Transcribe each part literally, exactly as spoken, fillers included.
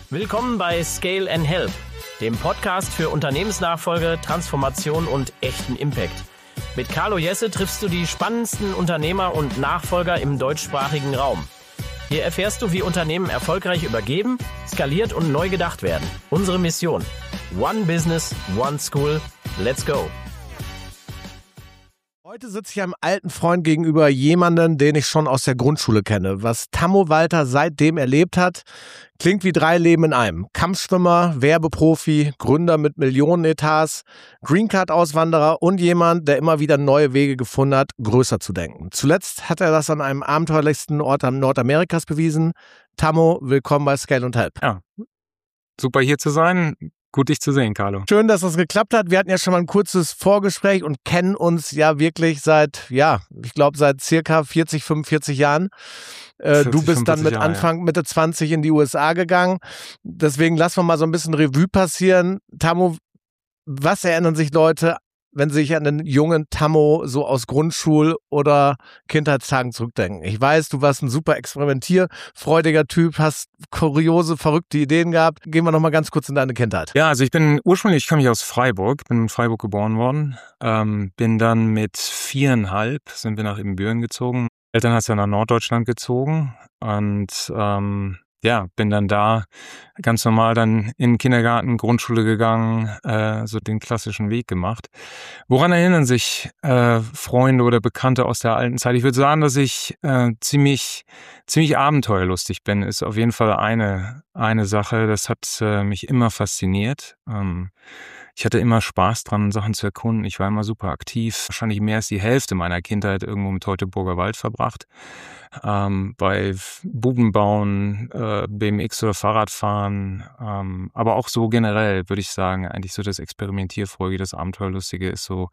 Willkommen bei Scale and Help, dem Podcast für Unternehmensnachfolge, Transformation und echten Impact. Mit Carlo Jesse triffst du die spannendsten Unternehmer und Nachfolger im deutschsprachigen Raum. Hier erfährst du, wie Unternehmen erfolgreich übergeben, skaliert und neu gedacht werden. Unsere Mission: One Business, One School. Let's go! Heute sitze ich einem alten Freund gegenüber, jemanden, den ich schon aus der Grundschule kenne. Was Tammo Walter seitdem erlebt hat, klingt wie drei Leben in einem. Kampfschwimmer, Werbeprofi, Gründer mit Millionenetats, Greencard-Auswanderer und jemand, der immer wieder neue Wege gefunden hat, größer zu denken. Zuletzt hat er das an einem abenteuerlichsten Ort Nordamerikas bewiesen. Tammo, willkommen bei Scale and Help. Ja, super hier zu sein. Gut, dich zu sehen, Carlo. Schön, dass das geklappt hat. Wir hatten ja schon mal ein kurzes Vorgespräch und kennen uns ja wirklich seit, ja, ich glaube seit circa vierzig, fünfundvierzig Jahren. Äh, vierzig, du bist dann mit Jahre, Anfang, ja. Mitte zwanzig in die U S A gegangen. Deswegen lassen wir mal so ein bisschen Revue passieren. Tammo, was erinnern sich Leute, wenn sie sich an den jungen Tammo so aus Grundschul- oder Kindheitstagen zurückdenken? Ich weiß, du warst ein super experimentierfreudiger Typ, hast kuriose, verrückte Ideen gehabt. Gehen wir noch mal ganz kurz in deine Kindheit. Ja, also ich bin ursprünglich, ich komme ich aus Freiburg, bin in Freiburg geboren worden, ähm, bin dann mit viereinhalb, sind wir nach Ibbenbüren gezogen. Eltern hat ja nach Norddeutschland gezogen und ähm, ja, bin dann da ganz normal dann in den Kindergarten, Grundschule gegangen, äh, so den klassischen Weg gemacht. Woran erinnern sich äh, Freunde oder Bekannte aus der alten Zeit? Ich würde sagen, dass ich äh, ziemlich ziemlich abenteuerlustig bin, ist auf jeden Fall eine eine Sache. Das hat äh, mich immer fasziniert. Ähm, Ich hatte immer Spaß dran, Sachen zu erkunden. Ich war immer super aktiv. Wahrscheinlich mehr als die Hälfte meiner Kindheit irgendwo im Teutoburger Wald verbracht. Ähm, bei Bubenbauen, äh, B M X oder Fahrradfahren. Ähm, aber auch so generell würde ich sagen, eigentlich so das Experimentierfreudige, das Abenteuerlustige ist so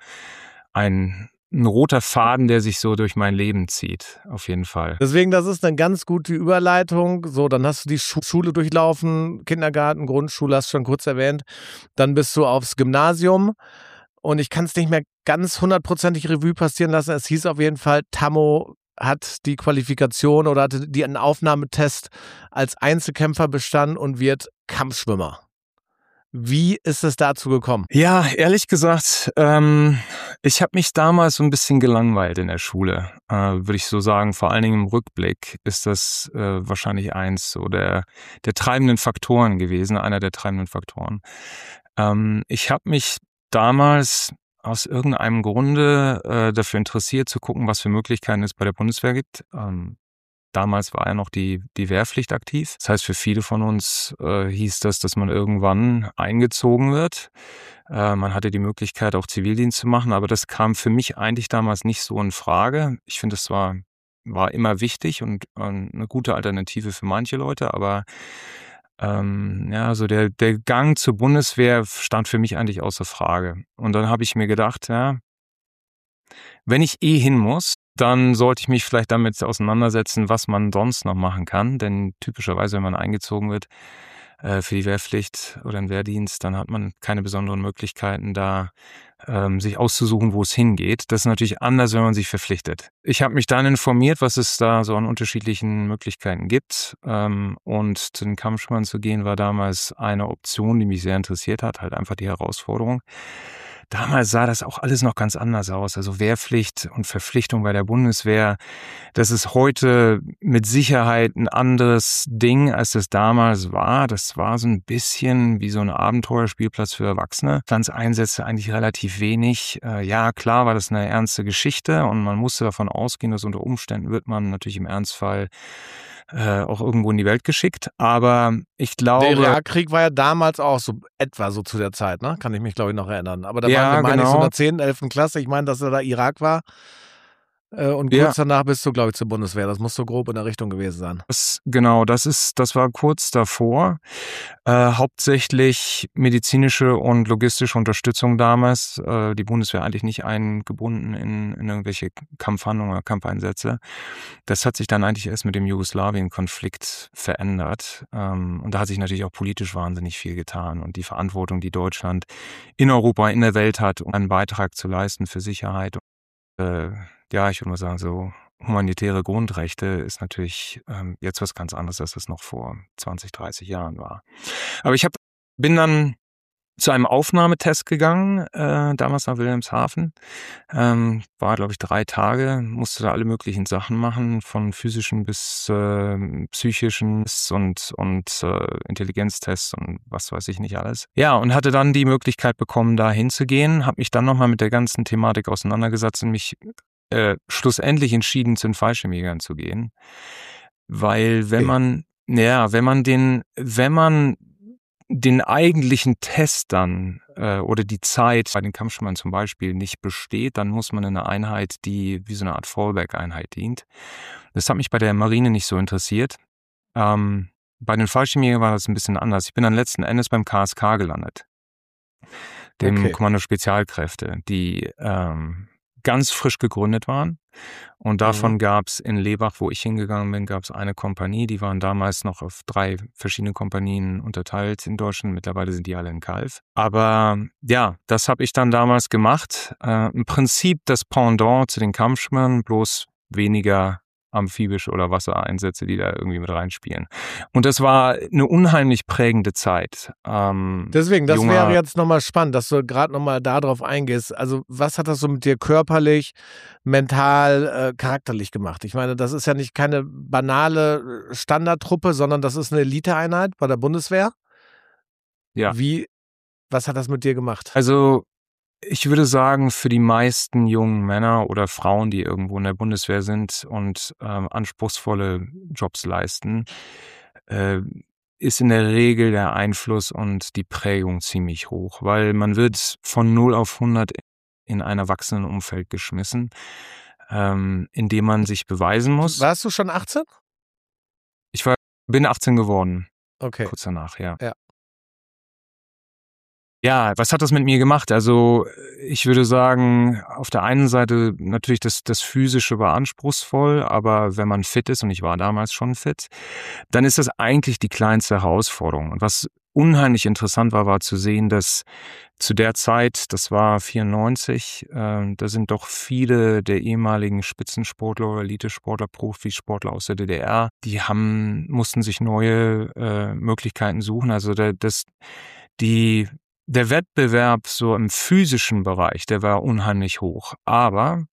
ein ein roter Faden, der sich so durch mein Leben zieht, auf jeden Fall. Deswegen, das ist eine ganz gute Überleitung. So, dann hast du die Schu- Schule durchlaufen, Kindergarten, Grundschule, hast du schon kurz erwähnt. Dann bist du aufs Gymnasium und ich kann es nicht mehr ganz hundertprozentig Revue passieren lassen. Es hieß auf jeden Fall, Tammo hat die Qualifikation oder hatte die einen Aufnahmetest als Einzelkämpfer bestanden und wird Kampfschwimmer. Wie ist es dazu gekommen? Ja, ehrlich gesagt, ähm, ich habe mich damals so ein bisschen gelangweilt in der Schule, äh, würde ich so sagen. Vor allen Dingen im Rückblick ist das äh, wahrscheinlich eins so der, der treibenden Faktoren gewesen, einer der treibenden Faktoren. Ähm, ich habe mich damals aus irgendeinem Grunde äh, dafür interessiert, zu gucken, was für Möglichkeiten es bei der Bundeswehr gibt. Ähm, Damals war ja noch die, die Wehrpflicht aktiv. Das heißt, für viele von uns äh, hieß das, dass man irgendwann eingezogen wird. Äh, man hatte die Möglichkeit, auch Zivildienst zu machen, aber das kam für mich eigentlich damals nicht so in Frage. Ich finde, es war, war immer wichtig und, und eine gute Alternative für manche Leute, aber ähm, ja, so der, der Gang zur Bundeswehr stand für mich eigentlich außer Frage. Und dann habe ich mir gedacht, ja, wenn ich eh hin muss, dann sollte ich mich vielleicht damit auseinandersetzen, was man sonst noch machen kann. Denn typischerweise, wenn man eingezogen wird äh, für die Wehrpflicht oder den Wehrdienst, dann hat man keine besonderen Möglichkeiten, da ähm, sich auszusuchen, wo es hingeht. Das ist natürlich anders, wenn man sich verpflichtet. Ich habe mich dann informiert, was es da so an unterschiedlichen Möglichkeiten gibt. Ähm, und zu den Kampfschwimmern zu gehen, war damals eine Option, die mich sehr interessiert hat, halt einfach die Herausforderung. Damals sah das auch alles noch ganz anders aus. Also Wehrpflicht und Verpflichtung bei der Bundeswehr, das ist heute mit Sicherheit ein anderes Ding, als das damals war. Das war so ein bisschen wie so ein Abenteuerspielplatz für Erwachsene. Pflanzeinsätze eigentlich relativ wenig. Äh, ja, klar war das eine ernste Geschichte und man musste davon ausgehen, dass unter Umständen wird man natürlich im Ernstfall äh, auch irgendwo in die Welt geschickt. Aber ich glaube... Der Irakkrieg war ja damals auch so etwa so zu der Zeit, ne? Kann ich mich, glaube ich, noch erinnern. Aber da Ja, waren wir, meine ich, so genau. in der zehnten, elften Klasse. Ich meine, dass er da Irak war. Äh, und kurz Ja. danach bist du, glaube ich, zur Bundeswehr. Das muss so grob in der Richtung gewesen sein. Das, genau, das ist, das war kurz davor. Äh, hauptsächlich medizinische und logistische Unterstützung damals. Äh, die Bundeswehr eigentlich nicht eingebunden in, in irgendwelche Kampfhandlungen oder Kampfeinsätze. Das hat sich dann eigentlich erst mit dem Jugoslawien-Konflikt verändert. Ähm, und da hat sich natürlich auch politisch wahnsinnig viel getan. Und die Verantwortung, die Deutschland in Europa, in der Welt hat, um einen Beitrag zu leisten für Sicherheit. Äh, ja, ich würde mal sagen, so humanitäre Grundrechte ist natürlich ähm, jetzt was ganz anderes, als das noch vor zwanzig, dreißig Jahren war. Aber ich hab, bin dann zu einem Aufnahmetest gegangen, äh, damals nach Wilhelmshaven. Ähm, war, glaube ich, drei Tage, musste da alle möglichen Sachen machen, von physischen bis äh, psychischen und, und äh, Intelligenztests und was weiß ich nicht alles. Ja, und hatte dann die Möglichkeit bekommen, da hinzugehen, habe mich dann nochmal mit der ganzen Thematik auseinandergesetzt und mich äh, schlussendlich entschieden, zu den Fallschirmjägern zu gehen. Weil wenn man, ja, wenn man den, wenn man den eigentlichen Test dann äh, oder die Zeit bei den Kampfschwimmern zum Beispiel nicht besteht, dann muss man in eine Einheit, die wie so eine Art Fallback-Einheit dient. Das hat mich bei der Marine nicht so interessiert. Ähm, bei den Fallschirmjägern war das ein bisschen anders. Ich bin dann letzten Endes beim K S K gelandet, dem okay. Kommando Spezialkräfte, die ähm, ganz frisch gegründet waren. Und davon mhm. gab es in Lebach, wo ich hingegangen bin, gab es eine Kompanie. Die waren damals noch auf drei verschiedene Kompanien unterteilt in Deutschland. Mittlerweile sind die alle in Calw. Aber ja, das habe ich dann damals gemacht. Äh, im Prinzip das Pendant zu den Kampfschwimmern, bloß weniger amphibische oder Wassereinsätze, die da irgendwie mit reinspielen. Und das war eine unheimlich prägende Zeit. Ähm, Deswegen, das junger, wäre jetzt nochmal spannend, dass du gerade nochmal darauf eingehst. Also was hat das so mit dir körperlich, mental, äh, charakterlich gemacht? Ich meine, das ist ja nicht keine banale Standardtruppe, sondern das ist eine Eliteeinheit bei der Bundeswehr. Ja. Wie, was hat das mit dir gemacht? Also ich würde sagen, für die meisten jungen Männer oder Frauen, die irgendwo in der Bundeswehr sind und ähm, anspruchsvolle Jobs leisten, äh, ist in der Regel der Einfluss und die Prägung ziemlich hoch, weil man wird von null auf hundert in ein Erwachsenenumfeld geschmissen, ähm, in dem man sich beweisen muss. Warst du schon achtzehn? Ich war, bin achtzehn geworden. Okay. Kurz danach, ja. Ja. Ja, was hat das mit mir gemacht? Also ich würde sagen, auf der einen Seite natürlich das, das Physische war anspruchsvoll, aber wenn man fit ist, und ich war damals schon fit, dann ist das eigentlich die kleinste Herausforderung. Und was unheimlich interessant war, war zu sehen, dass zu der Zeit, das war vierundneunzig, äh, da sind doch viele der ehemaligen Spitzensportler, Elitesportler, Profisportler aus der D D R, die haben, mussten sich neue äh, Möglichkeiten suchen. Also der, das, die Der Wettbewerb so im physischen Bereich, der war unheimlich hoch. Aber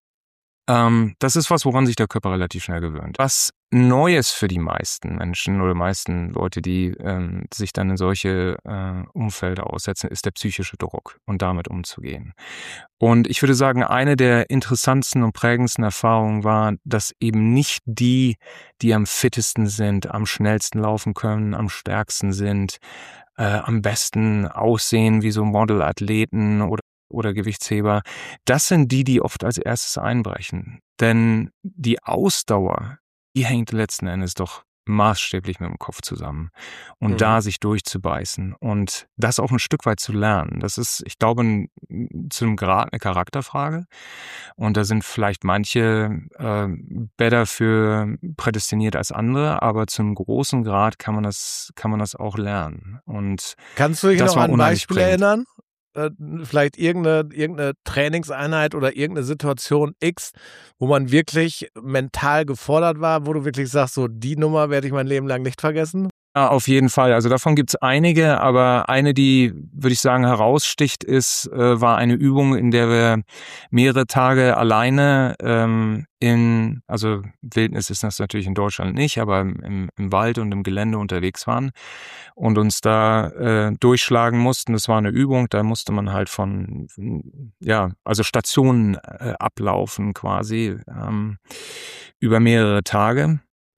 ähm, das ist was, woran sich der Körper relativ schnell gewöhnt. Was Neues für die meisten Menschen oder meisten Leute, die ähm, sich dann in solche äh, Umfelder aussetzen, ist der psychische Druck und damit umzugehen. Und ich würde sagen, eine der interessantesten und prägendsten Erfahrungen war, dass eben nicht die, die am fittesten sind, am schnellsten laufen können, am stärksten sind, Äh, am besten aussehen wie so Modelathleten oder, oder Gewichtsheber. Das sind die, die oft als erstes einbrechen. Denn die Ausdauer, die hängt letzten Endes doch maßstäblich mit dem Kopf zusammen. Und mhm. da sich durchzubeißen und das auch ein Stück weit zu lernen, das ist, ich glaube, ein, zu einem Grad eine Charakterfrage. Und da sind vielleicht manche äh, besser für prädestiniert als andere, aber zu einem großen Grad kann man das, kann man das auch lernen. Und kannst du dich noch an ein Beispiel erinnern? Äh, vielleicht irgendeine, irgendeine Trainingseinheit oder irgendeine Situation X, wo man wirklich mental gefordert war, wo du wirklich sagst, so die Nummer werde ich mein Leben lang nicht vergessen? Ja, auf jeden Fall. Also davon gibt's einige, aber eine, die, würde ich sagen, heraussticht, ist, äh, war eine Übung, in der wir mehrere Tage alleine ähm, in, also Wildnis ist das natürlich in Deutschland nicht, aber im, im Wald und im Gelände unterwegs waren und uns da äh, durchschlagen mussten. Das war eine Übung, da musste man halt von, ja, also Stationen äh, ablaufen quasi ähm, über mehrere Tage.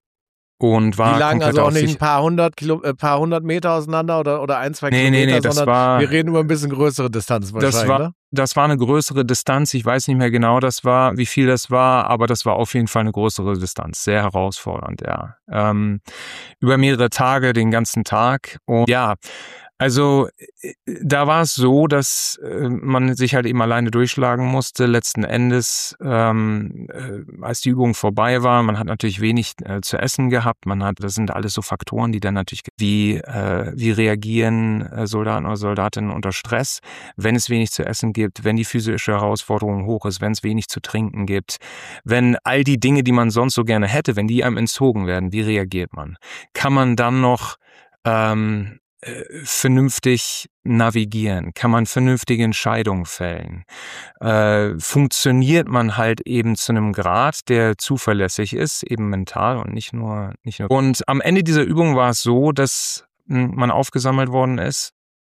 Und war die lagen komplett also auch auf nicht sich ein paar hundert, Kilo, äh, paar hundert Meter auseinander oder, oder ein, zwei nee, Kilometer, nee, nee, das sondern war, wir reden über ein bisschen größere Distanz wahrscheinlich, das war, ne? Das war eine größere Distanz. Ich weiß nicht mehr genau, das war, wie viel das war, aber das war auf jeden Fall eine größere Distanz. Sehr herausfordernd, ja. Ähm, über mehrere Tage, den ganzen Tag. Und ja, Also da war es so, dass äh, man sich halt eben alleine durchschlagen musste. Letzten Endes, ähm, äh, als die Übung vorbei war, man hat natürlich wenig äh, zu essen gehabt. Man hat, das sind alles so Faktoren, die dann natürlich, wie äh, wie reagieren äh, Soldaten oder Soldatinnen unter Stress, wenn es wenig zu essen gibt, wenn die physische Herausforderung hoch ist, wenn es wenig zu trinken gibt, wenn all die Dinge, die man sonst so gerne hätte, wenn die einem entzogen werden, wie reagiert man? Kann man dann noch ähm, vernünftig navigieren? Kann man vernünftige Entscheidungen fällen? Äh, funktioniert man halt eben zu einem Grad, der zuverlässig ist, eben mental und nicht nur, nicht nur. Und am Ende dieser Übung war es so, dass man aufgesammelt worden ist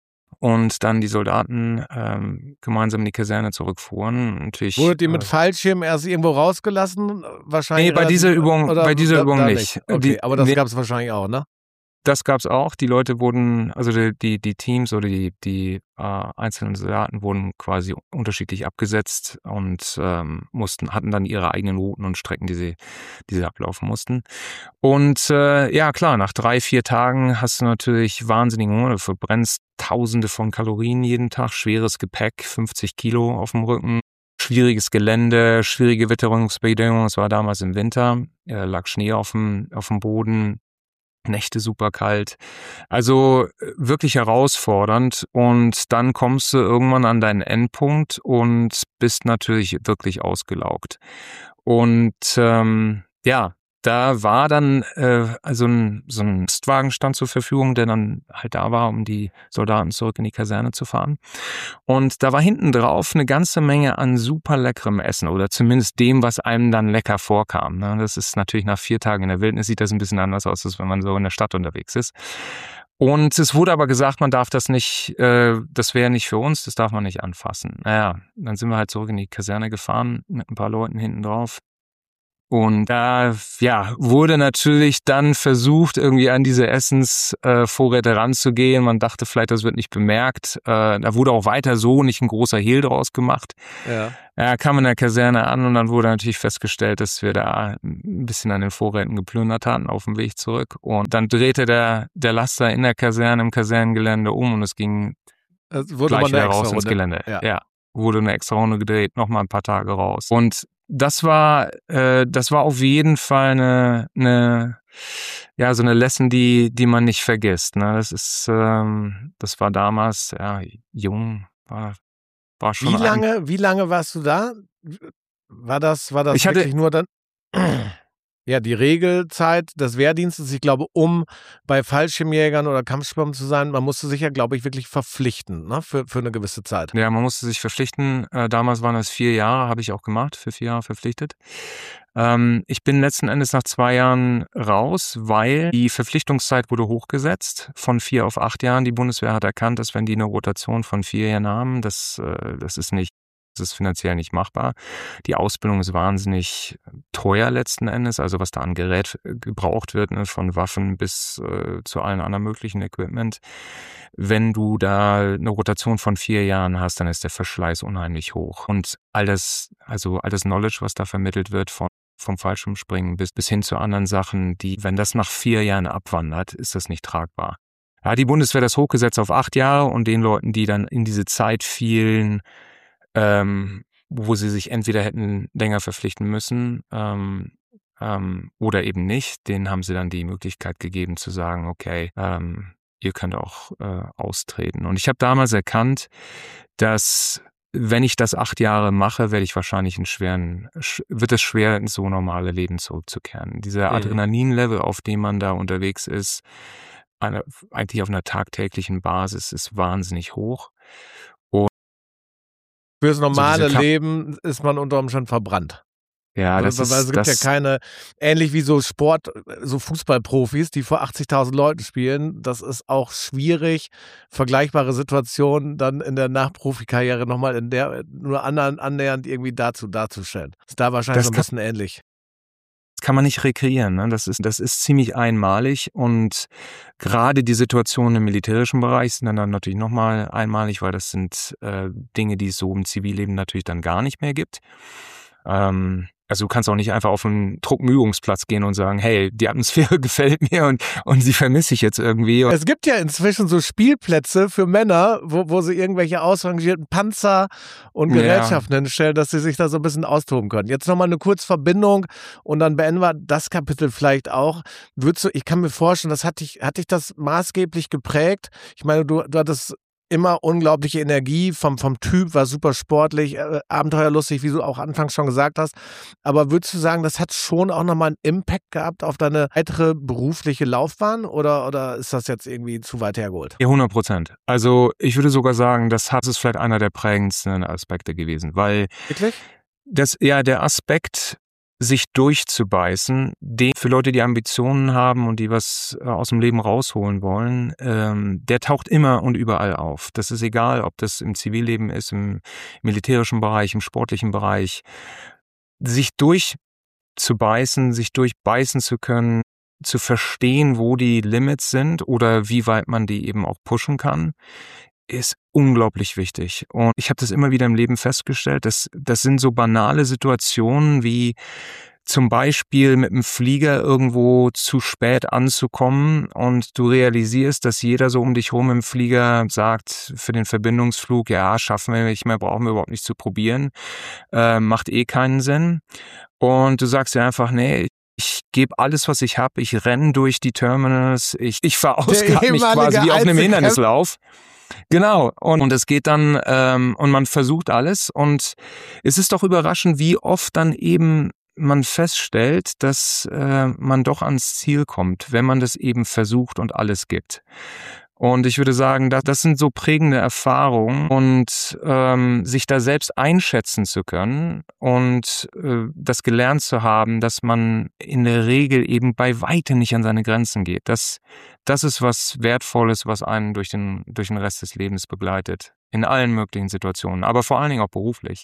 und dann die Soldaten ähm, gemeinsam in die Kaserne zurückfuhren. Natürlich, Wurdet ihr mit Fallschirm erst irgendwo rausgelassen? Wahrscheinlich. Nee, bei dieser Übung, bei dieser da, Übung da nicht. nicht. Okay, die, aber das nee, gab es wahrscheinlich auch, ne? Das gab's auch. Die Leute wurden, also die, die, die Teams oder die, die äh, einzelnen Soldaten wurden quasi unterschiedlich abgesetzt und ähm, mussten, hatten dann ihre eigenen Routen und Strecken, die sie, die sie ablaufen mussten. Und äh, ja, klar, nach drei, vier Tagen hast du natürlich wahnsinnigen Hunger. Du verbrennst Tausende von Kalorien jeden Tag, schweres Gepäck, fünfzig Kilo auf dem Rücken. Schwieriges Gelände, schwierige Witterungsbedingungen. Es war damals im Winter, äh, lag Schnee auf dem, auf dem Boden. Nächte super kalt, also wirklich herausfordernd, und dann kommst du irgendwann an deinen Endpunkt und bist natürlich wirklich ausgelaugt. Und ähm, ja, da war dann äh, also ein, so ein Lastwagen stand zur Verfügung, der dann halt da war, um die Soldaten zurück in die Kaserne zu fahren. Und da war hinten drauf eine ganze Menge an super leckerem Essen, oder zumindest dem, was einem dann lecker vorkam. Ne? Das ist natürlich nach vier Tagen in der Wildnis, sieht das ein bisschen anders aus, als wenn man so in der Stadt unterwegs ist. Und es wurde aber gesagt, man darf das nicht, äh, das wäre nicht für uns, das darf man nicht anfassen. Naja, dann sind wir halt zurück in die Kaserne gefahren mit ein paar Leuten hinten drauf. Und da ja, wurde natürlich dann versucht, irgendwie an diese Essensvorräte äh, ranzugehen. Man dachte vielleicht, das wird nicht bemerkt. Äh, da wurde auch weiter so nicht ein großer Hehl draus gemacht. Ja. Ja, kam in der Kaserne an und dann wurde natürlich festgestellt, dass wir da ein bisschen an den Vorräten geplündert hatten auf dem Weg zurück. Und dann drehte der, der Laster in der Kaserne, im Kasernengelände um, und es ging es wurde gleich wieder raus Runde. ins Gelände. Ja. ja, wurde eine extra Runde gedreht, nochmal ein paar Tage raus. Und Das war, äh, das war auf jeden Fall eine, eine, ja, so eine Lesson, die, die man nicht vergisst. Ne? Das ist, ähm, das war damals, ja, jung, war, war schon. Wie lange, ein, wie lange warst du da? War das, war das ich wirklich hatte, nur dann? Ja, die Regelzeit des Wehrdienstes, ich glaube, um bei Fallschirmjägern oder Kampfschwimmern zu sein, man musste sich ja, glaube ich, wirklich verpflichten, ne, für, für eine gewisse Zeit. Ja, man musste sich verpflichten. Äh, damals waren es vier Jahre, habe ich auch gemacht, für vier Jahre verpflichtet. Ähm, ich bin letzten Endes nach zwei Jahren raus, weil die Verpflichtungszeit wurde hochgesetzt von vier auf acht Jahren. Die Bundeswehr hat erkannt, dass wenn die eine Rotation von vier Jahren haben, das, äh, das ist nicht Das ist finanziell nicht machbar. Die Ausbildung ist wahnsinnig teuer letzten Endes, also was da an Gerät gebraucht wird, ne, von Waffen bis äh, zu allen anderen möglichen Equipment. Wenn du da eine Rotation von vier Jahren hast, dann ist der Verschleiß unheimlich hoch. Und all das, also all das Knowledge, was da vermittelt wird, von vom Fallschirmspringen bis, bis hin zu anderen Sachen, die, wenn das nach vier Jahren abwandert, ist das nicht tragbar. Ja, die Bundeswehr hat das hochgesetzt auf acht Jahre, und den Leuten, die dann in diese Zeit fielen, Ähm, wo sie sich entweder hätten länger verpflichten müssen ähm, ähm, oder eben nicht, denen haben sie dann die Möglichkeit gegeben zu sagen, okay, ähm, ihr könnt auch äh, austreten. Und ich habe damals erkannt, dass wenn ich das acht Jahre mache, werde ich wahrscheinlich einen schweren, wird es schwer, ins so normale Leben zurückzukehren. Dieser Adrenalinlevel, auf dem man da unterwegs ist, eine, eigentlich auf einer tagtäglichen Basis, ist wahnsinnig hoch. Fürs normale so Leben ist man unter Umständen verbrannt. Ja, das weil, ist, weil es gibt das ja keine, ähnlich wie so Sport, so Fußballprofis, die vor achtzigtausend Leuten spielen. Das ist auch schwierig, vergleichbare Situationen dann in der Nachprofikarriere nochmal in der, nur anderen, annähernd irgendwie dazu darzustellen. Ist da wahrscheinlich so ein bisschen ähnlich. Das kann man nicht rekreieren. Ne? Das ist, das ist ziemlich einmalig, und gerade die Situationen im militärischen Bereich sind dann natürlich nochmal einmalig, weil das sind äh, Dinge, die es so im Zivilleben natürlich dann gar nicht mehr gibt. Ähm, Also du kannst auch nicht einfach auf einen Truppenübungsplatz gehen und sagen, hey, die Atmosphäre gefällt mir und, und sie vermisse ich jetzt irgendwie. Es gibt ja inzwischen so Spielplätze für Männer, wo, wo sie irgendwelche ausrangierten Panzer und Gerätschaften ja. hinstellen, dass sie sich da so ein bisschen austoben können. Jetzt nochmal eine kurze Verbindung und dann beenden wir das Kapitel vielleicht auch. Würdest du, ich kann mir vorstellen, das hat dich, hat dich das maßgeblich geprägt? Ich meine, du, du hattest immer unglaubliche Energie vom, vom Typ, war super sportlich, äh, abenteuerlustig, wie du auch anfangs schon gesagt hast. Aber würdest du sagen, das hat schon auch nochmal einen Impact gehabt auf deine weitere berufliche Laufbahn oder, oder ist das jetzt irgendwie zu weit hergeholt? Ja, hundert Prozent. Also ich würde sogar sagen, das ist vielleicht einer der prägendsten Aspekte gewesen, weil Wirklich? Das, ja, der Aspekt, sich durchzubeißen, den für Leute, die Ambitionen haben und die was aus dem Leben rausholen wollen, ähm, der taucht immer und überall auf. Das ist egal, ob das im Zivilleben ist, im militärischen Bereich, im sportlichen Bereich. Sich durchzubeißen, sich durchbeißen zu können, zu verstehen, wo die Limits sind oder wie weit man die eben auch pushen kann, ist unglaublich wichtig. Und ich habe das immer wieder im Leben festgestellt, dass das sind so banale Situationen wie zum Beispiel mit dem Flieger irgendwo zu spät anzukommen und du realisierst, dass jeder so um dich rum im Flieger sagt für den Verbindungsflug, ja, schaffen wir nicht mehr, brauchen wir überhaupt nicht zu probieren, äh, macht eh keinen Sinn. Und du sagst dir einfach, nee, ich gebe alles, was ich habe, ich renne durch die Terminals, ich, ich verausgabe mich quasi wie auf einem Hindernislauf. Genau, und, und es geht dann, ähm, und man versucht alles und es ist doch überraschend, wie oft dann eben man feststellt, dass äh, man doch ans Ziel kommt, wenn man das eben versucht und alles gibt. Und ich würde sagen, das, das sind so prägende Erfahrungen und ähm, sich da selbst einschätzen zu können und äh, das gelernt zu haben, dass man in der Regel eben bei weitem nicht an seine Grenzen geht. Das, das ist was Wertvolles, was einen durch den, durch den Rest des Lebens begleitet. In allen möglichen Situationen, aber vor allen Dingen auch beruflich.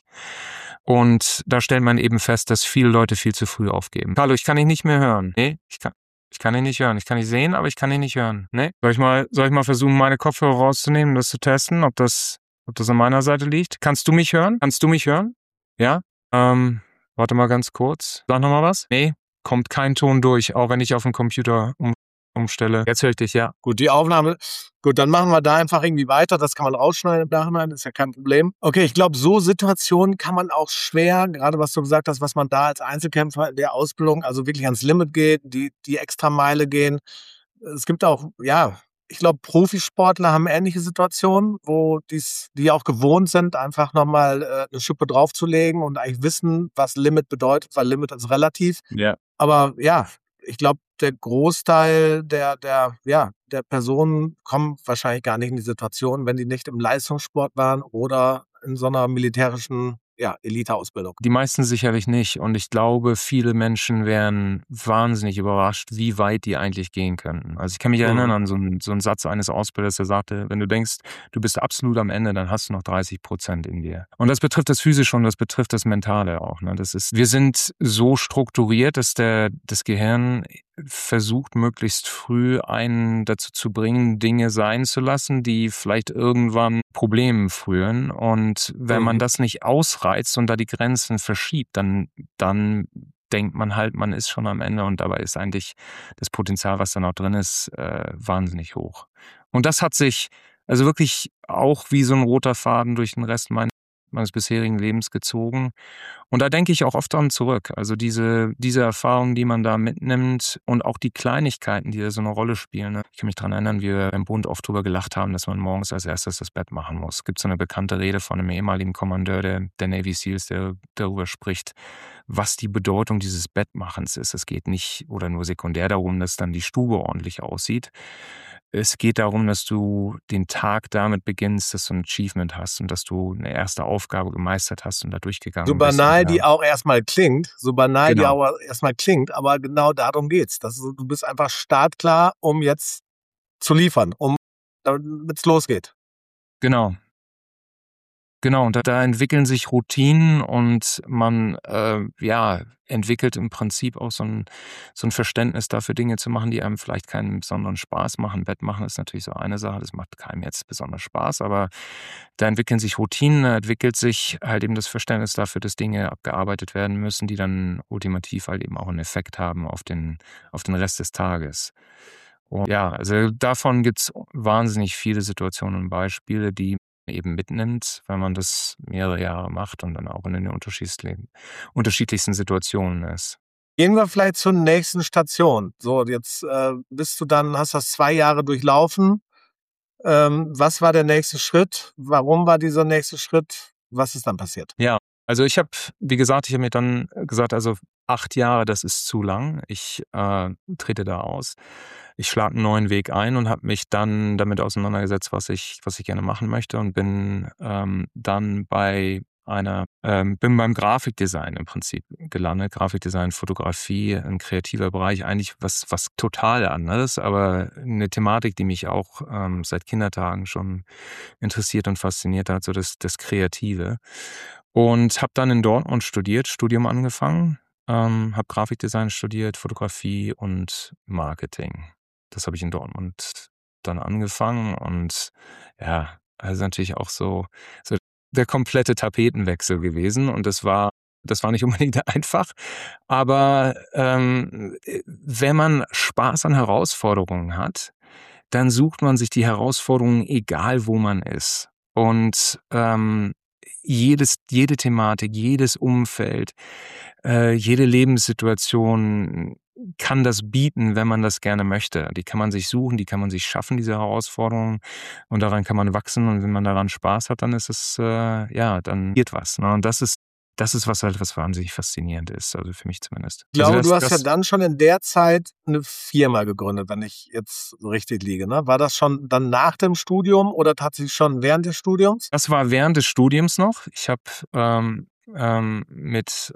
Und da stellt man eben fest, dass viele Leute viel zu früh aufgeben. Carlo, ich kann dich nicht mehr hören. Nee, ich kann... Ich kann ihn nicht hören. Ich kann dich sehen, aber ich kann ihn nicht hören. Nee? Soll ich mal, soll ich mal versuchen, meine Kopfhörer rauszunehmen, das zu testen, ob das, ob das an meiner Seite liegt? Kannst du mich hören? Kannst du mich hören? Ja? Ähm, warte mal ganz kurz. Sag noch mal was? Nee, kommt kein Ton durch, auch wenn ich auf den Computer um, umstelle. Jetzt höre ich dich, ja. Gut, die Aufnahme. Gut, dann machen wir da einfach irgendwie weiter. Das kann man rausschneiden im Nachhinein, ist ja kein Problem. Okay, ich glaube, so Situationen kann man auch schwer, gerade was du gesagt hast, was man da als Einzelkämpfer in der Ausbildung, also wirklich ans Limit geht, die, die Extrameile gehen. Es gibt auch, ja, ich glaube, Profisportler haben ähnliche Situationen, wo dies, die auch gewohnt sind, einfach nochmal äh, eine Schippe draufzulegen und eigentlich wissen, was Limit bedeutet, weil Limit ist relativ. Ja. Aber ja, ich glaube, der Großteil der, der, ja, der Personen kommen wahrscheinlich gar nicht in die Situation, wenn die nicht im Leistungssport waren oder in so einer militärischen ja, Elite-Ausbildung. Die meisten sicherlich nicht. Und ich glaube, viele Menschen wären wahnsinnig überrascht, wie weit die eigentlich gehen könnten. Also ich kann mich mhm. erinnern an so einen, so einen Satz eines Ausbilders, der sagte, wenn du denkst, du bist absolut am Ende, dann hast du noch dreißig Prozent in dir. Und das betrifft das Physische und das betrifft das Mentale auch. Ne? Das ist, wir sind so strukturiert, dass der, das Gehirn versucht, möglichst früh einen dazu zu bringen, Dinge sein zu lassen, die vielleicht irgendwann Problemen führen. Und wenn mhm. man das nicht ausreizt und da die Grenzen verschiebt, dann, dann denkt man halt, man ist schon am Ende und dabei ist eigentlich das Potenzial, was da noch drin ist, äh, wahnsinnig hoch. Und das hat sich also wirklich auch wie so ein roter Faden durch den Rest meines meines bisherigen Lebens gezogen. Und da denke ich auch oft dran zurück. Also diese, diese Erfahrungen, die man da mitnimmt und auch die Kleinigkeiten, die da so eine Rolle spielen. Ne? Ich kann mich daran erinnern, wie wir im Bund oft drüber gelacht haben, dass man morgens als erstes das Bett machen muss. Es gibt so eine bekannte Rede von einem ehemaligen Kommandeur der, der Navy Seals, der darüber spricht, was die Bedeutung dieses Bettmachens ist. Es geht nicht oder nur sekundär darum, dass dann die Stube ordentlich aussieht. Es geht darum, dass du den Tag damit beginnst, dass du ein Achievement hast und dass du eine erste Aufgabe gemeistert hast und da durchgegangen bist. So banal die auch erstmal klingt, so banal genau. die auch erstmal klingt, aber genau darum geht's. Das ist, du bist einfach startklar, um jetzt zu liefern, um damit es losgeht. Genau. Genau, und da, da entwickeln sich Routinen und man äh, ja, entwickelt im Prinzip auch so ein, so ein Verständnis dafür, Dinge zu machen, die einem vielleicht keinen besonderen Spaß machen. Bett machen ist natürlich so eine Sache, das macht keinem jetzt besonders Spaß, aber da entwickeln sich Routinen, da entwickelt sich halt eben das Verständnis dafür, dass Dinge abgearbeitet werden müssen, die dann ultimativ halt eben auch einen Effekt haben auf den, auf den Rest des Tages. Und ja, also davon gibt's wahnsinnig viele Situationen und Beispiele, die eben mitnimmt, wenn man das mehrere Jahre macht und dann auch in den unterschiedlichen, unterschiedlichsten Situationen ist. Gehen wir vielleicht zur nächsten Station. So, jetzt äh, bist du dann, hast das zwei Jahre durchlaufen. Ähm, was war der nächste Schritt? Warum war dieser nächste Schritt? Was ist dann passiert? Ja, also ich habe, wie gesagt, ich habe mir dann gesagt, also acht Jahre, das ist zu lang. Ich äh, trete da aus. Ich schlage einen neuen Weg ein und habe mich dann damit auseinandergesetzt, was ich, was ich gerne machen möchte und bin ähm, dann bei einer, ähm, bin beim Grafikdesign im Prinzip gelandet. Grafikdesign, Fotografie, ein kreativer Bereich, eigentlich was, was total anderes, aber eine Thematik, die mich auch ähm, seit Kindertagen schon interessiert und fasziniert hat, so das, das Kreative. Und habe dann in Dortmund studiert, Studium angefangen, ähm, habe Grafikdesign studiert, Fotografie und Marketing. Das habe ich in Dortmund dann angefangen und ja, also natürlich auch so, so der komplette Tapetenwechsel gewesen und das war, das war nicht unbedingt einfach, aber ähm, wenn man Spaß an Herausforderungen hat, dann sucht man sich die Herausforderungen, egal wo man ist. Und ähm, jedes, jede Thematik, jedes Umfeld, äh, jede Lebenssituation kann das bieten, wenn man das gerne möchte. Die kann man sich suchen, die kann man sich schaffen, diese Herausforderungen. Und daran kann man wachsen. Und wenn man daran Spaß hat, dann ist es, äh, ja, dann geht was. Ne? Und das ist, das ist was halt, was wahnsinnig faszinierend ist. Also für mich zumindest. Ich glaube, also das, du hast das, ja dann schon in der Zeit eine Firma gegründet, wenn ich jetzt so richtig liege. Ne? War das schon dann nach dem Studium oder tatsächlich schon während des Studiums? Das war während des Studiums noch. Ich habe ähm, ähm, mit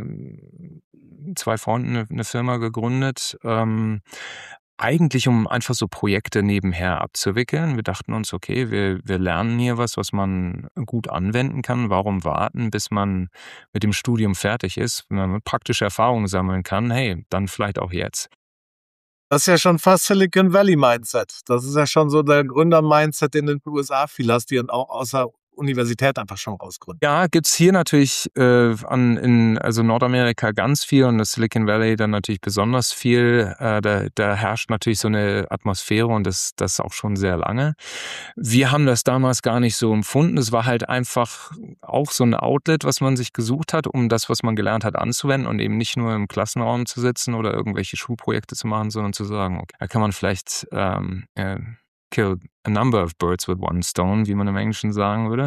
ähm, zwei Freunden eine, eine Firma gegründet, ähm, eigentlich um einfach so Projekte nebenher abzuwickeln. Wir dachten uns, okay, wir, wir lernen hier was, was man gut anwenden kann. Warum warten, bis man mit dem Studium fertig ist? Wenn man praktische Erfahrungen sammeln kann, hey, dann vielleicht auch jetzt. Das ist ja schon fast Silicon Valley Mindset. Das ist ja schon so der Gründer-Mindset, den du in den U S A viel hast, die dann auch außer Universität einfach schon rausgründen. Ja, gibt's hier natürlich äh, an, in also Nordamerika ganz viel und das Silicon Valley dann natürlich besonders viel. Äh, da, da herrscht natürlich so eine Atmosphäre und das, das auch schon sehr lange. Wir haben das damals gar nicht so empfunden. Es war halt einfach auch so ein Outlet, was man sich gesucht hat, um das, was man gelernt hat, anzuwenden und eben nicht nur im Klassenraum zu sitzen oder irgendwelche Schulprojekte zu machen, sondern zu sagen, okay, da kann man vielleicht ähm, äh, kill a number of birds with one stone, wie man im Englischen sagen würde.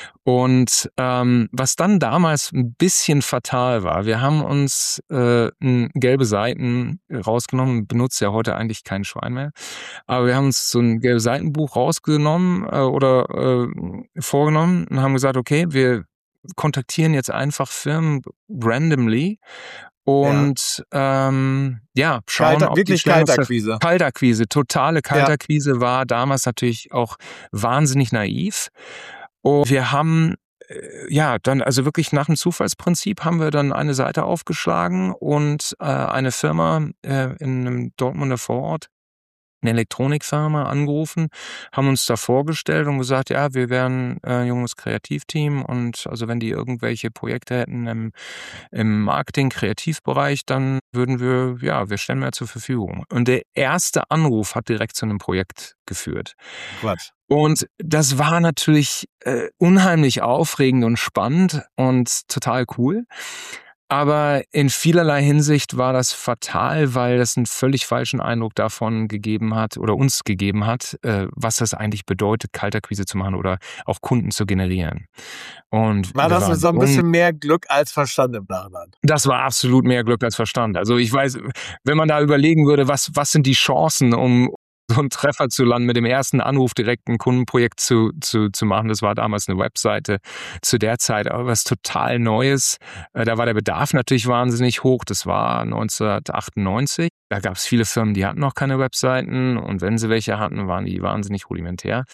Und ähm, was dann damals ein bisschen fatal war, wir haben uns äh, gelbe Seiten rausgenommen, benutzt ja heute eigentlich kein Schwein mehr, aber wir haben uns so ein gelbes Seitenbuch rausgenommen äh, oder äh, vorgenommen und haben gesagt, okay, wir kontaktieren jetzt einfach Firmen randomly und ja, ähm, ja schauen, Kalter, ob wirklich die Kaltakquise. Kaltakquise, totale Kaltakquise ja. War damals natürlich auch wahnsinnig naiv. Und wir haben äh, ja dann also wirklich nach dem Zufallsprinzip haben wir dann eine Seite aufgeschlagen und äh, eine Firma äh, in einem Dortmunder Vorort, eine Elektronikfirma, angerufen, haben uns da vorgestellt und gesagt, ja, wir wären ein äh, junges Kreativteam und also wenn die irgendwelche Projekte hätten im, im Marketing-Kreativbereich, dann würden wir, ja, wir stellen mehr zur Verfügung. Und der erste Anruf hat direkt zu einem Projekt geführt. Quatsch. Und das war natürlich äh, unheimlich aufregend und spannend und total cool. Aber in vielerlei Hinsicht war das fatal, weil das einen völlig falschen Eindruck davon gegeben hat oder uns gegeben hat, äh, was das eigentlich bedeutet, Kaltakquise zu machen oder auch Kunden zu generieren. Und war das so ein bisschen mehr Glück als Verstand im Nachhinein? Das war absolut mehr Glück als Verstand. Also ich weiß, wenn man da überlegen würde, was, was sind die Chancen, um so einen Treffer zu landen, mit dem ersten Anruf direkt ein Kundenprojekt zu, zu, zu machen. Das war damals eine Webseite zu der Zeit, aber was total Neues. Da war der Bedarf natürlich wahnsinnig hoch. Das war neunzehnhundertachtundneunzig. Da gab es viele Firmen, die hatten noch keine Webseiten und wenn sie welche hatten, waren die wahnsinnig rudimentär.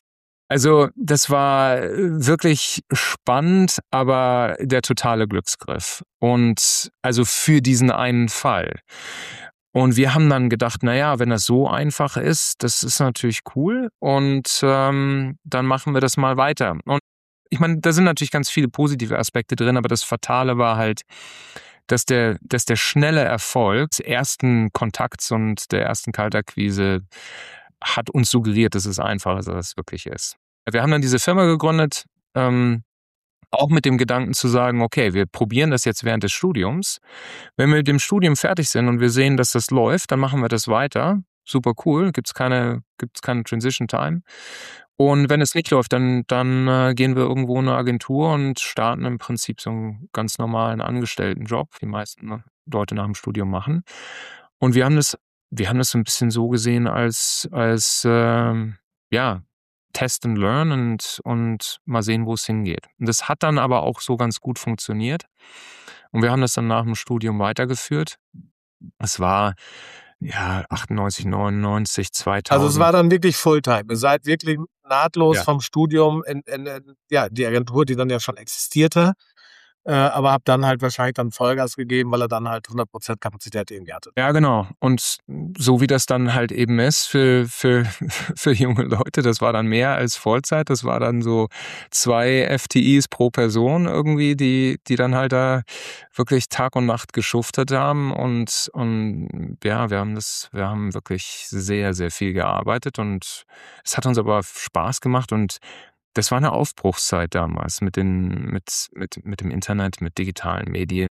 Also das war wirklich spannend, aber der totale Glücksgriff. Und also für diesen einen Fall. Und wir haben dann gedacht, naja, wenn das so einfach ist, das ist natürlich cool. Und ähm, dann machen wir das mal weiter. Und ich meine, da sind natürlich ganz viele positive Aspekte drin, aber das Fatale war halt, dass der, dass der schnelle Erfolg des ersten Kontakts und der ersten Kaltakquise hat uns suggeriert, dass es einfacher ist, als es wirklich ist. Wir haben dann diese Firma gegründet, ähm, auch mit dem Gedanken zu sagen, okay, wir probieren das jetzt während des Studiums. Wenn wir mit dem Studium fertig sind und wir sehen, dass das läuft, dann machen wir das weiter. Super cool, gibt's keine, gibt's keine Transition Time. Und wenn es nicht läuft, dann, dann äh, gehen wir irgendwo in eine Agentur und starten im Prinzip so einen ganz normalen Angestelltenjob, die meisten Leute nach dem Studium machen. Und wir haben das, wir haben das so ein bisschen so gesehen als, als äh, ja, Test and Learn und, und mal sehen, wo es hingeht. Und das hat dann aber auch so ganz gut funktioniert. Und wir haben das dann nach dem Studium weitergeführt. Es war ja achtundneunzig, neunundneunzig, zweitausend. Also es war dann wirklich Fulltime. Ihr seid wirklich nahtlos ja. vom Studium in, in, in ja, die Agentur, die dann ja schon existierte. Äh, aber habt dann halt wahrscheinlich dann Vollgas gegeben, weil er dann halt hundert Prozent Kapazität irgendwie hatte. Ja, genau. Und so wie das dann halt eben ist für, für, für junge Leute, das war dann mehr als Vollzeit. Das war dann so zwei F T Is pro Person irgendwie, die, die dann halt da wirklich Tag und Nacht geschuftet haben. Und, und ja, wir haben das, wir haben wirklich sehr, sehr viel gearbeitet und es hat uns aber Spaß gemacht und das war eine Aufbruchszeit damals mit, den, mit, mit, mit dem Internet, mit digitalen Medien.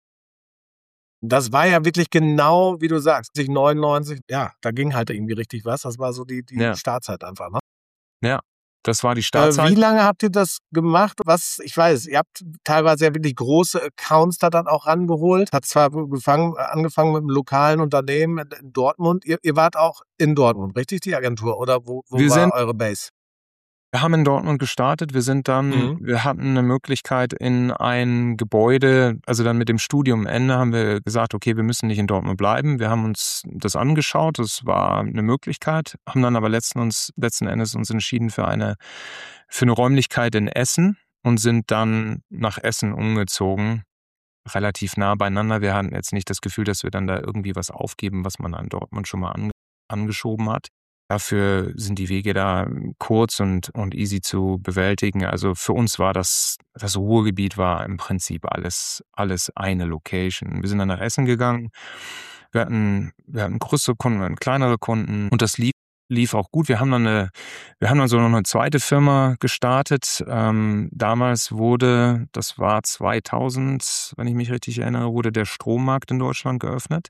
Das war ja wirklich genau, wie du sagst, neunundneunzig, ja, da ging halt irgendwie richtig was. Das war so die, die ja. Startzeit einfach, ne? Ja, das war die Startzeit. Äh, wie lange habt ihr das gemacht? Was, ich weiß, ihr habt teilweise ja wirklich große Accounts da dann auch rangeholt. Hat zwar gefangen, angefangen mit einem lokalen Unternehmen in, in Dortmund. Ihr, ihr wart auch in Dortmund, richtig, die Agentur? Oder wo, wo Wir war sind eure Base? Wir haben in Dortmund gestartet. Wir sind dann, mhm. wir hatten eine Möglichkeit in ein Gebäude, also dann mit dem Studiumende haben wir gesagt, okay, wir müssen nicht in Dortmund bleiben. Wir haben uns das angeschaut, das war eine Möglichkeit, haben dann aber letzten, uns, letzten Endes uns entschieden für eine, für eine Räumlichkeit in Essen und sind dann nach Essen umgezogen, relativ nah beieinander. Wir hatten jetzt nicht das Gefühl, dass wir dann da irgendwie was aufgeben, was man an Dortmund schon mal ange- angeschoben hat. Dafür sind die Wege da kurz und, und easy zu bewältigen. Also für uns war das, das Ruhrgebiet war im Prinzip alles, alles eine Location. Wir sind dann nach Essen gegangen. Wir hatten, wir hatten größere Kunden, wir hatten kleinere Kunden und das lief, lief auch gut. Wir haben dann eine, wir haben dann so noch eine zweite Firma gestartet. Ähm, damals wurde, das war zweitausend, wenn ich mich richtig erinnere, wurde der Strommarkt in Deutschland geöffnet.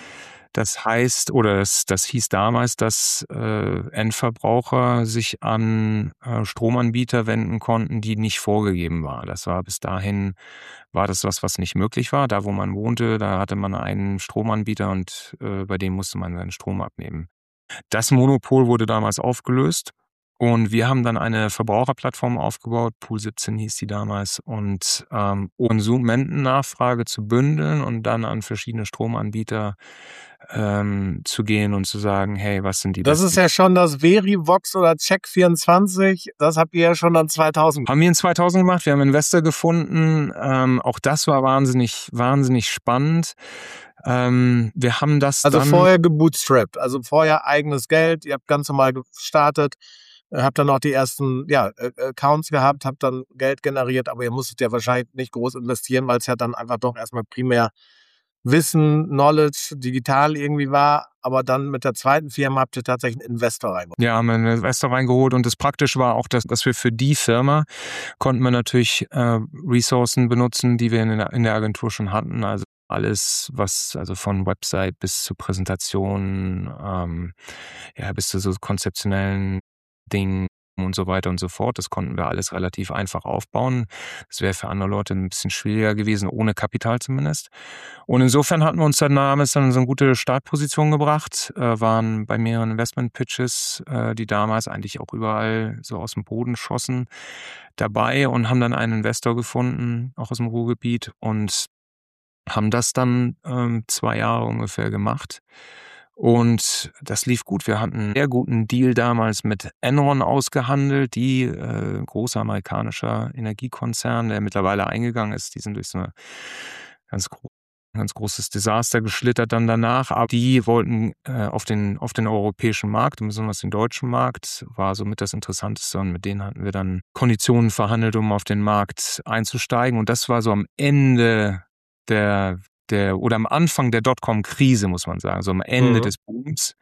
Das heißt, oder das, das hieß damals, dass äh, Endverbraucher sich an äh, Stromanbieter wenden konnten, die nicht vorgegeben waren. Das war bis dahin, war das was, was nicht möglich war. Da, wo man wohnte, da hatte man einen Stromanbieter und äh, bei dem musste man seinen Strom abnehmen. Das Monopol wurde damals aufgelöst. Und wir haben dann eine Verbraucherplattform aufgebaut, Pool siebzehn hieß die damals, und ähm, Konsumenten-Nachfrage zu bündeln und dann an verschiedene Stromanbieter ähm, zu gehen und zu sagen, hey, was sind die Das besten? ist ja schon das Verivox oder Check vierundzwanzig, das habt ihr ja schon dann zweitausend. Haben wir in zweitausend gemacht, wir haben Investor gefunden, ähm, auch das war wahnsinnig, wahnsinnig spannend. Ähm, wir haben das Also dann... vorher gebootstrapped, also vorher eigenes Geld, ihr habt ganz normal gestartet, habt dann auch die ersten ja, Accounts gehabt, habt dann Geld generiert, aber ihr musstet ja wahrscheinlich nicht groß investieren, weil es ja dann einfach doch erstmal primär Wissen, Knowledge, digital irgendwie war, aber dann mit der zweiten Firma habt ihr tatsächlich einen Investor reingeholt. Ja, haben einen Investor reingeholt und das Praktische war auch, dass, dass wir für die Firma konnten wir natürlich äh, Ressourcen benutzen, die wir in der, in der Agentur schon hatten, also alles, was, also von Website bis zu Präsentationen, ähm, ja, bis zu so konzeptionellen Dingen und so weiter und so fort. Das konnten wir alles relativ einfach aufbauen. Das wäre für andere Leute ein bisschen schwieriger gewesen, ohne Kapital zumindest. Und insofern hatten wir uns dann damals dann so eine gute Startposition gebracht, äh, waren bei mehreren Investment-Pitches, äh, die damals eigentlich auch überall so aus dem Boden schossen, dabei und haben dann einen Investor gefunden, auch aus dem Ruhrgebiet, und haben das dann ähm, zwei Jahre ungefähr gemacht. Und das lief gut. Wir hatten einen sehr guten Deal damals mit Enron ausgehandelt, die äh, großer amerikanischer Energiekonzern, der mittlerweile eingegangen ist. Die sind durch so eine ganz große ganz großes Desaster geschlittert dann danach. Aber die wollten äh, auf den, auf den europäischen Markt, und besonders den deutschen Markt, war somit das Interessanteste. Und mit denen hatten wir dann Konditionen verhandelt, um auf den Markt einzusteigen. Und das war so am Ende der, der oder am Anfang der Dotcom-Krise, muss man sagen, so am Ende mhm. des Booms.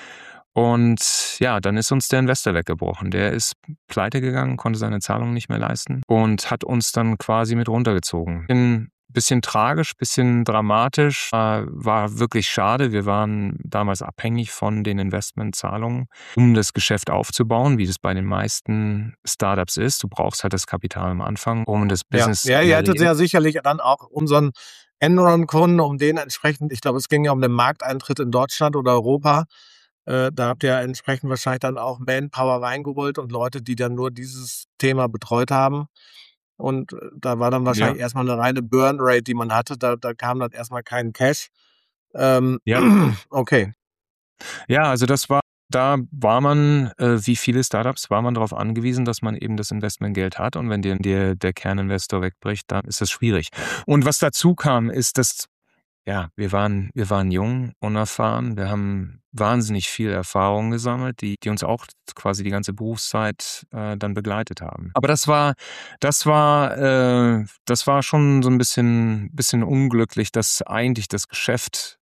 Und ja, dann ist uns der Investor weggebrochen. Der ist pleite gegangen, konnte seine Zahlungen nicht mehr leisten und hat uns dann quasi mit runtergezogen. In Bisschen tragisch, bisschen dramatisch, war wirklich schade. Wir waren damals abhängig von den Investmentzahlungen, um das Geschäft aufzubauen, wie das bei den meisten Startups ist. Du brauchst halt das Kapital am Anfang, um das Business zu Ja, ja ihr hättet ja sicherlich dann auch unseren Enron-Kunden, um den entsprechend, ich glaube, es ging ja um den Markteintritt in Deutschland oder Europa. Äh, da habt ihr entsprechend wahrscheinlich dann auch Manpower reingeholt und Leute, die dann nur dieses Thema betreut haben. Und da war dann wahrscheinlich ja. erstmal eine reine Burn-Rate, die man hatte. Da, da kam dann erstmal kein Cash. Ähm, ja. Okay. Ja, also das war, da war man, äh, wie viele Startups, war man darauf angewiesen, dass man eben das Investmentgeld hat. Und wenn dir, dir der Kerninvestor wegbricht, dann ist das schwierig. Und was dazu kam, ist, dass ja, wir waren, wir waren jung, unerfahren. Wir haben wahnsinnig viel Erfahrung gesammelt, die, die uns auch quasi die ganze Berufszeit äh, dann begleitet haben. Aber das war, das war, äh, das war schon so ein bisschen, bisschen unglücklich, dass eigentlich das Geschäft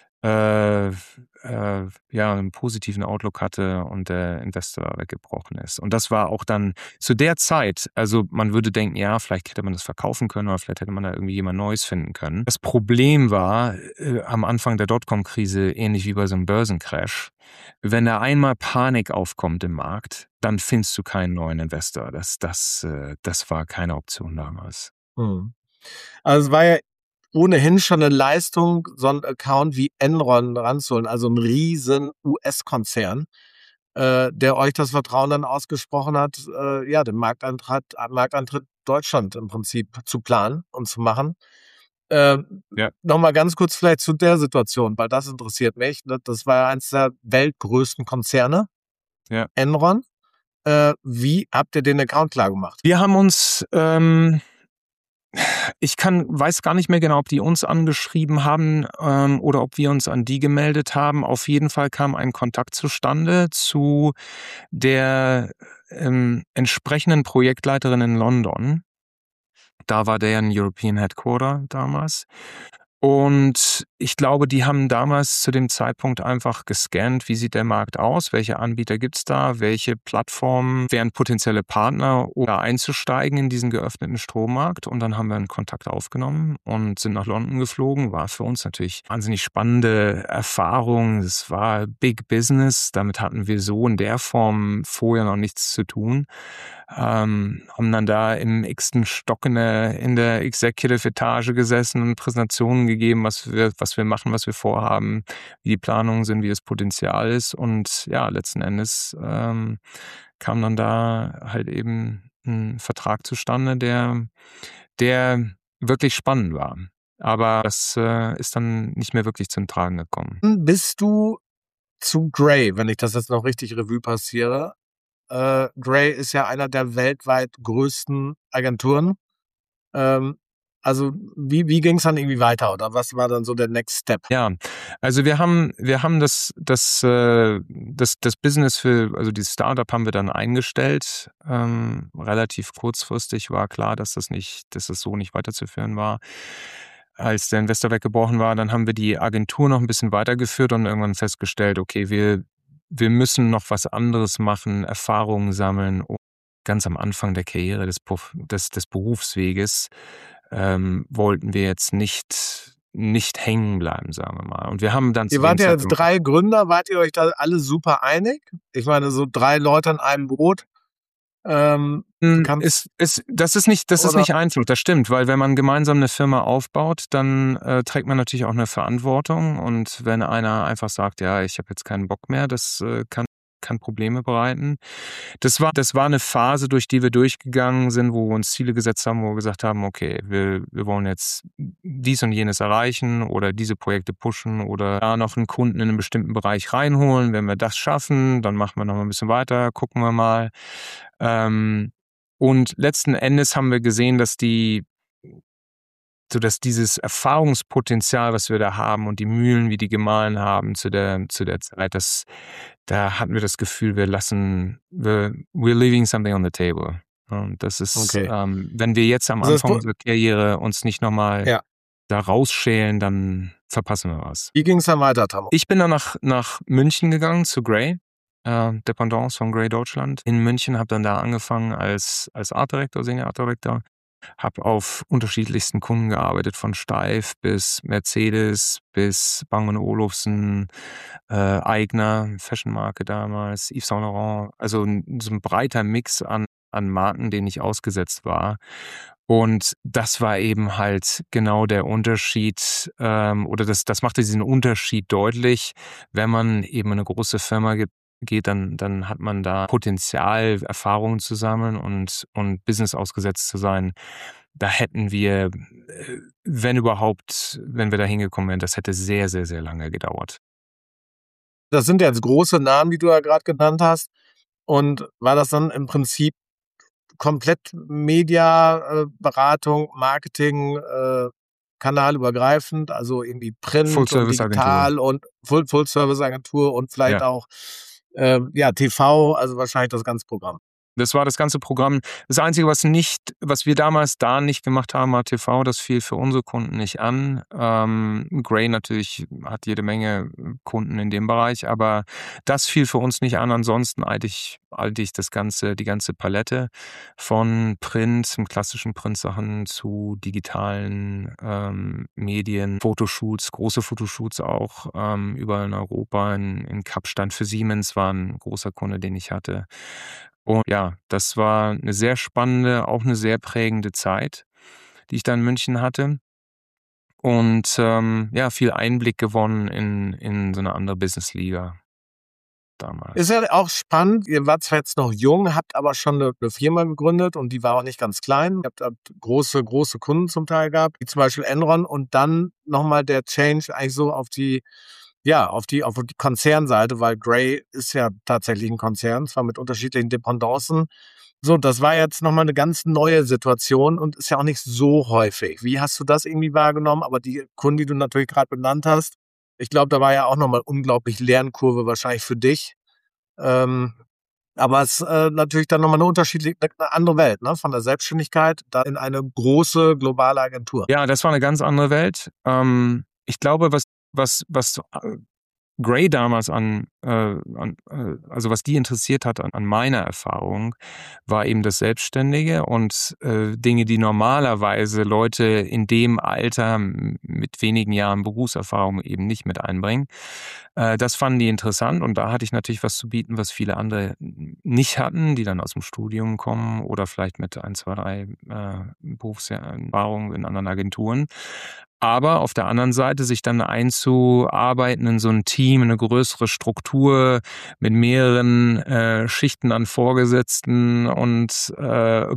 äh, äh, ja einen positiven Outlook hatte und der Investor weggebrochen ist. Und das war auch dann zu der Zeit, also man würde denken, ja, vielleicht hätte man das verkaufen können oder vielleicht hätte man da irgendwie jemand Neues finden können. Das Problem war äh, am Anfang der Dotcom-Krise, ähnlich wie bei so einem Börsencrash, wenn da einmal Panik aufkommt im Markt, dann findest du keinen neuen Investor. Das, das, äh, das war keine Option damals. Hm. Also es war ja ohnehin schon eine Leistung, so einen Account wie Enron ranzuholen, also ein riesen U S-Konzern, äh, der euch das Vertrauen dann ausgesprochen hat, äh, ja, den Markteintritt, Markteintritt Deutschland im Prinzip zu planen und zu machen. Äh, ja. Nochmal ganz kurz vielleicht zu der Situation, weil das interessiert mich. Das war ja eines der weltgrößten Konzerne, ja. Enron. Äh, wie habt ihr den Account klar gemacht? Wir haben uns... Ähm Ich kann, weiß gar nicht mehr genau, ob die uns angeschrieben haben ähm, oder ob wir uns an die gemeldet haben. Auf jeden Fall kam ein Kontakt zustande zu der ähm, entsprechenden Projektleiterin in London. Da war deren European Headquarter damals. Und ich glaube, die haben damals zu dem Zeitpunkt einfach gescannt, wie sieht der Markt aus, welche Anbieter gibt's da, welche Plattformen wären potenzielle Partner, um da einzusteigen in diesen geöffneten Strommarkt. Und dann haben wir einen Kontakt aufgenommen und sind nach London geflogen. War für uns natürlich wahnsinnig spannende Erfahrung. Es war Big Business, damit hatten wir so in der Form vorher noch nichts zu tun. Ähm, haben dann da im x-ten Stock in der, in der Executive-Etage gesessen und Präsentationen gegeben, was wir, was wir machen, was wir vorhaben, wie die Planungen sind, wie das Potenzial ist. Und ja, letzten Endes ähm, kam dann da halt eben ein Vertrag zustande, der, der wirklich spannend war. Aber das äh, ist dann nicht mehr wirklich zum Tragen gekommen. Bist du zu Grey, wenn ich das jetzt noch richtig Revue passiere? Äh, Grey ist ja einer der weltweit größten Agenturen. Ähm, also wie, wie ging es dann irgendwie weiter oder was war dann so der Next Step? Ja, also wir haben wir haben das das äh, das das Business für also dieses Startup haben wir dann eingestellt. Ähm, relativ kurzfristig war klar, dass das nicht, dass das so nicht weiterzuführen war. Als der Investor weggebrochen war, dann haben wir die Agentur noch ein bisschen weitergeführt und irgendwann festgestellt, okay, wir wir müssen noch was anderes machen, Erfahrungen sammeln. Und ganz am Anfang der Karriere des des, des Berufsweges ähm, wollten wir jetzt nicht nicht hängen bleiben, sagen wir mal. Und wir haben dann Ihr wart ja jetzt drei Gründer, wart ihr euch da alle super einig? Ich meine, so drei Leute in einem Boot. Ähm, ist, ist, das ist nicht, das ist nicht einfach, das stimmt, weil wenn man gemeinsam eine Firma aufbaut, dann äh, trägt man natürlich auch eine Verantwortung und wenn einer einfach sagt, ja, ich habe jetzt keinen Bock mehr, das äh, kann kann Probleme bereiten. Das war, das war eine Phase, durch die wir durchgegangen sind, wo wir uns Ziele gesetzt haben, wo wir gesagt haben, okay, wir, wir wollen jetzt dies und jenes erreichen oder diese Projekte pushen oder da noch einen Kunden in einen bestimmten Bereich reinholen. Wenn wir das schaffen, dann machen wir noch mal ein bisschen weiter, gucken wir mal. Ähm, und letzten Endes haben wir gesehen, dass die so dass dieses Erfahrungspotenzial, was wir da haben und die Mühlen, wie die gemahlen haben zu der, zu der Zeit, das, da hatten wir das Gefühl, wir lassen, wir, we're leaving something on the table. Und das ist, okay. ähm, wenn wir jetzt am also Anfang unserer Karriere uns nicht nochmal ja. da rausschälen, dann verpassen wir was. Wie ging es dann weiter, Tammo? Ich bin dann nach, nach München gegangen, zu Grey, äh, Dependance von Grey Deutschland. In München, habe dann da angefangen als, als Art Director, Senior Art Director. Habe auf unterschiedlichsten Kunden gearbeitet, von Steiff bis Mercedes bis Bang und Olufsen, äh, Aigner, Fashionmarke damals, Yves Saint Laurent. Also so ein breiter Mix an, an Marken, denen ich ausgesetzt war. Und das war eben halt genau der Unterschied, ähm, oder das, das machte diesen Unterschied deutlich, wenn man eben eine große Firma gibt, geht, dann, dann hat man da Potenzial, Erfahrungen zu sammeln und, und Business ausgesetzt zu sein. Da hätten wir, wenn überhaupt, wenn wir da hingekommen wären, das hätte sehr, sehr, sehr lange gedauert. Das sind jetzt große Namen, die du ja gerade genannt hast. Und war das dann im Prinzip komplett Media-Beratung, Marketing, äh, kanalübergreifend, also irgendwie Print und digital und Full- Full-Service-Agentur und vielleicht ja. auch ja, T V, also wahrscheinlich das ganze Programm. Das war das ganze Programm. Das Einzige, was nicht, was wir damals da nicht gemacht haben, war T V. Das fiel für unsere Kunden nicht an. Ähm, Grey natürlich hat jede Menge Kunden in dem Bereich, aber das fiel für uns nicht an. Ansonsten eigentlich, eigentlich das ganze, die ganze Palette von Print, klassischen Printsachen zu digitalen ähm, Medien, Fotoshoots, große Fotoshoots auch ähm, überall in Europa. In, in Kapstadt für Siemens war ein großer Kunde, den ich hatte. Und ja, das war eine sehr spannende, auch eine sehr prägende Zeit, die ich da in München hatte. Und ähm, ja, viel Einblick gewonnen in, in so eine andere Businessliga damals. Ist ja auch spannend, ihr wart zwar jetzt noch jung, habt aber schon eine, eine Firma gegründet und die war auch nicht ganz klein. Ihr habt, habt große, große Kunden zum Teil gehabt, wie zum Beispiel Enron und dann nochmal der Change eigentlich so auf die Ja, auf die, auf die Konzernseite, weil Grey ist ja tatsächlich ein Konzern, zwar mit unterschiedlichen Dependancen. So, das war jetzt nochmal eine ganz neue Situation und ist ja auch nicht so häufig. Wie hast du das irgendwie wahrgenommen? Aber die Kunden, die du natürlich gerade benannt hast, ich glaube, da war ja auch nochmal unglaublich Lernkurve wahrscheinlich für dich. Ähm, aber es ist äh, natürlich dann nochmal eine unterschiedliche, eine andere Welt, ne? Von der Selbstständigkeit da in eine große globale Agentur. Ja, das war eine ganz andere Welt. Ähm, ich glaube, was Was, was Grey damals an, äh, an äh, also was die interessiert hat an, an meiner Erfahrung, war eben das Selbstständige und äh, Dinge, die normalerweise Leute in dem Alter mit wenigen Jahren Berufserfahrung eben nicht mit einbringen. Äh, das fanden die interessant und da hatte ich natürlich was zu bieten, was viele andere nicht hatten, die dann aus dem Studium kommen oder vielleicht mit ein, zwei, drei äh, Berufserfahrungen in anderen Agenturen. Aber auf der anderen Seite sich dann einzuarbeiten in so ein Team, eine größere Struktur mit mehreren äh, Schichten an Vorgesetzten und äh,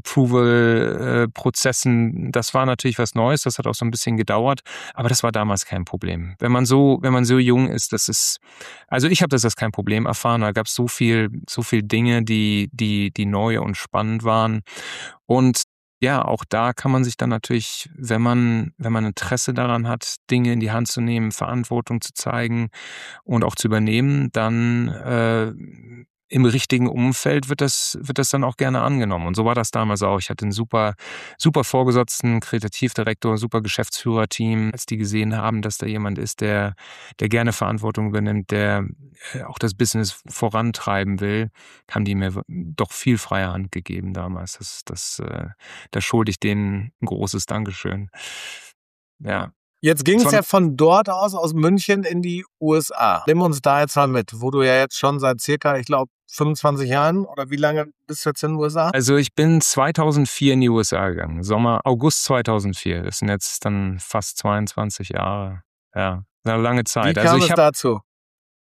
Approval-Prozessen, äh, das war natürlich was Neues, das hat auch so ein bisschen gedauert, aber das war damals kein Problem. Wenn man so, wenn man so jung ist, das ist, also ich habe das als kein Problem erfahren, da gab es so viel, so viel Dinge, die, die, die neu und spannend waren und ja, auch da kann man sich dann natürlich, wenn man, wenn man Interesse daran hat, Dinge in die Hand zu nehmen, Verantwortung zu zeigen und auch zu übernehmen, dann äh, im richtigen Umfeld wird das, wird das dann auch gerne angenommen. Und so war das damals auch. Ich hatte einen super, super Vorgesetzten, Kreativdirektor, super Geschäftsführerteam. Als die gesehen haben, dass da jemand ist, der, der gerne Verantwortung übernimmt, der auch das Business vorantreiben will, haben die mir doch viel freie Hand gegeben damals. Das, das, da schulde ich denen ein großes Dankeschön. Ja. Jetzt ging es ja von dort aus, aus München in die U S A. Nimm uns da jetzt mal mit, wo du ja jetzt schon seit circa, ich glaube, fünfundzwanzig Jahren oder wie lange bist du jetzt in den U S A? Also ich bin zweitausendvier in die U S A gegangen, Sommer, August zweitausendvier. Das sind jetzt dann fast zweiundzwanzig Jahre. Ja, eine lange Zeit. Wie kam also ich es hab, dazu?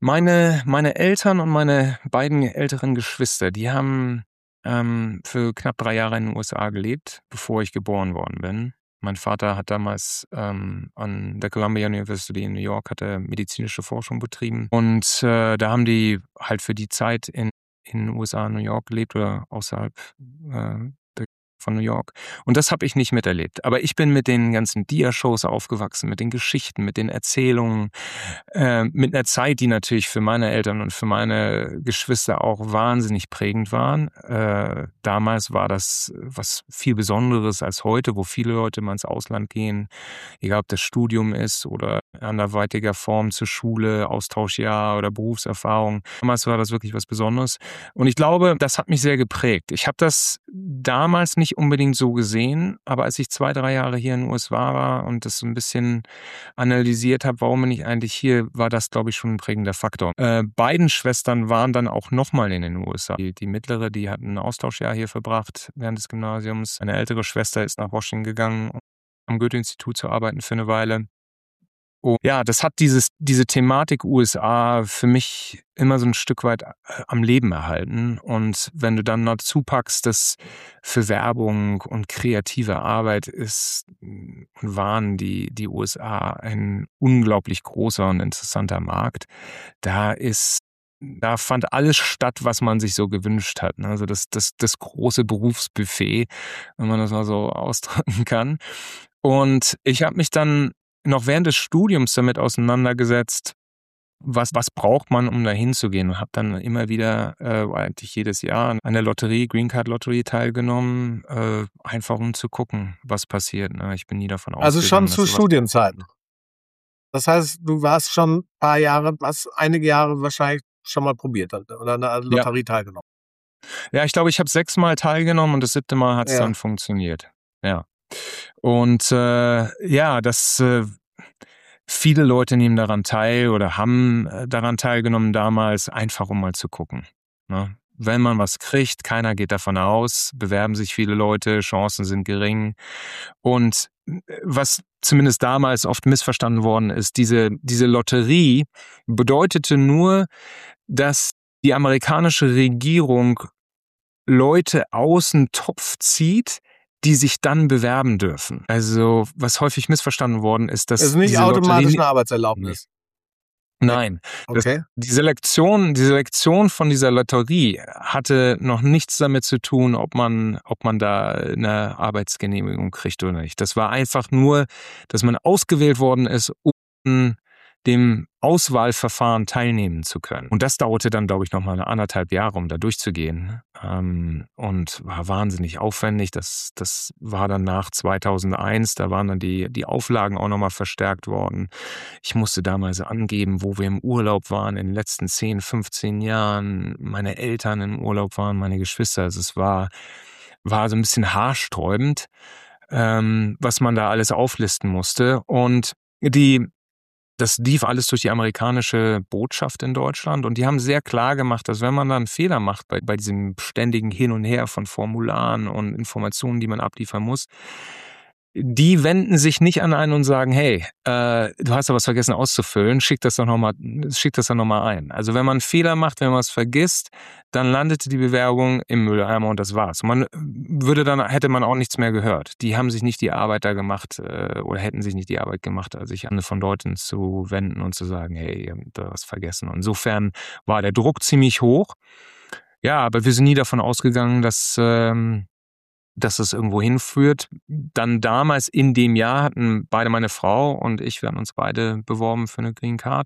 Meine, meine Eltern und meine beiden älteren Geschwister, die haben ähm, für knapp drei Jahre in den U S A gelebt, bevor ich geboren worden bin. Mein Vater hat damals ähm, an der Columbia University in New York hat er medizinische Forschung betrieben. Und äh, da haben die halt für die Zeit in, in den U S A, New York gelebt oder außerhalb äh, von New York. Und das habe ich nicht miterlebt. Aber ich bin mit den ganzen Dia-Shows aufgewachsen, mit den Geschichten, mit den Erzählungen, äh, mit einer Zeit, die natürlich für meine Eltern und für meine Geschwister auch wahnsinnig prägend waren. Äh, damals war das was viel Besonderes als heute, wo viele Leute mal ins Ausland gehen, egal ob das Studium ist oder anderweitiger Form zur Schule, Austauschjahr oder Berufserfahrung. Damals war das wirklich was Besonderes. Und ich glaube, das hat mich sehr geprägt. Ich habe das damals nicht unbedingt so gesehen, aber als ich zwei, drei Jahre hier in den U S A war und das so ein bisschen analysiert habe, warum bin ich eigentlich hier, war das, glaube ich, schon ein prägender Faktor. Äh, beiden Schwestern waren dann auch nochmal in den U S A. Die, die mittlere, die hat ein Austauschjahr hier verbracht während des Gymnasiums. Eine ältere Schwester ist nach Washington gegangen, um am Goethe-Institut zu arbeiten für eine Weile. Oh, ja, das hat dieses, diese Thematik U S A für mich immer so ein Stück weit am Leben erhalten. Und wenn du dann dazu packst, dass für Werbung und kreative Arbeit ist und waren die, die U S A ein unglaublich großer und interessanter Markt, da ist Da fand alles statt, was man sich so gewünscht hat. Also das, das, das große Berufsbuffet, wenn man das mal so ausdrücken kann. Und ich habe mich dann noch während des Studiums damit auseinandergesetzt, was, was braucht man, um da hinzugehen, und habe dann immer wieder, äh, eigentlich jedes Jahr an der Lotterie, Green Card Lotterie teilgenommen, äh, einfach um zu gucken, was passiert. Ne? Ich bin nie davon Also ausgegangen. schon zu Studienzeiten. Das heißt, du warst schon ein paar Jahre, hast einige Jahre wahrscheinlich schon mal probiert oder an der Lotterie ja. teilgenommen. Ja, ich glaube, ich habe sechsmal teilgenommen und das siebte Mal hat es ja. dann funktioniert. Ja. Und äh, ja, das äh, viele Leute nehmen daran teil oder haben äh, daran teilgenommen damals, einfach um mal zu gucken. Ne? Wenn man was kriegt, keiner geht davon aus, bewerben sich viele Leute, Chancen sind gering. Und was zumindest damals oft missverstanden worden ist, diese, diese Lotterie bedeutete nur, dass die amerikanische Regierung Leute aus dem Topf zieht, die sich dann bewerben dürfen. Also was häufig missverstanden worden ist, dass also nicht automatisch Lotterie eine Arbeitserlaubnis. Nein. Okay. Das, die Selektion, die Selektion von dieser Lotterie hatte noch nichts damit zu tun, ob man, ob man da eine Arbeitsgenehmigung kriegt oder nicht. Das war einfach nur, dass man ausgewählt worden ist, um dem Auswahlverfahren teilnehmen zu können. Und das dauerte dann, glaube ich, noch mal eine anderthalb Jahre, um da durchzugehen. Ähm, und war wahnsinnig aufwendig. Das, das war dann nach zweitausendeins, da waren dann die, die Auflagen auch noch mal verstärkt worden. Ich musste damals angeben, wo wir im Urlaub waren in den letzten zehn, fünfzehn Jahren. Meine Eltern im Urlaub waren, meine Geschwister. Also es war, war so ein bisschen haarsträubend, ähm, was man da alles auflisten musste. Und die Das lief alles durch die amerikanische Botschaft in Deutschland und die haben sehr klar gemacht, dass wenn man da einen Fehler macht bei, bei diesem ständigen Hin und Her von Formularen und Informationen, die man abliefern muss, die wenden sich nicht an einen und sagen, hey, äh, du hast da was vergessen auszufüllen, schick das doch nochmal, schick das doch nochmal ein. Also wenn man einen Fehler macht, wenn man es vergisst, dann landete die Bewerbung im Mülleimer und das war's. Und man würde dann, hätte man auch nichts mehr gehört. Die haben sich nicht die Arbeit da gemacht äh, oder hätten sich nicht die Arbeit gemacht, sich an von Leuten zu wenden und zu sagen, hey, ihr habt da was vergessen. Und insofern war der Druck ziemlich hoch. Ja, aber wir sind nie davon ausgegangen, dass ähm, dass es irgendwo hinführt. Dann damals in dem Jahr hatten beide, meine Frau und ich, wir hatten uns beide beworben für eine Green Card.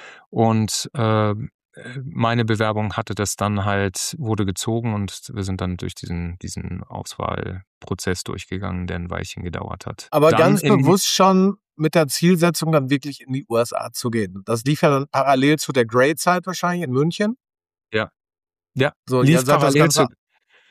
Und äh, meine Bewerbung hatte das dann halt, wurde gezogen und wir sind dann durch diesen, diesen Auswahlprozess durchgegangen, der ein Weilchen gedauert hat. Aber dann ganz bewusst schon mit der Zielsetzung, dann wirklich in die U S A zu gehen. Das lief ja dann parallel zu der Grey-Zeit wahrscheinlich in München. Ja. Ja, so, lief parallel zu...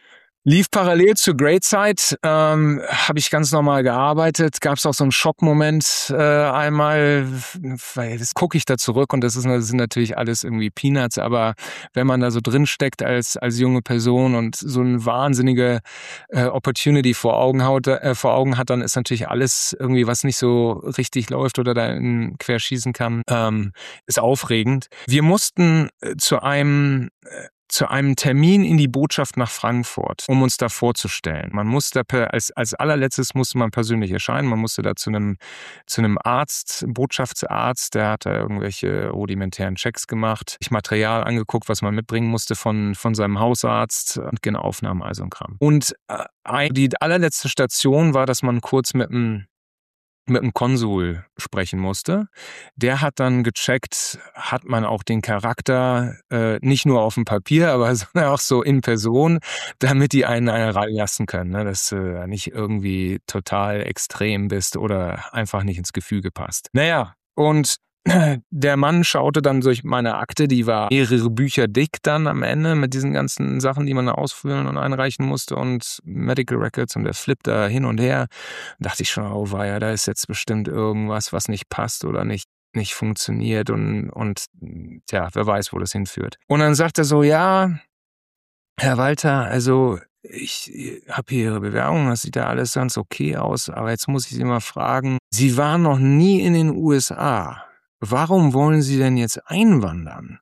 Lief parallel zur Great Site, ähm, habe ich ganz normal gearbeitet. Gab es auch so einen Schockmoment äh, einmal, weil das gucke ich da zurück und das, ist, das sind natürlich alles irgendwie Peanuts, aber wenn man da so drin steckt als als junge Person und so eine wahnsinnige äh, Opportunity vor Augen, haut, äh, vor Augen hat, dann ist natürlich alles irgendwie, was nicht so richtig läuft oder da in querschießen kann, ähm, ist aufregend. Wir mussten äh, zu einem äh, zu einem Termin in die Botschaft nach Frankfurt, um uns da vorzustellen. Man musste da als, als allerletztes musste man persönlich erscheinen. Man musste da zu einem, zu einem Arzt, Botschaftsarzt, der hat da irgendwelche rudimentären Checks gemacht, sich Material angeguckt, was man mitbringen musste von, von seinem Hausarzt und genau Aufnahmen, also ein Kram. Und äh, die allerletzte Station war, dass man kurz mit einem mit einem Konsul sprechen musste. Der hat dann gecheckt, hat man auch den Charakter äh, nicht nur auf dem Papier, aber sondern auch so in Person, damit die einen reinlassen können, ne? Dass du äh, nicht irgendwie total extrem bist oder einfach nicht ins Gefüge passt. Naja, und der Mann schaute dann durch meine Akte, die war mehrere Bücher dick dann am Ende mit diesen ganzen Sachen, die man da ausfüllen und einreichen musste und Medical Records und der flippt da hin und her. Da dachte ich schon, oh weia, da ist jetzt bestimmt irgendwas, was nicht passt oder nicht nicht funktioniert und, und tja, wer weiß, wo das hinführt. Und dann sagt er so, ja, Herr Walter, also ich habe hier Ihre Bewerbung, das sieht ja alles ganz okay aus, aber jetzt muss ich Sie mal fragen, Sie waren noch nie in den U S A. Warum wollen Sie denn jetzt einwandern?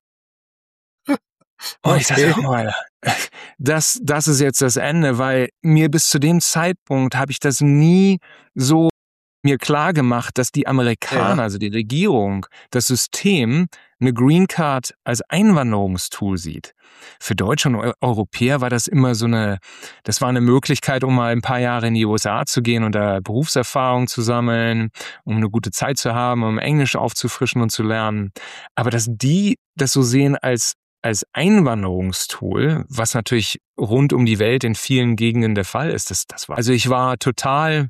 Und ich dachte, oh, Alter, das, das ist jetzt das Ende, weil mir bis zu dem Zeitpunkt habe ich das nie so mir klar gemacht, dass die Amerikaner, ja. also die Regierung, das System, eine Green Card als Einwanderungstool sieht. Für Deutsche und Europäer war das immer so eine, das war eine Möglichkeit, um mal ein paar Jahre in die U S A zu gehen und da Berufserfahrung zu sammeln, um eine gute Zeit zu haben, um Englisch aufzufrischen und zu lernen. Aber dass die das so sehen als als Einwanderungstool, was natürlich rund um die Welt in vielen Gegenden der Fall ist, das, das war, also ich war total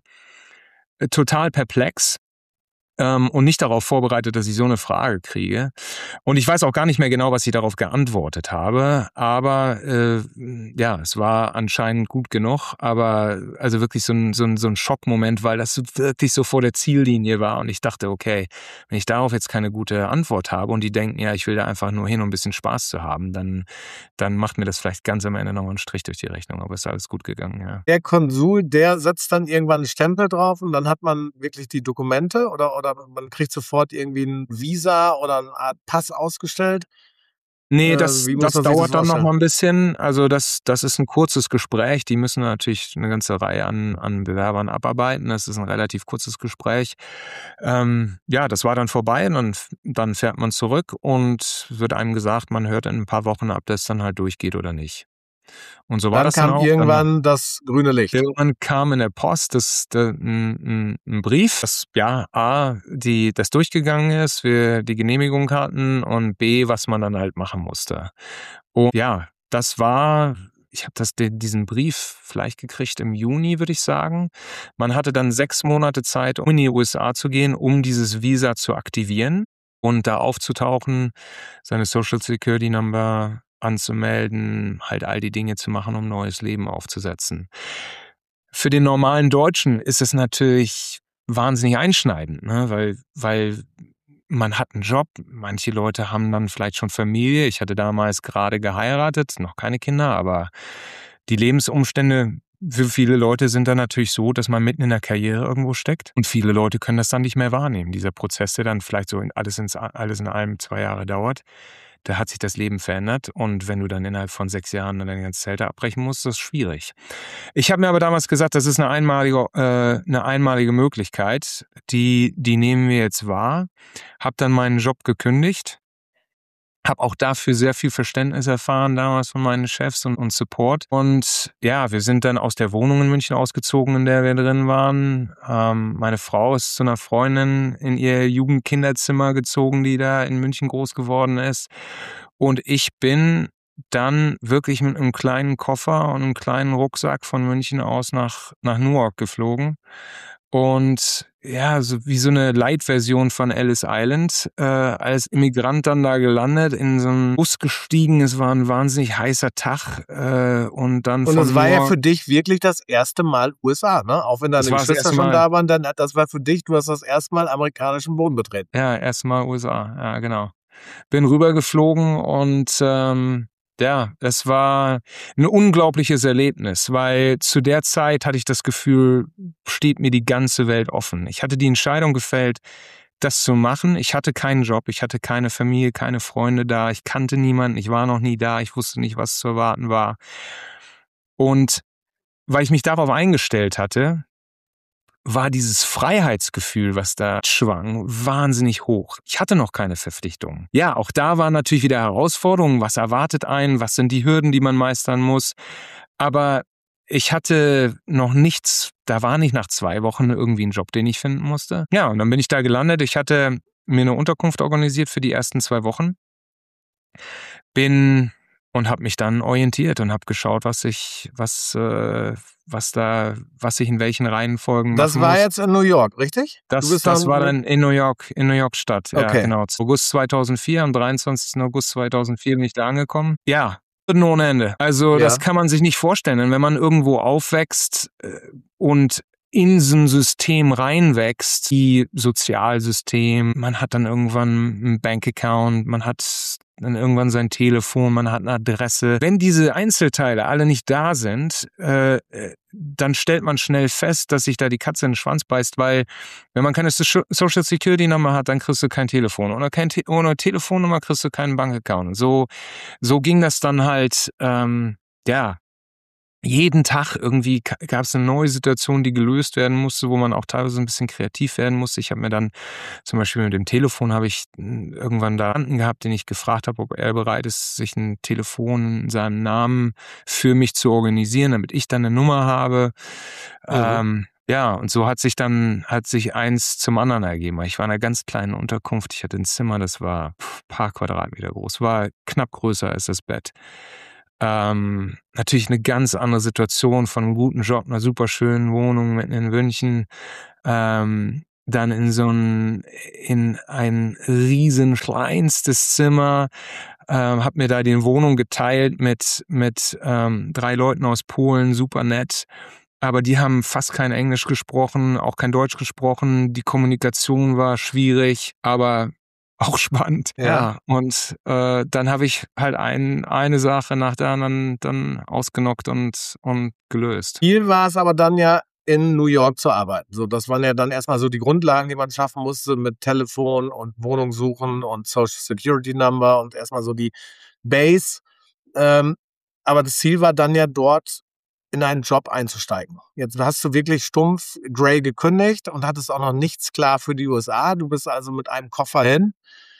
total perplex ähm, und nicht darauf vorbereitet, dass ich so eine Frage kriege. Und ich weiß auch gar nicht mehr genau, was ich darauf geantwortet habe, aber äh, ja, es war anscheinend gut genug, aber also wirklich so ein, so ein, so ein Schockmoment, weil das wirklich so vor der Ziellinie war und ich dachte, okay, wenn ich darauf jetzt keine gute Antwort habe und die denken, ja, ich will da einfach nur hin, um ein bisschen Spaß zu haben, dann, dann macht mir das vielleicht ganz am Ende noch einen Strich durch die Rechnung, aber es ist alles gut gegangen, ja. Der Konsul, der setzt dann irgendwann einen Stempel drauf und dann hat man wirklich die Dokumente oder, oder man kriegt sofort irgendwie ein Visa oder eine Art Pass ausgestellt? Nee, das, äh, das dauert das dann noch mal ein bisschen. Also das, das ist ein kurzes Gespräch. Die müssen natürlich eine ganze Reihe an, an Bewerbern abarbeiten. Das ist ein relativ kurzes Gespräch. Ähm, ja, das war dann vorbei und dann, dann fährt man zurück und wird einem gesagt, man hört in ein paar Wochen, ob das dann halt durchgeht oder nicht. Und so war dann das kam dann auch. irgendwann dann, das grüne Licht. Irgendwann kam in der Post das, das, ein, ein Brief, dass ja A, die, das durchgegangen ist, wir die Genehmigung hatten und B, was man dann halt machen musste. Und ja, das war, ich habe das diesen Brief vielleicht gekriegt im Juni, würde ich sagen. Man hatte dann sechs Monate Zeit, um in die U S A zu gehen, um dieses Visa zu aktivieren und da aufzutauchen, seine Social Security Number anzumelden, halt all die Dinge zu machen, um neues Leben aufzusetzen. Für den normalen Deutschen ist es natürlich wahnsinnig einschneidend, ne? weil, weil man hat einen Job, manche Leute haben dann vielleicht schon Familie. Ich hatte damals gerade geheiratet, noch keine Kinder, aber die Lebensumstände für viele Leute sind dann natürlich so, dass man mitten in der Karriere irgendwo steckt und viele Leute können das dann nicht mehr wahrnehmen. Dieser Prozess, der dann vielleicht so in alles, ins, alles in allem zwei Jahre dauert, da hat sich das Leben verändert und wenn du dann innerhalb von sechs Jahren dann deine ganze Zelte abbrechen musst, das ist schwierig. Ich habe mir aber damals gesagt, das ist eine einmalige, äh, eine einmalige Möglichkeit, die, die nehmen wir jetzt wahr. Habe dann meinen Job gekündigt, habe auch dafür sehr viel Verständnis erfahren damals von meinen Chefs und, und Support. Und ja, wir sind dann aus der Wohnung in München ausgezogen, in der wir drin waren. Ähm, meine Frau ist zu einer Freundin in ihr Jugendkinderzimmer gezogen, die da in München groß geworden ist. Und ich bin dann wirklich mit einem kleinen Koffer und einem kleinen Rucksack von München aus nach, nach Newark geflogen Und ja, so wie so eine Light-Version von Ellis Island, äh, als Immigrant dann da gelandet, in so einen Bus gestiegen, es war ein wahnsinnig heißer Tag äh, und dann Und von es war ja New für dich wirklich das erste Mal U S A, ne? Auch wenn deine Das war das Geschwister erste schon Mal. da waren, dann das war für dich, du hast das erste Mal amerikanischen Boden betreten. Ja, erstmal U S A, ja genau. Bin rübergeflogen und ähm, ja, es war ein unglaubliches Erlebnis, weil zu der Zeit hatte ich das Gefühl, steht mir die ganze Welt offen. Ich hatte die Entscheidung gefällt, das zu machen. Ich hatte keinen Job, ich hatte keine Familie, keine Freunde da, ich kannte niemanden, ich war noch nie da, ich wusste nicht, was zu erwarten war. Und weil ich mich darauf eingestellt hatte, war dieses Freiheitsgefühl, was da schwang, wahnsinnig hoch. Ich hatte noch keine Verpflichtungen. Ja, auch da waren natürlich wieder Herausforderungen. Was erwartet einen? Was sind die Hürden, die man meistern muss? Aber ich hatte noch nichts, da war nicht nach zwei Wochen irgendwie ein Job, den ich finden musste. Ja, und dann bin ich da gelandet. Ich hatte mir eine Unterkunft organisiert für die ersten zwei Wochen. Bin und habe mich dann orientiert und habe geschaut, was ich, was, äh, was da, was ich in welchen Reihenfolgen Das machen war muss. jetzt in New York, richtig? Das, Du bist das dann war mit- dann in New York, in New York Stadt. Ja, Okay. genau. August zweitausendvier, am dreiundzwanzigsten August zweitausendvier bin ich da angekommen. Ja, Hürden ohne Ende. Also Ja. das kann man sich nicht vorstellen. Denn wenn man irgendwo aufwächst äh, und in so ein System reinwächst, die Sozialsystem, man hat dann irgendwann einen Bankaccount, man hat dann irgendwann sein Telefon, man hat eine Adresse. Wenn diese Einzelteile alle nicht da sind, äh, dann stellt man schnell fest, dass sich da die Katze in den Schwanz beißt, weil wenn man keine So- Social Security Nummer hat, dann kriegst du kein Telefon. Ohne, kein Te- ohne Telefonnummer kriegst du keinen Bankaccount. So, so ging das dann halt, ähm, ja, jeden Tag irgendwie gab es eine neue Situation, die gelöst werden musste, wo man auch teilweise ein bisschen kreativ werden musste. Ich habe mir dann zum Beispiel mit dem Telefon habe ich irgendwann da einen gehabt, den ich gefragt habe, ob er bereit ist, sich ein Telefon in seinem Namen für mich zu organisieren, damit ich dann eine Nummer habe. Mhm. Ähm, ja, und so hat sich dann hat sich eins zum anderen ergeben. Ich war in einer ganz kleinen Unterkunft. Ich hatte ein Zimmer, das war ein paar Quadratmeter groß, war knapp größer als das Bett. Ähm, natürlich eine ganz andere Situation von einem guten Job, einer super schönen Wohnung mitten in München, ähm, dann in so ein, in ein riesen kleinstes Zimmer, ähm, hab mir da die Wohnung geteilt mit, mit ähm, drei Leuten aus Polen, super nett. Aber die haben fast kein Englisch gesprochen, auch kein Deutsch gesprochen. Die Kommunikation war schwierig, aber auch spannend. Ja. Ja, und äh, dann habe ich halt ein, eine Sache nach der anderen dann ausgenockt und, und gelöst. Ziel war es aber dann ja, in New York zu arbeiten. So, das waren ja dann erstmal so die Grundlagen, die man schaffen musste mit Telefon und Wohnung suchen und Social Security Number und erstmal so die Base. Ähm, aber das Ziel war dann ja dort in einen Job einzusteigen. Jetzt hast du wirklich stumpf Gray gekündigt und hattest auch noch nichts klar für die U S A. Du bist also mit einem Koffer hin.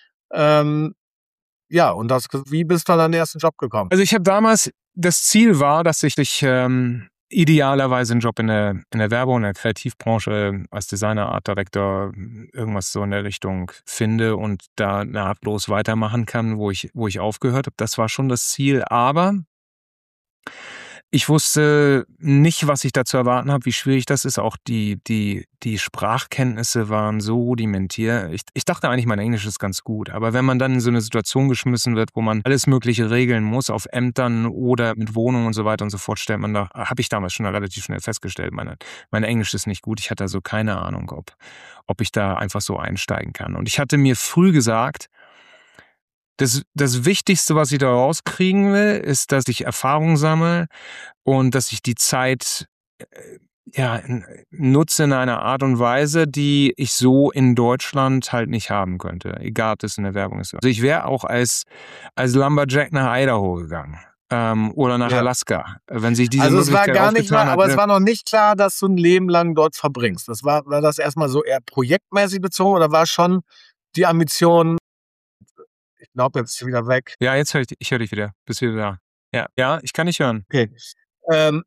Ähm, ja, und das, wie bist du an deinen ersten Job gekommen? Also ich habe damals, das Ziel war, dass ich dich ähm, idealerweise einen Job in der, in der Werbung, in der Kreativbranche als Designer, Art Director, irgendwas so in der Richtung finde und da nahtlos weitermachen kann, wo ich, wo ich aufgehört habe. Das war schon das Ziel, aber ich wusste nicht, was ich da zu erwarten habe, wie schwierig das ist. Auch die, die, die Sprachkenntnisse waren so rudimentiert. Ich, ich dachte eigentlich, mein Englisch ist ganz gut. Aber wenn man dann in so eine Situation geschmissen wird, wo man alles Mögliche regeln muss, auf Ämtern oder mit Wohnungen und so weiter und so fort, stellt man da, habe ich damals schon relativ schnell festgestellt, meine, mein Englisch ist nicht gut. Ich hatte also keine Ahnung, ob, ob ich da einfach so einsteigen kann. Und ich hatte mir früh gesagt, Das, das Wichtigste, was ich da rauskriegen will, ist, dass ich Erfahrung sammle und dass ich die Zeit äh, ja, nutze in einer Art und Weise, die ich so in Deutschland halt nicht haben könnte, egal ob das in der Werbung ist. Also ich wäre auch als, als Lumberjack nach Idaho gegangen ähm, oder nach Ja. Alaska, wenn sich diese Also es war Möglichkeit gar nicht aufgetan mal, aber hatte. es war noch nicht klar, dass du ein Leben lang dort verbringst. Das war, war das erstmal so eher projektmäßig bezogen oder war schon die Ambition, ich glaube, jetzt ist sie wieder weg. Ja, jetzt höre ich, ich höre dich wieder. Bist wieder da. Ja, ja, ich kann dich hören. Okay. Ähm,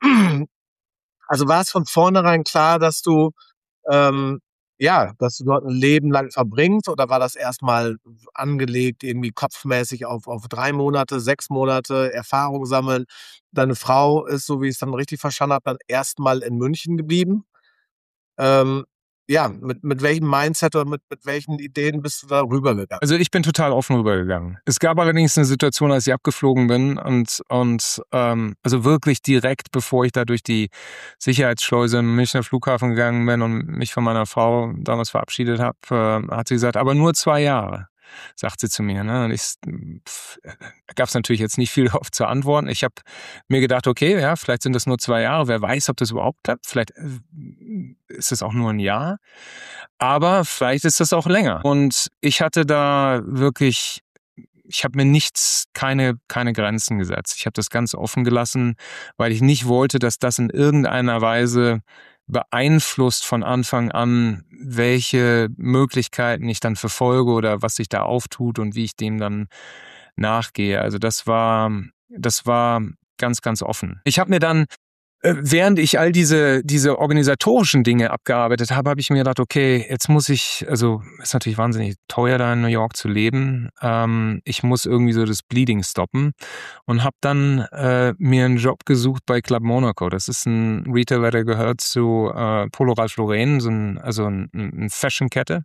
also war es von vornherein klar, dass du ähm, ja, dass du dort ein Leben lang verbringst oder war das erstmal angelegt, irgendwie kopfmäßig auf, auf drei Monate, sechs Monate Erfahrung sammeln? Deine Frau ist, so wie ich es dann richtig verstanden habe, dann erstmal in München geblieben. Ähm, ja, mit, mit welchem Mindset oder mit, mit welchen Ideen bist du da rübergegangen? Also ich bin total offen rübergegangen. Es gab allerdings eine Situation, als ich abgeflogen bin und, und ähm, also wirklich direkt, bevor ich da durch die Sicherheitsschleuse im Münchner Flughafen gegangen bin und mich von meiner Frau damals verabschiedet habe, äh, hat sie gesagt, aber nur zwei Jahre. Sagt sie zu mir. Ne? Und ich gab es natürlich jetzt nicht viel darauf zu antworten. Ich habe mir gedacht, okay, ja, vielleicht sind das nur zwei Jahre. Wer weiß, ob das überhaupt klappt. Vielleicht ist es auch nur ein Jahr. Aber vielleicht ist das auch länger. Und ich hatte da wirklich, ich habe mir nichts, keine, keine Grenzen gesetzt. Ich habe das ganz offen gelassen, weil ich nicht wollte, dass das in irgendeiner Weise beeinflusst von Anfang an, welche Möglichkeiten ich dann verfolge oder was sich da auftut und wie ich dem dann nachgehe. Also das war, das war ganz, ganz offen. Ich habe mir dann, während ich all diese, diese organisatorischen Dinge abgearbeitet habe, habe ich mir gedacht, okay, jetzt muss ich, also ist natürlich wahnsinnig teuer, da in New York zu leben. Ähm, ich muss irgendwie so das Bleeding stoppen und habe dann äh, mir einen Job gesucht bei Club Monaco. Das ist ein Retailer, der gehört zu äh, Polo Ralph Lauren, so ein, also eine ein Fashion-Kette.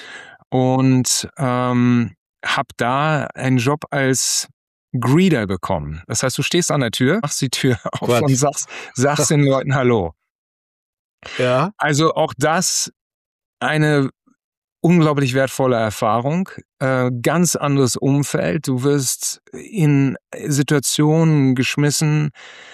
Und ähm, habe da einen Job als Greeter bekommen. Das heißt, du stehst an der Tür, machst die Tür auf What? und sagst, sagst den Leuten Hallo. Ja. Also auch das eine unglaublich wertvolle Erfahrung. Äh, ganz anderes Umfeld. Du wirst in Situationen geschmissen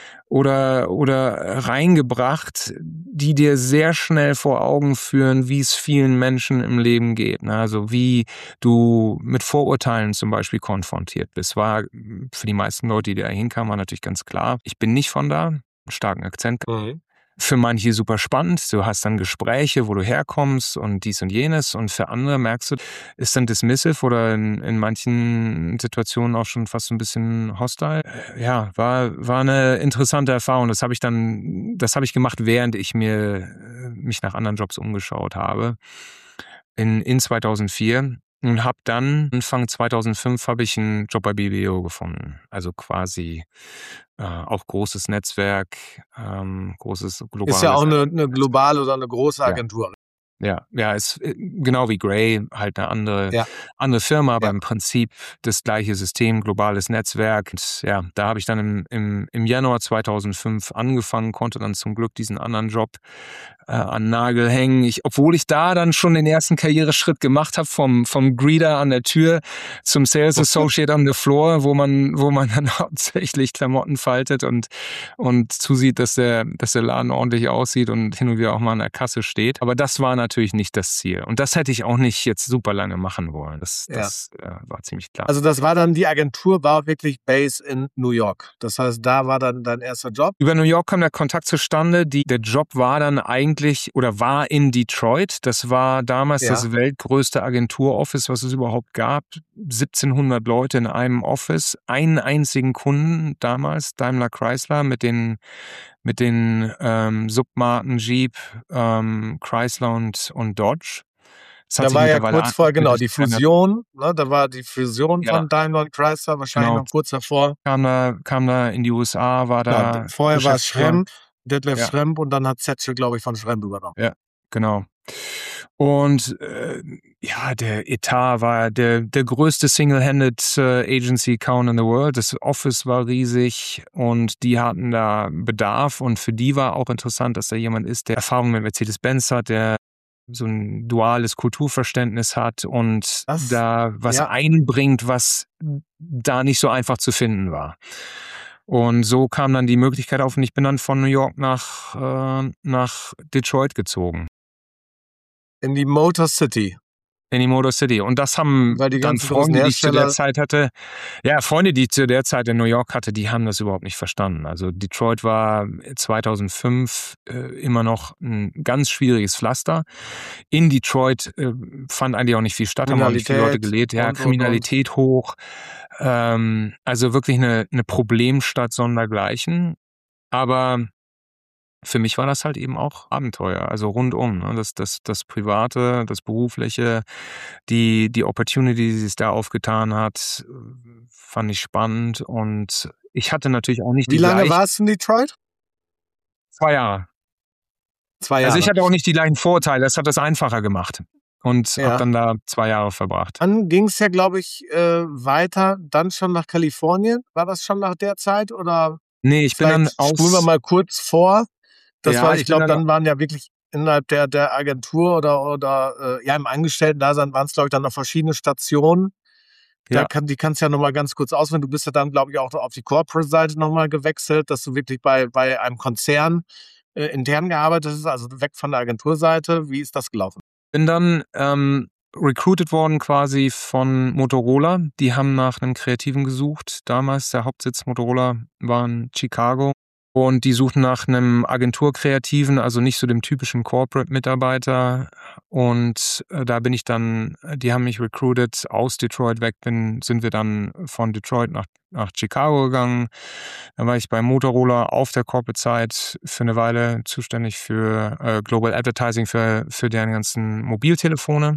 oder, oder reingebracht, die dir sehr schnell vor Augen führen, wie es vielen Menschen im Leben geht. Also wie du mit Vorurteilen zum Beispiel konfrontiert bist. War für die meisten Leute, die da hinkamen, war natürlich ganz klar. Ich bin nicht von da, starken Akzent. Mhm. Für manche super spannend. Du hast dann Gespräche, wo du herkommst und dies und jenes. Und für andere merkst du, ist dann dismissive oder in, in manchen Situationen auch schon fast ein bisschen hostile. Ja, war, war eine interessante Erfahrung. Das habe ich dann, das habe ich gemacht, während ich mir, mich nach anderen Jobs umgeschaut habe. In, in zweitausendvier. Und habe dann, Anfang zweitausendfünf, habe ich einen Job bei B B O gefunden. Also quasi äh, auch großes Netzwerk, ähm, großes globales. Ist ja auch eine, eine globale oder eine große Agentur. Ja. Ja, ja, ist genau wie Grey halt eine andere, ja. andere Firma, aber ja. im Prinzip das gleiche System, globales Netzwerk. Und ja, da habe ich dann im, im, im Januar zweitausendfünf angefangen, konnte dann zum Glück diesen anderen Job äh, an Nagel hängen. Ich, obwohl ich da dann schon den ersten Karriereschritt gemacht habe, vom, vom Greeter an der Tür zum Sales Associate on the Floor, wo man, wo man dann hauptsächlich Klamotten faltet und, und zusieht, dass der, dass der Laden ordentlich aussieht und hin und wieder auch mal an der Kasse steht. Aber das war natürlich nicht das Ziel. Und das hätte ich auch nicht jetzt super lange machen wollen. Das, ja. das äh, war ziemlich klar. Also das war dann, die Agentur war wirklich Base in New York. Das heißt, da war dann dein erster Job? Über New York kam der Kontakt zustande. Die, der Job war dann eigentlich oder war in Detroit. Das war damals ja. das weltgrößte Agenturoffice, was es überhaupt gab. siebzehnhundert Leute in einem Office. Einen einzigen Kunden damals, Daimler Chrysler, mit den mit den ähm, Submarken Jeep, ähm, Chrysler und, und Dodge. Da war ja kurz vor, genau, die Fusion, ne, da war die Fusion ja. von Daimler und Chrysler wahrscheinlich genau. noch kurz davor. Kam da, kam da in die U S A, war da. Ja, vorher war es Schremp, Detlef ja. Schremp und dann hat Zetsche, glaube ich, von Schremp übernommen. Ja, genau. Und äh, ja, der Etat war der, der größte Single-Handed äh, Agency Account in the world. Das Office war riesig und die hatten da Bedarf. Und für die war auch interessant, dass da jemand ist, der Erfahrung mit Mercedes-Benz hat, der so ein duales Kulturverständnis hat und das, da was ja. einbringt, was da nicht so einfach zu finden war. Und so kam dann die Möglichkeit auf und ich bin dann von New York nach, äh, nach Detroit gezogen. In die Motor City. In die Motor City. Und das haben dann Freunde, die ich zu der Zeit hatte, ja, Freunde, die ich zu der Zeit in New York hatte, die haben das überhaupt nicht verstanden. Also Detroit war zweitausendfünf äh, immer noch ein ganz schwieriges Pflaster. In Detroit äh, fand eigentlich auch nicht viel statt, haben auch nicht viele Leute gelebt. Ja, und, Kriminalität und, und. hoch. Ähm, also wirklich eine, eine Problemstadt sondergleichen. Aber für mich war das halt eben auch Abenteuer, also rundum. Ne? Das, das, das Private, das Berufliche, die, die Opportunity, die sich da aufgetan hat, fand ich spannend. Und ich hatte natürlich auch nicht Wie die lange warst du in Detroit? Zwei Jahre. Zwei Jahre. Also ich hatte auch nicht die gleichen Vorteile, das hat es einfacher gemacht und ja. habe dann da zwei Jahre verbracht. Dann ging es ja, glaube ich, äh, weiter, dann schon nach Kalifornien. War das schon nach der Zeit oder? Nee, ich bin dann aus... Spulen wir mal kurz vor. Das ja, war, ich, ich glaube, dann, dann waren ja wirklich innerhalb der, der Agentur oder, oder äh, ja, im Angestellten-Dasein waren es, glaube ich, dann noch verschiedene Stationen. Da ja. kann, die kannst du ja nochmal ganz kurz auswählen. Du bist ja dann, glaube ich, auch auf die Corporate-Seite nochmal gewechselt, dass du wirklich bei, bei einem Konzern äh, intern gearbeitet hast, also weg von der Agenturseite. Wie ist das gelaufen? Bin dann ähm, recruited worden quasi von Motorola. Die haben nach einem Kreativen gesucht. Damals der Hauptsitz Motorola war in Chicago. Und die suchten nach einem Agenturkreativen, also nicht so dem typischen Corporate-Mitarbeiter. Und äh, da bin ich dann, die haben mich recruited, aus Detroit weg bin, sind wir dann von Detroit nach, nach Chicago gegangen. Da war ich bei Motorola auf der Corporate-Side für eine Weile zuständig für äh, Global Advertising, für, für deren ganzen Mobiltelefone.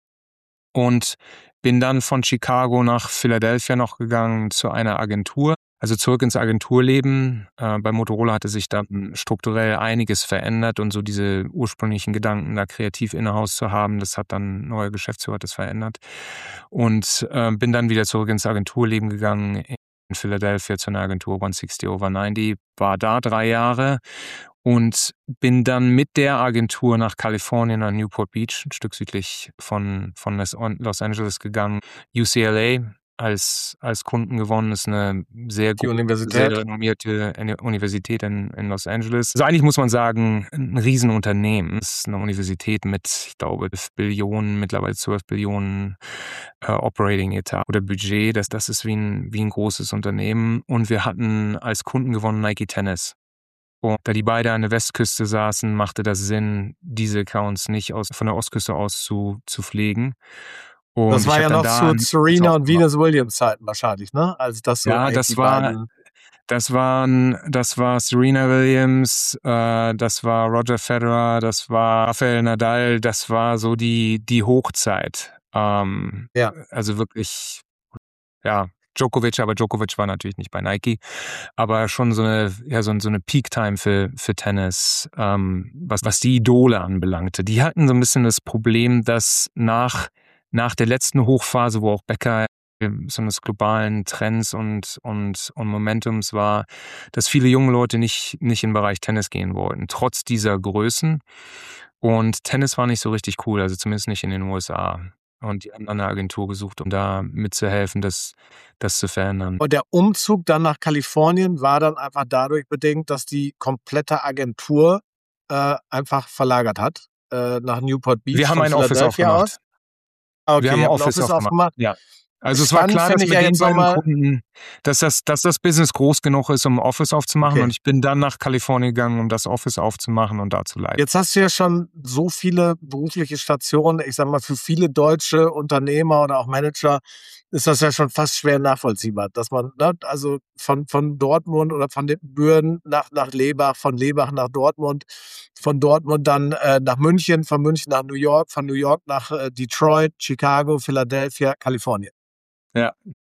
Und bin dann von Chicago nach Philadelphia noch gegangen zu einer Agentur. Also zurück ins Agenturleben. Äh, bei Motorola hatte sich dann strukturell einiges verändert und so diese ursprünglichen Gedanken, da kreativ in-house zu haben, das hat dann neuer Geschäftsführer das verändert. Und äh, bin dann wieder zurück ins Agenturleben gegangen in Philadelphia zu einer Agentur one sixty over ninety, war da drei Jahre und bin dann mit der Agentur nach Kalifornien, nach Newport Beach, ein Stück südlich von, von Los Angeles gegangen. U C L A als, als Kunden gewonnen, ist eine sehr Die gute, Universität. sehr renommierte Universität in, in Los Angeles. Also eigentlich muss man sagen, ein Riesenunternehmen. Es ist eine Universität mit, ich glaube, Billionen, mittlerweile zwölf Billionen äh, Operating-Etat oder Budget. Das, das ist wie ein, wie ein großes Unternehmen. Und wir hatten als Kunden gewonnen Nike Tennis. Und da die beide an der Westküste saßen, machte das Sinn, diese Accounts nicht aus, von der Ostküste aus zu, zu pflegen. Und das war ja noch da zu Serena und Venus Williams Zeiten wahrscheinlich, ne? Also das so ja, das war, das waren, das war Serena Williams, äh, das war Roger Federer, das war Rafael Nadal, das war so die, die Hochzeit. Ähm, ja. Also wirklich, ja, Djokovic, aber Djokovic war natürlich nicht bei Nike, aber schon so eine, ja, so, so eine Peak-Time für, für Tennis, ähm, was, was die Idole anbelangte. Die hatten so ein bisschen das Problem, dass nach Nach der letzten Hochphase, wo auch Becker so eines globalen Trends und, und, und Momentums war, dass viele junge Leute nicht, nicht in den Bereich Tennis gehen wollten, trotz dieser Größen. Und Tennis war nicht so richtig cool, also zumindest nicht in den U S A. Und die haben eine Agentur gesucht, um da mitzuhelfen, das, das zu verändern. Und der Umzug dann nach Kalifornien war dann einfach dadurch bedingt, dass die komplette Agentur äh, einfach verlagert hat äh, nach Newport Beach. Wir haben ein Office aufgemacht. Aus. Okay, wir haben ein Office, Office aufgemacht. Ja. Also es war klar, dass mit den beiden Kunden, dass das, dass das Business groß genug ist, um ein Office aufzumachen. Okay. Und ich bin dann nach Kalifornien gegangen, um das Office aufzumachen und da zu leiten. Jetzt hast du ja schon so viele berufliche Stationen. Ich sag mal, für viele deutsche Unternehmer oder auch Manager ist das ja schon fast schwer nachvollziehbar, dass man, ne, also von, von Dortmund oder von den Büren nach, nach Lebach, von Lebach nach Dortmund, von Dortmund dann äh, nach München, von München nach New York, von New York nach äh, Detroit, Chicago, Philadelphia, Kalifornien. Ja.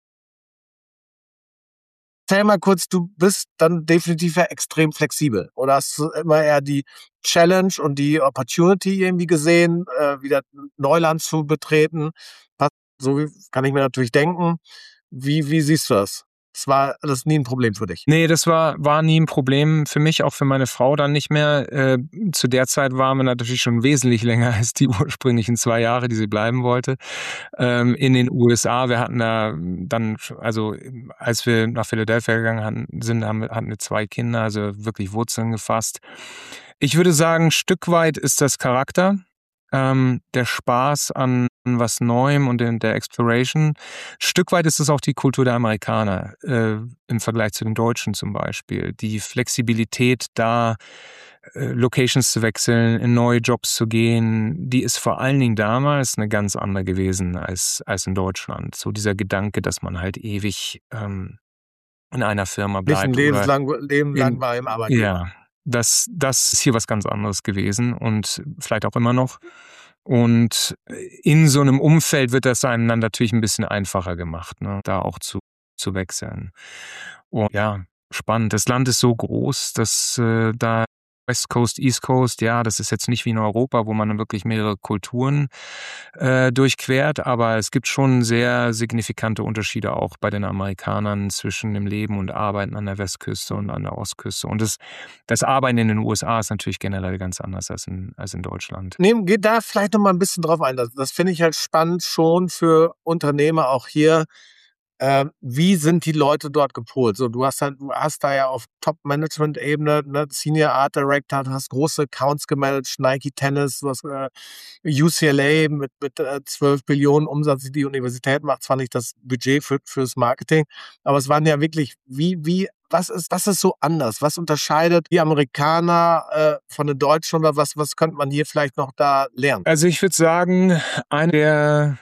Erzähl mal kurz, du bist dann definitiv ja extrem flexibel. Oder hast du immer eher die Challenge und die Opportunity irgendwie gesehen, äh, wieder Neuland zu betreten? So kann ich mir natürlich denken. Wie, wie siehst du das? Das war alles nie ein Problem für dich? Nee, das war, war nie ein Problem für mich, auch für meine Frau dann nicht mehr. Äh, zu der Zeit waren wir natürlich schon wesentlich länger als die ursprünglichen zwei Jahre, die sie bleiben wollte, ähm, in den U S A. Wir hatten da dann, also als wir nach Philadelphia gegangen sind, haben wir, hatten wir zwei Kinder, also wirklich Wurzeln gefasst. Ich würde sagen, ein Stück weit ist das Charakter. Ähm, der Spaß an was Neuem und in der Exploration. Ein Stück weit ist es auch die Kultur der Amerikaner äh, im Vergleich zu den Deutschen zum Beispiel. Die Flexibilität da, äh, Locations zu wechseln, in neue Jobs zu gehen, die ist vor allen Dingen damals eine ganz andere gewesen als, als in Deutschland. So dieser Gedanke, dass man halt ewig ähm, in einer Firma bleibt. Nicht ein lebenslang, Leben lang bei einem Arbeitgeber. Ja. Das, das ist hier was ganz anderes gewesen und vielleicht auch immer noch. Und in so einem Umfeld wird das einem dann natürlich ein bisschen einfacher gemacht, ne, da auch zu, zu wechseln. Und ja, spannend. Das Land ist so groß, dass äh, da West Coast, East Coast, ja, das ist jetzt nicht wie in Europa, wo man dann wirklich mehrere Kulturen äh, durchquert, aber es gibt schon sehr signifikante Unterschiede auch bei den Amerikanern zwischen dem Leben und Arbeiten an der Westküste und an der Ostküste. Und das, das Arbeiten in den U S A ist natürlich generell ganz anders als in, als in Deutschland. Nehmen, geht da vielleicht noch mal ein bisschen drauf ein. Das, das finde ich halt spannend schon für Unternehmer auch hier. Äh, wie sind die Leute dort gepolt? So, du hast halt, du hast da ja auf Top-Management-Ebene, ne, Senior Art Director, du hast große Accounts gemanagt, Nike Tennis, du hast äh, U C L A mit, mit äh, zwölf Billionen Umsatz. Die Universität macht zwar nicht das Budget für, fürs Marketing, aber es waren ja wirklich, wie, wie, was ist, was ist so anders? Was unterscheidet die Amerikaner äh, von den Deutschen oder was, was könnte man hier vielleicht noch da lernen? Also ich würde sagen, eine der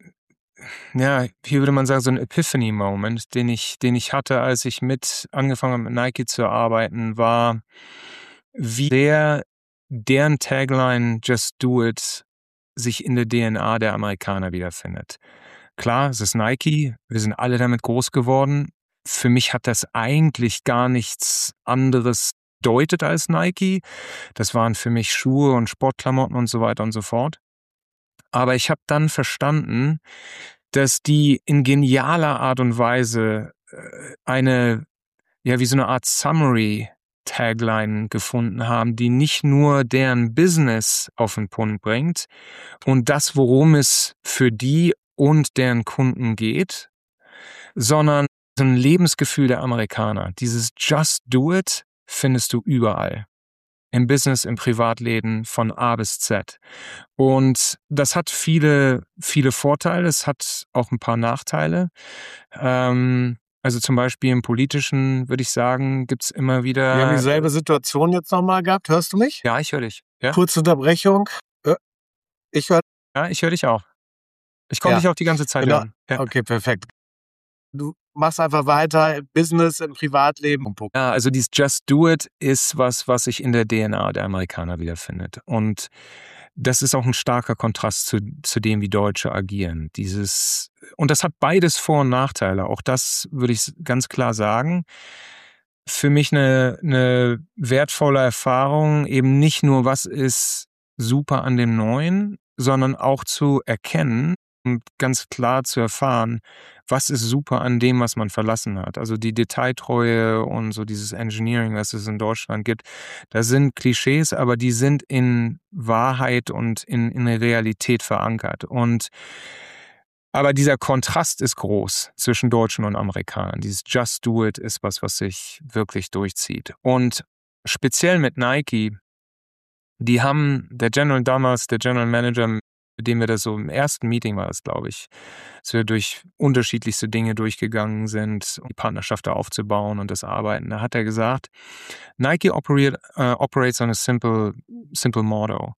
ja, hier würde man sagen, so ein Epiphany-Moment, den ich, den ich hatte, als ich mit angefangen habe, mit Nike zu arbeiten, war, wie sehr deren Tagline Just Do It sich in der D N A der Amerikaner wiederfindet. Klar, es ist Nike, wir sind alle damit groß geworden. Für mich hat das eigentlich gar nichts anderes bedeutet als Nike. Das waren für mich Schuhe und Sportklamotten und so weiter und so fort. Aber ich habe dann verstanden, dass die in genialer Art und Weise eine, ja, wie so eine Art Summary-Tagline gefunden haben, die nicht nur deren Business auf den Punkt bringt und das, worum es für die und deren Kunden geht, sondern so ein Lebensgefühl der Amerikaner. Dieses Just Do It findest du überall. Im Business, im Privatleben, von A bis Z. Und das hat viele, viele Vorteile. Es hat auch ein paar Nachteile. Ähm, also zum Beispiel im Politischen, würde ich sagen, gibt's immer wieder... Wir haben dieselbe Situation jetzt nochmal gehabt. Hörst du mich? Ja, ich höre dich. Ja? Kurze Unterbrechung. Ich höre... Ja, ich höre dich auch. Ich konnte ja. dich auch die ganze Zeit genau. hören. Ja. Okay, perfekt. Du machst einfach weiter im Business, im Privatleben. Ja, also dieses Just Do It ist was, was sich in der D N A der Amerikaner wiederfindet. Und das ist auch ein starker Kontrast zu, zu dem, wie Deutsche agieren. Dieses, und das hat beides Vor- und Nachteile. Auch das würde ich ganz klar sagen. Für mich eine, eine wertvolle Erfahrung, eben nicht nur, was ist super an dem Neuen, sondern auch zu erkennen und ganz klar zu erfahren, was ist super an dem, was man verlassen hat. Also die Detailtreue und so dieses Engineering, was es in Deutschland gibt, das sind Klischees, aber die sind in Wahrheit und in, in der Realität verankert. Und aber dieser Kontrast ist groß zwischen Deutschen und Amerikanern. Dieses Just Do It ist was, was sich wirklich durchzieht. Und speziell mit Nike, die haben, der General damals, der General Manager, mit dem wir das so im ersten Meeting war es, glaube ich, dass wir durch unterschiedlichste Dinge durchgegangen sind, um die Partnerschaft da aufzubauen und das Arbeiten. Da hat er gesagt, Nike operate, uh, operates on a simple, simple motto.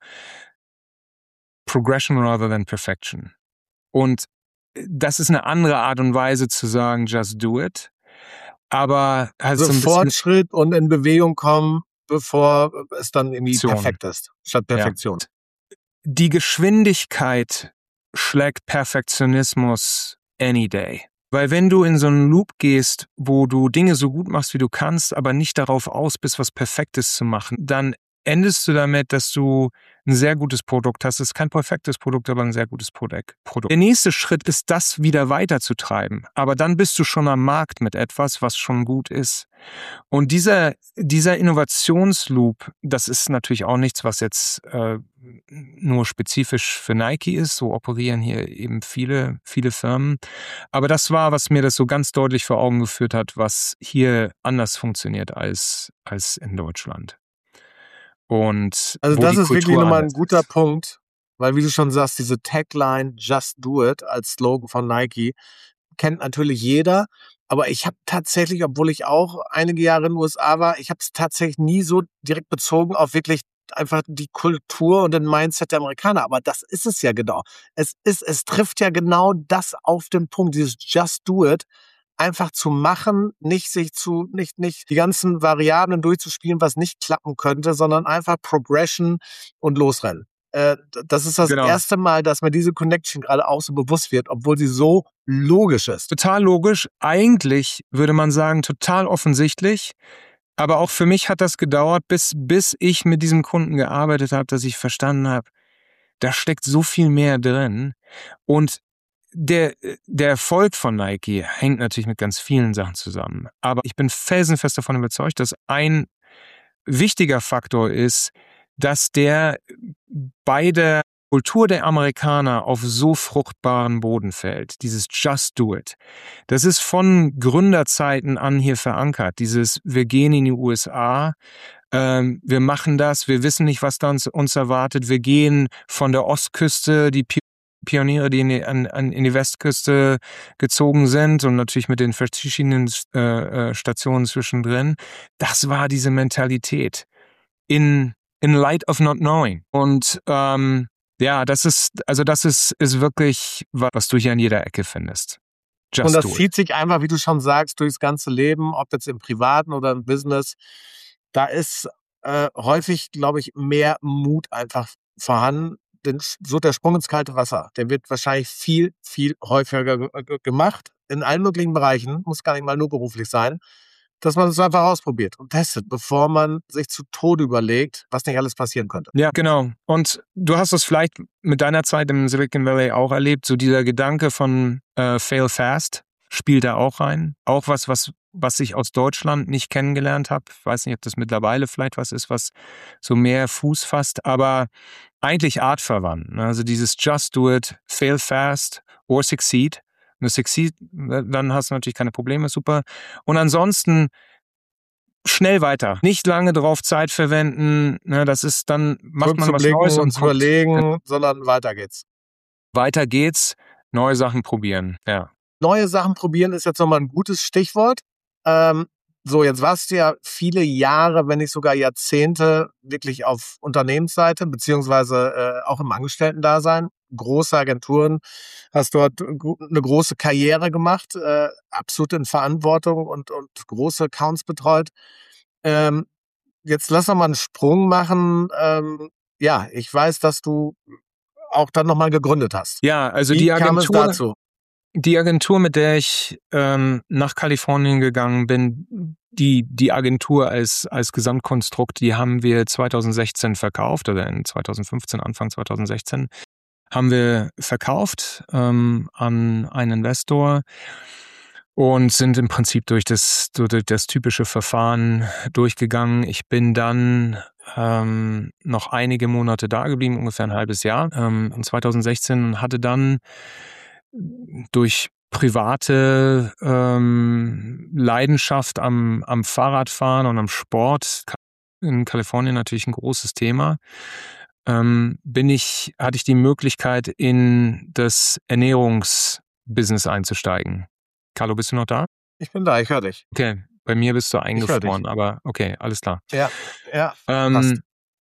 Progression rather than perfection. Und das ist eine andere Art und Weise zu sagen, just do it. Aber also so Fortschritt und in Bewegung kommen, bevor es dann irgendwie perfekt ist, statt Perfektion. Ja. Die Geschwindigkeit schlägt Perfektionismus any day. Weil wenn du in so einen Loop gehst, wo du Dinge so gut machst, wie du kannst, aber nicht darauf aus bist, was Perfektes zu machen, dann endest du damit, dass du ein sehr gutes Produkt hast. Es ist kein perfektes Produkt, aber ein sehr gutes Produkt. Der nächste Schritt ist, das wieder weiterzutreiben. Aber dann bist du schon am Markt mit etwas, was schon gut ist. Und dieser, dieser Innovationsloop, das ist natürlich auch nichts, was jetzt äh, nur spezifisch für Nike ist. So operieren hier eben viele, viele Firmen. Aber das war, was mir das so ganz deutlich vor Augen geführt hat, was hier anders funktioniert als, als in Deutschland. Und also das ist wirklich nochmal ein guter Punkt, weil wie du schon sagst, diese Tagline Just Do It als Slogan von Nike kennt natürlich jeder, aber ich habe tatsächlich, obwohl ich auch einige Jahre in den U S A war, ich habe es tatsächlich nie so direkt bezogen auf wirklich einfach die Kultur und den Mindset der Amerikaner, aber das ist es ja genau. Es ist, es trifft ja genau das auf den Punkt, dieses Just Do It. Einfach zu machen, nicht sich zu, nicht, nicht die ganzen Variablen durchzuspielen, was nicht klappen könnte, sondern einfach Progression und losrennen. Äh, das ist das genau. erste Mal, dass mir diese Connection gerade auch so bewusst wird, obwohl sie so logisch ist. Total logisch. Eigentlich würde man sagen, total offensichtlich. aber auch für mich hat das gedauert, bis, bis ich mit diesem Kunden gearbeitet habe, dass ich verstanden habe, da steckt so viel mehr drin. Und der, der Erfolg von Nike hängt natürlich mit ganz vielen Sachen zusammen. Aber ich bin felsenfest davon überzeugt, dass ein wichtiger Faktor ist, dass der bei der Kultur der Amerikaner auf so fruchtbaren Boden fällt. Dieses Just Do It. Das ist von Gründerzeiten an hier verankert. Dieses, wir gehen in die U S A, ähm, wir machen das, wir wissen nicht, was da uns, uns erwartet. Wir gehen von der Ostküste, die Pioniere, die in die, an, an, in die Westküste gezogen sind und natürlich mit den verschiedenen äh, Stationen zwischendrin. Das war diese Mentalität. In, in light of not knowing. Und ähm, ja, das ist, also das ist, ist wirklich, was du hier an jeder Ecke findest. Just und das zieht sich einfach, wie du schon sagst, durchs ganze Leben, ob jetzt im Privaten oder im Business. Da ist äh, häufig, glaube ich, mehr Mut einfach vorhanden. Denn so der Sprung ins kalte Wasser, der wird wahrscheinlich viel, viel häufiger ge- gemacht. In allen möglichen Bereichen, muss gar nicht mal nur beruflich sein, dass man es einfach ausprobiert und testet, bevor man sich zu Tode überlegt, was nicht alles passieren könnte. Ja, genau. Und du hast es vielleicht mit deiner Zeit im Silicon Valley auch erlebt, so dieser Gedanke von äh, Fail Fast spielt da auch rein. Auch was, was, was ich aus Deutschland nicht kennengelernt habe. Ich weiß nicht, ob das mittlerweile vielleicht was ist, was so mehr Fuß fasst, aber eigentlich artverwandt. Also dieses Just Do It, Fail Fast or Succeed. Wenn du succeed, dann hast du natürlich keine Probleme, super. Und ansonsten schnell weiter. Nicht lange drauf Zeit verwenden. Ne, das ist dann, macht man was Neues und zu überlegen, sondern weiter geht's. Weiter geht's, neue Sachen probieren, ja. Neue Sachen probieren ist jetzt nochmal ein gutes Stichwort. Ähm, so, jetzt warst du ja viele Jahre, wenn nicht sogar Jahrzehnte, wirklich auf Unternehmensseite, beziehungsweise äh, auch im Angestellten-Dasein. Große Agenturen, hast dort eine große Karriere gemacht, äh, absolut in Verantwortung und, und große Accounts betreut. Ähm, jetzt lass noch mal einen Sprung machen. Ähm, ja, ich weiß, dass du auch dann nochmal gegründet hast. Ja, also Wie die Agentur, kam es dazu? Die Agentur, mit der ich ähm, nach Kalifornien gegangen bin, die die Agentur als als Gesamtkonstrukt, die haben wir zwanzig sechzehn verkauft, oder in zwanzig fünfzehn, Anfang zwanzig sechzehn haben wir verkauft ähm, an einen Investor und sind im Prinzip durch das durch das typische Verfahren durchgegangen. Ich bin dann ähm, noch einige Monate da geblieben, ungefähr ein halbes Jahr ähm, in zwanzig sechzehn und hatte dann durch private ähm, Leidenschaft am, am Fahrradfahren und am Sport, in Kalifornien natürlich ein großes Thema, ähm, bin ich, hatte ich die Möglichkeit, in das Ernährungsbusiness einzusteigen. Carlo, bist du noch da? Ich bin da, ich höre dich. Okay, bei mir bist du eingefroren, aber okay, alles klar. Ja, ja, ähm, passt.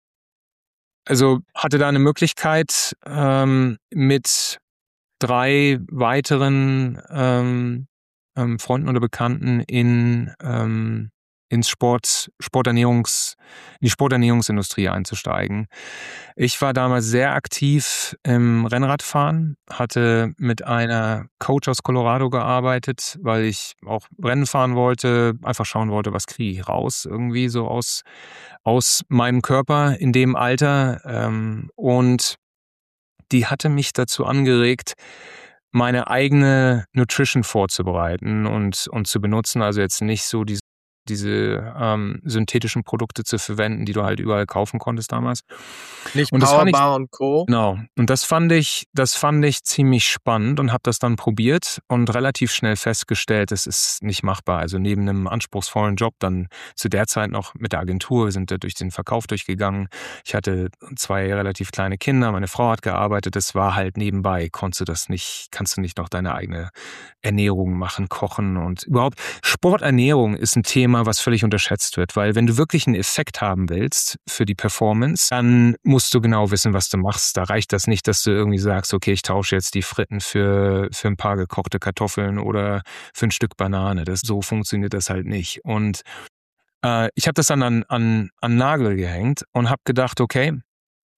Also hatte da eine Möglichkeit, ähm, mit drei weiteren ähm, ähm, Freunden oder Bekannten in ähm, ins Sport, Sporternährungs, in die Sporternährungsindustrie einzusteigen. Ich war damals sehr aktiv im Rennradfahren, hatte mit einer Coach aus Colorado gearbeitet, weil ich auch Rennen fahren wollte, einfach schauen wollte, was kriege ich raus, irgendwie so aus, aus meinem Körper in dem Alter. Ähm, und die hatte mich dazu angeregt, meine eigene Nutrition vorzubereiten und, und zu benutzen. Also jetzt nicht so diese, diese ähm, synthetischen Produkte zu verwenden, die du halt überall kaufen konntest damals. Nicht und das fand ich, Powerbar und Co. Genau. Und das fand ich, das fand ich ziemlich spannend und habe das dann probiert und relativ schnell festgestellt, es ist nicht machbar. Also neben einem anspruchsvollen Job dann zu der Zeit noch mit der Agentur, wir sind da durch den Verkauf durchgegangen. Ich hatte zwei relativ kleine Kinder, meine Frau hat gearbeitet, das war halt nebenbei, konntest du das nicht, kannst du nicht noch deine eigene Ernährung machen, kochen und überhaupt. Sporternährung ist ein Thema, was völlig unterschätzt wird, weil wenn du wirklich einen Effekt haben willst für die Performance, dann musst du genau wissen, was du machst. Da reicht das nicht, dass du irgendwie sagst, okay, ich tausche jetzt die Fritten für, für ein paar gekochte Kartoffeln oder für ein Stück Banane. Das, so funktioniert das halt nicht. Und äh, ich habe das dann an, an, an Nagel gehängt und habe gedacht, okay,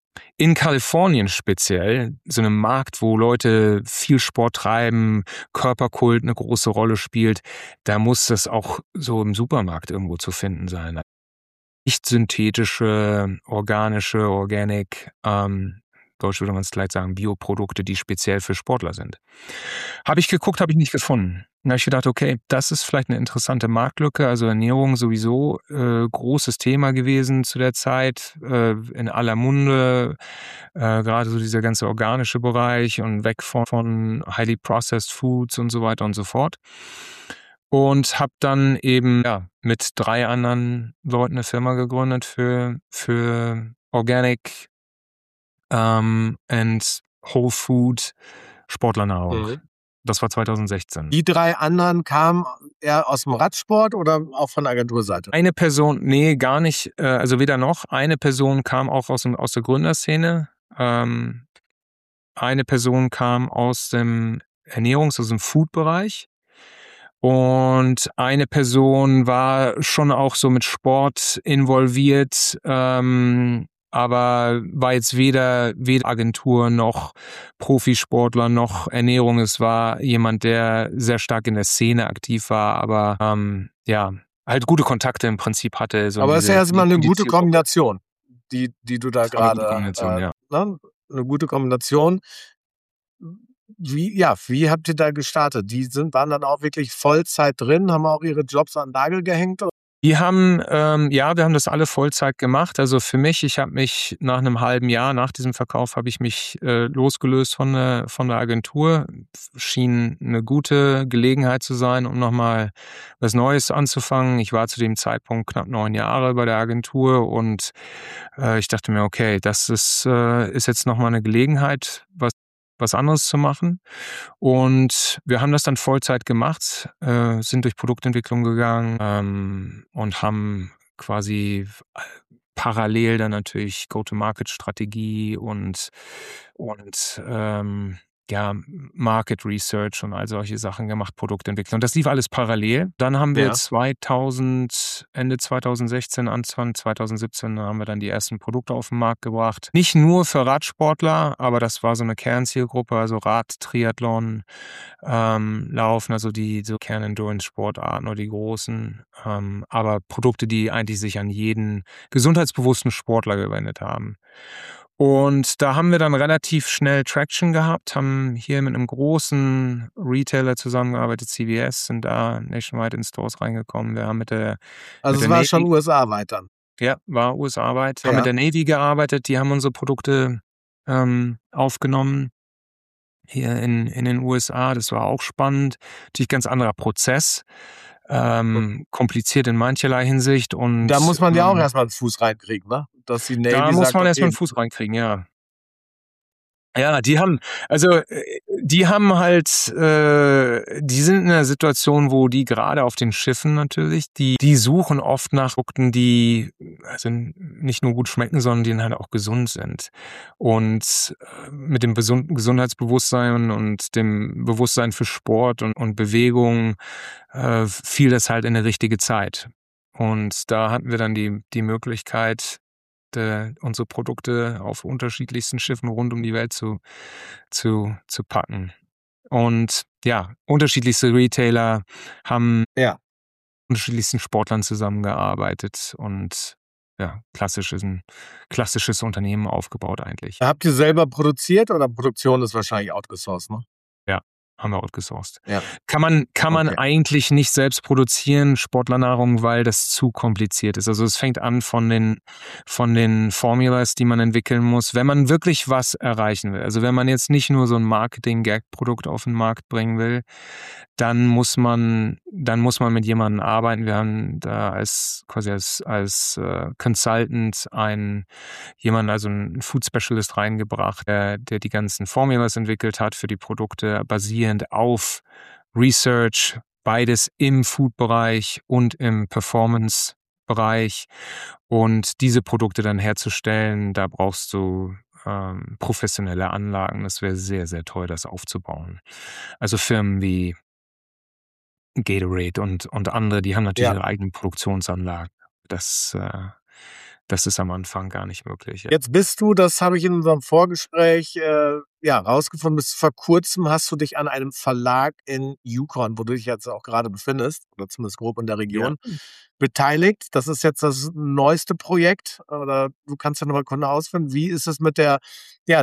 In Kalifornien speziell, so einem Markt, wo Leute viel Sport treiben, Körperkult eine große Rolle spielt, da muss das auch so im Supermarkt irgendwo zu finden sein. Nicht synthetische, organische, organic, ähm, Deutsch würde man es vielleicht sagen, Bioprodukte, die speziell für Sportler sind. Habe ich geguckt, habe ich nicht gefunden. Dann habe ich gedacht, okay, das ist vielleicht eine interessante Marktlücke. Also Ernährung sowieso äh, großes Thema gewesen zu der Zeit, äh, in aller Munde, äh, gerade so dieser ganze organische Bereich und weg von, von highly processed foods und so weiter und so fort. Und habe dann eben ja, mit drei anderen Leuten eine Firma gegründet für, für Organic um, and Whole Food Sportlernahrung. Mhm. Das war zweitausendsechzehn. Die drei anderen kamen eher aus dem Radsport oder auch von der Agenturseite? Eine Person, nee, gar nicht, also weder noch. Eine Person kam auch aus, dem, aus der Gründerszene. Ähm, eine Person kam aus dem Ernährungs-, aus dem Food-Bereich. Und eine Person war schon auch so mit Sport involviert, ähm, aber war jetzt weder, weder Agentur noch Profisportler noch Ernährung. Es war jemand, der sehr stark in der Szene aktiv war, aber ähm, ja, halt gute Kontakte im Prinzip hatte. So aber es ist ja erstmal eine gute Kombination, die, die du da gerade... Eine gute Kombination, äh, ja. Ne? Eine gute Kombination. Wie, ja, wie habt ihr da gestartet? Die sind, waren dann auch wirklich Vollzeit drin, haben auch ihre Jobs an den Nagel gehängt? Die haben, ähm, ja, wir haben das alle Vollzeit gemacht. Also für mich, ich habe mich nach einem halben Jahr, nach diesem Verkauf, habe ich mich äh, losgelöst von der, von der Agentur. Schien eine gute Gelegenheit zu sein, um nochmal was Neues anzufangen. Ich war zu dem Zeitpunkt knapp neun Jahre bei der Agentur und äh, ich dachte mir, okay, das ist, äh, ist jetzt nochmal eine Gelegenheit, was was anderes zu machen. Und wir haben das dann Vollzeit gemacht, äh, sind durch Produktentwicklung gegangen ähm, und haben quasi parallel dann natürlich Go-to-Market-Strategie und, und ähm, ja, Market Research und all solche Sachen gemacht, Produktentwicklung. Und das lief alles parallel. Dann haben wir ja. zweitausend, Ende zweitausendsechzehn, Anfang zweitausendsiebzehn haben wir dann die ersten Produkte auf den Markt gebracht. Nicht nur für Radsportler, aber das war so eine Kernzielgruppe, also Rad, Triathlon, ähm, Laufen, also die so Kern-Endurance-Sportarten oder die großen. Ähm, aber Produkte, die eigentlich sich an jeden gesundheitsbewussten Sportler gewendet haben. Und da haben wir dann relativ schnell Traction gehabt, haben hier mit einem großen Retailer zusammengearbeitet, C V S, sind da nationwide in Stores reingekommen. Wir haben mit der Also mit es der war Navy, schon U S A-weit dann? Ja, war U S A-weit. Haben Ja. mit der Navy gearbeitet, die haben unsere Produkte ähm, aufgenommen hier in, in den U S A. Das war auch spannend. Natürlich ganz anderer Prozess. Ähm, kompliziert in mancherlei Hinsicht. Und da muss man ja auch ähm, erstmal einen Fuß reinkriegen, ne? Dass die Navy da sagt, muss man erstmal einen okay, Fuß reinkriegen, ja. Ja, die haben, also die haben halt, äh, die sind in einer Situation, wo die gerade auf den Schiffen natürlich, die, die suchen oft nach Produkten, die also nicht nur gut schmecken, sondern die halt auch gesund sind. Und mit dem Besund- Gesundheitsbewusstsein und dem Bewusstsein für Sport und, und Bewegung äh, fiel das halt in eine richtige Zeit. Und da hatten wir dann die, die Möglichkeit, äh, unsere Produkte auf unterschiedlichsten Schiffen rund um die Welt zu, zu, zu packen. Und ja, unterschiedlichste Retailer haben ja. unterschiedlichsten Sportlern zusammengearbeitet und ja, klassisches, ein klassisches Unternehmen aufgebaut eigentlich. Habt ihr selber produziert oder Produktion ist wahrscheinlich outgesourced, ne? Ja, haben wir outgesourced. Ja. Kann man, kann man Okay. eigentlich nicht selbst produzieren, Sportlernahrung, weil das zu kompliziert ist. Also es fängt an von den, von den Formulas, die man entwickeln muss, wenn man wirklich was erreichen will. Also wenn man jetzt nicht nur so ein Marketing-Gag-Produkt auf den Markt bringen will, dann muss man, dann muss man mit jemandem arbeiten. Wir haben da als quasi als, als äh, Consultant einen jemanden, also einen Food Specialist reingebracht, der, der die ganzen Formulas entwickelt hat für die Produkte, basierend auf Research, beides im Food-Bereich und im Performance-Bereich. Und diese Produkte dann herzustellen, da brauchst du ähm, professionelle Anlagen. Das wäre sehr, sehr teuer, das aufzubauen. Also Firmen wie Gatorade und, und andere, die haben natürlich Ja. ihre eigenen Produktionsanlagen. Das, äh, Das ist am Anfang gar nicht möglich. Ja. Jetzt bist du, das habe ich in unserem Vorgespräch äh, ja rausgefunden, bis vor kurzem hast du dich an einem Verlag in Yukon, wo du dich jetzt auch gerade befindest, oder zumindest grob in der Region, ja. beteiligt. Das ist jetzt das neueste Projekt. Oder du kannst ja nochmal kurz ausfinden, wie ist es mit der ja,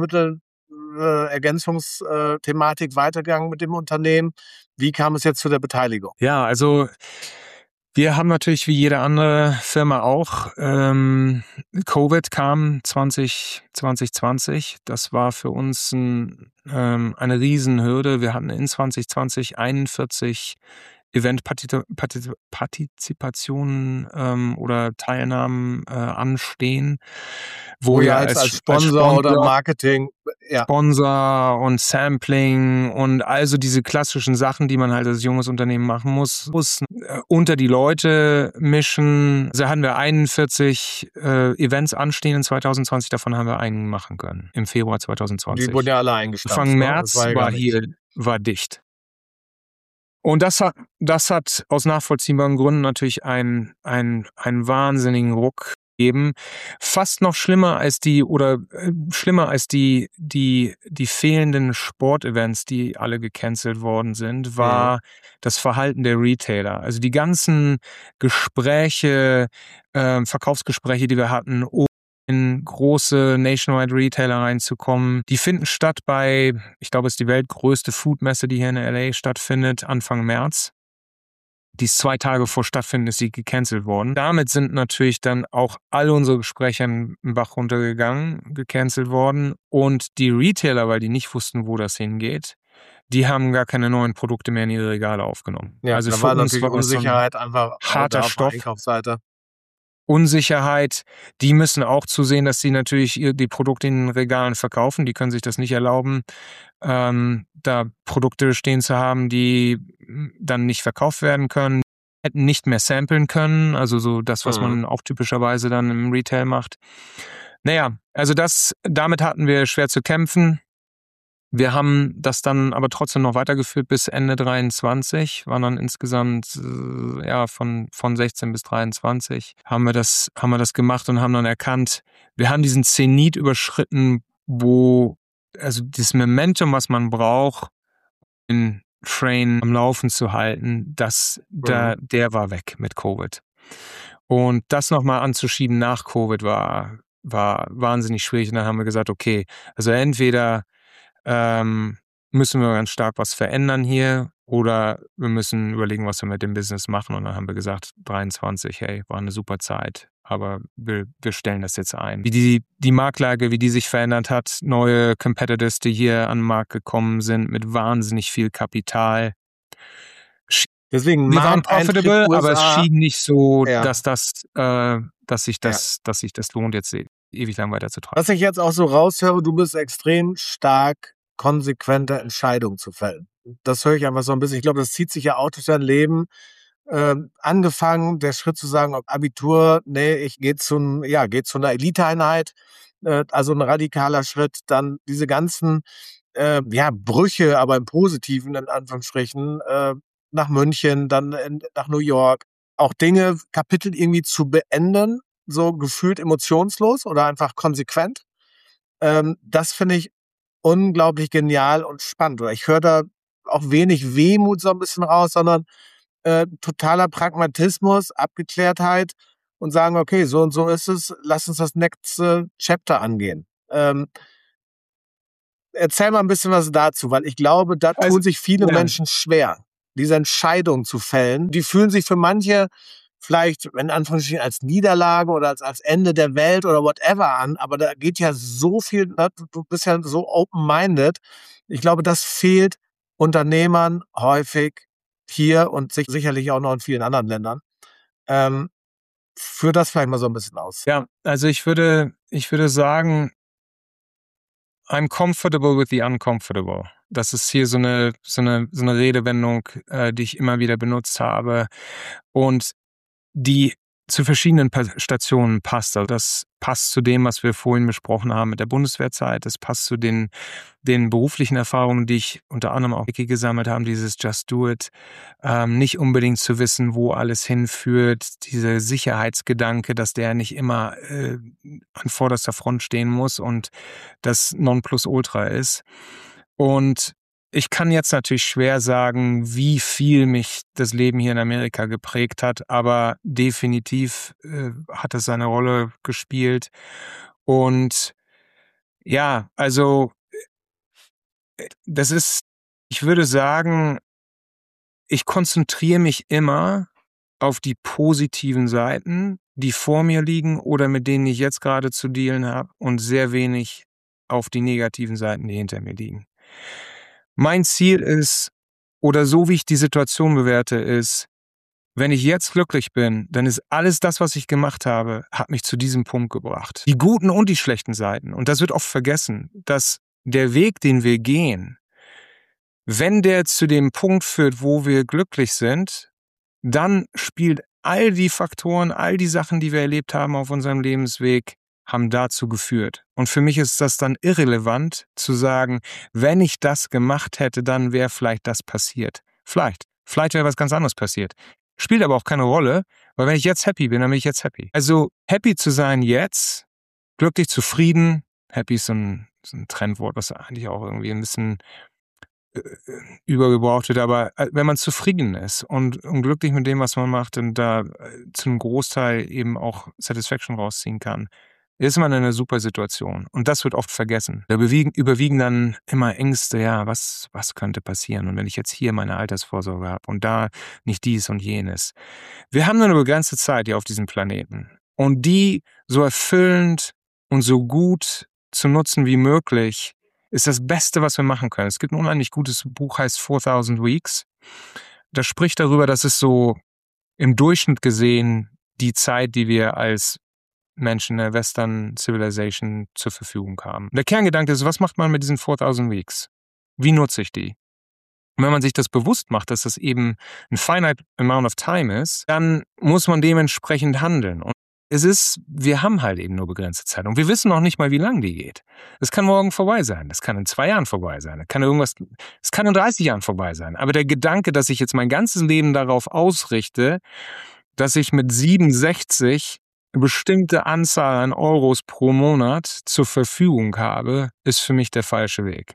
Nahrungsmittelergänzungsthematik weitergegangen mit dem Unternehmen? Wie kam es jetzt zu der Beteiligung? Ja, also wir haben natürlich wie jede andere Firma auch, ähm, Covid kam zwanzig zwanzig. Das war für uns ein, ähm, eine Riesenhürde. Wir hatten in zwanzig zwanzig einundvierzig Event-Partizipationen ähm, oder Teilnahmen äh, anstehen. Wo, wo ihr als, als, Sponsor als Sponsor oder Marketing, ja. Sponsor und Sampling und also diese klassischen Sachen, die man halt als junges Unternehmen machen muss, muss äh, unter die Leute mischen. Also hatten wir einundvierzig äh, Events anstehen in zwanzig zwanzig, davon haben wir einen machen können im Februar zwanzig zwanzig. Die wurden ja alle eingestampft. Anfang März war, ja war hier war dicht. Und das hat, das hat aus nachvollziehbaren Gründen natürlich einen, einen, einen wahnsinnigen Ruck gegeben. Fast noch schlimmer als die, oder äh, schlimmer als die, die, die fehlenden Sportevents, die alle gecancelt worden sind, war ja. das Verhalten der Retailer. Also die ganzen Gespräche, äh, Verkaufsgespräche, die wir hatten, in große Nationwide Retailer reinzukommen. Die finden statt bei, ich glaube, es ist die weltgrößte Foodmesse, die hier in L A stattfindet, Anfang März. Die ist zwei Tage vor Stattfinden, ist sie gecancelt worden. Damit sind natürlich dann auch alle unsere Gespräche im Bach runtergegangen, gecancelt worden. Und die Retailer, weil die nicht wussten, wo das hingeht, die haben gar keine neuen Produkte mehr in ihre Regale aufgenommen. Ja, also da für war uns natürlich war Unsicherheit einfach harter auf Stoff. der Einkaufsseite. Unsicherheit, die müssen auch zusehen, dass sie natürlich die Produkte in den Regalen verkaufen. Die können sich das nicht erlauben, ähm, da Produkte stehen zu haben, die dann nicht verkauft werden können, hätten nicht mehr samplen können, also so das, was mhm. man auch typischerweise dann im Retail macht. Naja, also das, damit hatten wir schwer zu kämpfen. Wir haben das dann aber trotzdem noch weitergeführt bis Ende dreiundzwanzig, waren dann insgesamt äh, ja von von sechzehn bis dreiundzwanzig haben wir das haben wir das gemacht und haben dann erkannt, wir haben diesen Zenit überschritten, wo also das Momentum, was man braucht, den Train am Laufen zu halten, das mhm. da der war weg mit Covid. Und das nochmal anzuschieben nach Covid war war wahnsinnig schwierig. Und dann haben wir gesagt, okay, also entweder Ähm, müssen wir ganz stark was verändern hier oder wir müssen überlegen, was wir mit dem Business machen. Und dann haben wir gesagt, dreiundzwanzig, hey, war eine super Zeit, aber wir, wir stellen das jetzt ein. Wie die, die Marktlage, wie die sich verändert hat, neue Competitors, die hier an den Markt gekommen sind mit wahnsinnig viel Kapital. Deswegen wir waren profitable, aber es schien nicht so, ja. dass das, äh, dass sich das, ja. dass sich das lohnt, jetzt ewig lang weiterzutragen. Was ich jetzt auch so raushöre, du bist extrem stark konsequente Entscheidungen zu fällen. Das höre ich einfach so ein bisschen. Ich glaube, das zieht sich ja auch durch dein Leben. Ähm, angefangen, der Schritt zu sagen, ob Abitur, nee, ich gehe zu, ja, geh zu einer Eliteeinheit, äh, also ein radikaler Schritt. Dann diese ganzen äh, ja, Brüche, aber im Positiven, in Anführungsstrichen, äh, nach München, dann in, nach New York. Auch Dinge, Kapitel irgendwie zu beenden, so gefühlt emotionslos oder einfach konsequent. Ähm, das finde ich unglaublich genial und spannend. Oder ich höre da auch wenig Wehmut so ein bisschen raus, sondern äh, totaler Pragmatismus, Abgeklärtheit und sagen, okay, so und so ist es, lass uns das nächste Chapter angehen. Ähm, erzähl mal ein bisschen was dazu, weil ich glaube, da also, tun sich viele ja. Menschen schwer, diese Entscheidung zu fällen. Die fühlen sich für manche vielleicht in Anführungsstrichen als Niederlage oder als, als Ende der Welt oder whatever an, aber da geht ja so viel, ne? Du bist ja so open-minded. Ich glaube, das fehlt Unternehmern häufig hier und sich, sicherlich auch noch in vielen anderen Ländern. Ähm, führ das vielleicht mal so ein bisschen aus. Ja, also ich würde, ich würde sagen, I'm comfortable with the uncomfortable. Das ist hier so eine, so eine, so eine Redewendung, äh, die ich immer wieder benutzt habe. Und die zu verschiedenen Stationen passt. Also das passt zu dem, was wir vorhin besprochen haben mit der Bundeswehrzeit. Das passt zu den, den beruflichen Erfahrungen, die ich unter anderem auch gesammelt habe, dieses Just Do It. Ähm, nicht unbedingt zu wissen, wo alles hinführt. Dieser Sicherheitsgedanke, dass der nicht immer äh, an vorderster Front stehen muss und das Nonplusultra ist. Und ich kann jetzt natürlich schwer sagen, wie viel mich das Leben hier in Amerika geprägt hat, aber definitiv äh, hat es seine Rolle gespielt. Und ja, also das ist, ich würde sagen, ich konzentriere mich immer auf die positiven Seiten, die vor mir liegen oder mit denen ich jetzt gerade zu dealen habe, und sehr wenig auf die negativen Seiten, die hinter mir liegen. Mein Ziel ist, oder so wie ich die Situation bewerte, ist, wenn ich jetzt glücklich bin, dann ist alles das, was ich gemacht habe, hat mich zu diesem Punkt gebracht. Die guten und die schlechten Seiten. Und das wird oft vergessen, dass der Weg, den wir gehen, wenn der zu dem Punkt führt, wo wir glücklich sind, dann spielt all die Faktoren, all die Sachen, die wir erlebt haben auf unserem Lebensweg, haben dazu geführt. Und für mich ist das dann irrelevant zu sagen, wenn ich das gemacht hätte, dann wäre vielleicht das passiert. Vielleicht. Vielleicht wäre was ganz anderes passiert. Spielt aber auch keine Rolle, weil wenn ich jetzt happy bin, dann bin ich jetzt happy. Also happy zu sein jetzt, glücklich, zufrieden. Happy ist so ein, so ein Trendwort, was eigentlich auch irgendwie ein bisschen äh, übergebraucht wird. Aber wenn man zufrieden ist und, und glücklich mit dem, was man macht, und da äh, zu einem Großteil eben auch Satisfaction rausziehen kann, ist man in einer super Situation. Und das wird oft vergessen. Da überwiegen, überwiegen dann immer Ängste, ja, was, was könnte passieren? Und wenn ich jetzt hier meine Altersvorsorge habe und da nicht dies und jenes. Wir haben nur eine begrenzte Zeit hier auf diesem Planeten. Und die so erfüllend und so gut zu nutzen wie möglich, ist das Beste, was wir machen können. Es gibt ein unheimlich gutes Buch, heißt fourtausend Weeks. Das spricht darüber, dass es so im Durchschnitt gesehen die Zeit, die wir als Menschen in der Western Civilization zur Verfügung haben. Der Kerngedanke ist, was macht man mit diesen fourtausend Weeks? Wie nutze ich die? Und wenn man sich das bewusst macht, dass das eben ein finite amount of time ist, dann muss man dementsprechend handeln. Und es ist, wir haben halt eben nur begrenzte Zeit. Und wir wissen noch nicht mal, wie lang die geht. Es kann morgen vorbei sein. Es kann in zwei Jahren vorbei sein. Es kann irgendwas, es kann in dreißig Jahren vorbei sein. Aber der Gedanke, dass ich jetzt mein ganzes Leben darauf ausrichte, dass ich mit siebenundsechzig eine bestimmte Anzahl an Euros pro Monat zur Verfügung habe, ist für mich der falsche Weg.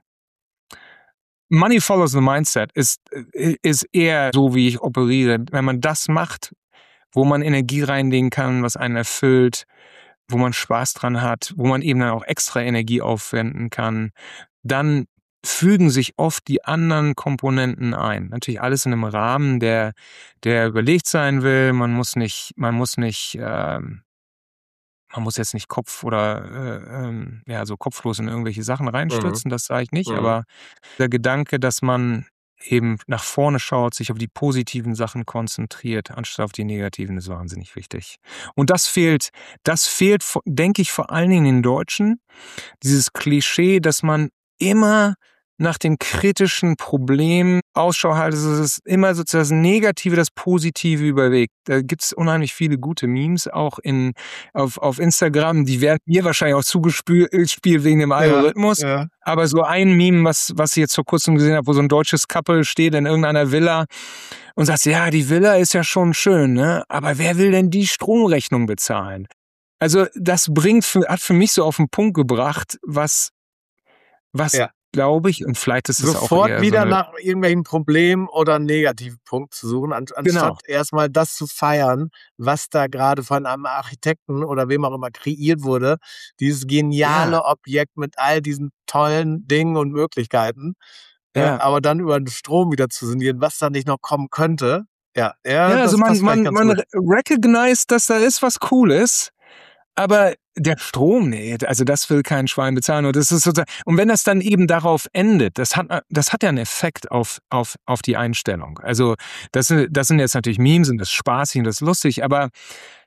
Money follows the mindset ist, ist eher so, wie ich operiere. Wenn man das macht, wo man Energie reinlegen kann, was einen erfüllt, wo man Spaß dran hat, wo man eben dann auch extra Energie aufwenden kann, dann fügen sich oft die anderen Komponenten ein. Natürlich alles in einem Rahmen, der, der überlegt sein will. Man muss nicht, man muss nicht, ähm, man muss jetzt nicht Kopf oder äh, ähm, ja, so kopflos in irgendwelche Sachen reinstürzen, mhm. das sage ich nicht, mhm. aber der Gedanke, dass man eben nach vorne schaut, sich auf die positiven Sachen konzentriert, anstatt auf die negativen, ist wahnsinnig wichtig. Und das fehlt, das fehlt, denke ich, vor allen Dingen den Deutschen, dieses Klischee, dass man immer nach den kritischen Problemen Ausschau halten. Also es ist immer sozusagen das Negative, das Positive überwiegt. Da gibt es unheimlich viele gute Memes, auch in, auf, auf Instagram. Die werden mir wahrscheinlich auch zugespielt wegen dem Algorithmus. Ja, ja. Aber so ein Meme, was, was ich jetzt vor kurzem gesehen habe, wo so ein deutsches Couple steht in irgendeiner Villa und sagt, ja, die Villa ist ja schon schön, ne? Aber wer will denn die Stromrechnung bezahlen? Also das bringt, für, hat für mich so auf den Punkt gebracht, was, was ja. glaube ich, und vielleicht ist es auch sofort wieder so eine, nach irgendwelchen Problemen oder einen Negativpunkt zu suchen, anstatt genau. erstmal das zu feiern, was da gerade von einem Architekten oder wem auch immer kreiert wurde. Dieses geniale ja. Objekt mit all diesen tollen Dingen und Möglichkeiten. Ja. Äh, aber dann über den Strom wieder zu sinnieren, was da nicht noch kommen könnte. Ja, ja, ja also man, man, man recognized, dass da ist was Cooles. Aber der Strom, nee, also das will kein Schwein bezahlen. Und, das ist sozusagen, und wenn das dann eben darauf endet, das hat, das hat ja einen Effekt auf, auf, auf die Einstellung. Also das, das sind jetzt natürlich Memes und das ist spaßig und das ist lustig, aber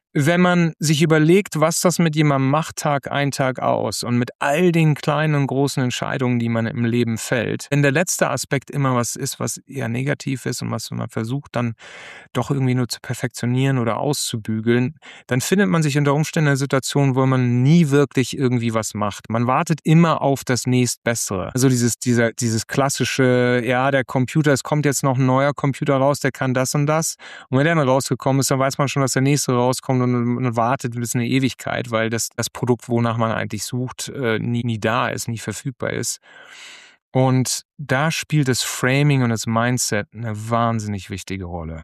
wenn man sich überlegt, was das mit jemandem macht, Tag ein, Tag aus und mit all den kleinen und großen Entscheidungen, die man im Leben fällt, wenn der letzte Aspekt immer was ist, was eher negativ ist und was man versucht dann doch irgendwie nur zu perfektionieren oder auszubügeln, dann findet man sich unter Umständen in einer Situation, wo man nie wirklich irgendwie was macht. Man wartet immer auf das nächstbessere. Also dieses, dieser, dieses klassische, ja, der Computer, es kommt jetzt noch ein neuer Computer raus, der kann das und das. Und wenn der dann rausgekommen ist, dann weiß man schon, dass der nächste rauskommt und man wartet bis eine Ewigkeit, weil das, das Produkt, wonach man eigentlich sucht, äh, nie, nie da ist, nie verfügbar ist. Und da spielt das Framing und das Mindset eine wahnsinnig wichtige Rolle.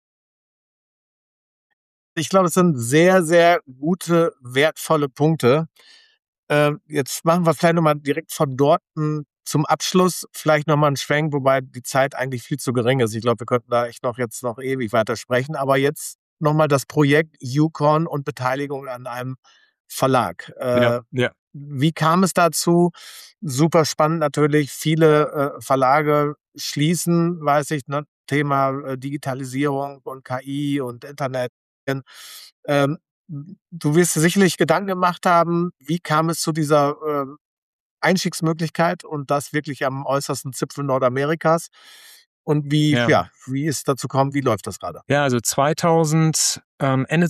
Ich glaube, es sind sehr, sehr gute, wertvolle Punkte. Äh, jetzt machen wir vielleicht nochmal direkt von dort zum Abschluss vielleicht nochmal einen Schwenk, wobei die Zeit eigentlich viel zu gering ist. Ich glaube, wir könnten da echt noch jetzt noch ewig weiter sprechen. Aber jetzt nochmal das Projekt Yukon und Beteiligung an einem Verlag. Äh, ja, ja. Wie kam es dazu? Super spannend natürlich. Viele äh, Verlage schließen, weiß ich, ne? Thema äh, Digitalisierung und K I und Internet. Ähm, du wirst dir sicherlich Gedanken gemacht haben, wie kam es zu dieser äh, Einstiegsmöglichkeit und das wirklich am äußersten Zipfel Nordamerikas? Und wie, ja. ja, wie ist es dazu gekommen? Wie läuft das gerade? Ja, also zweitausend, ähm, Ende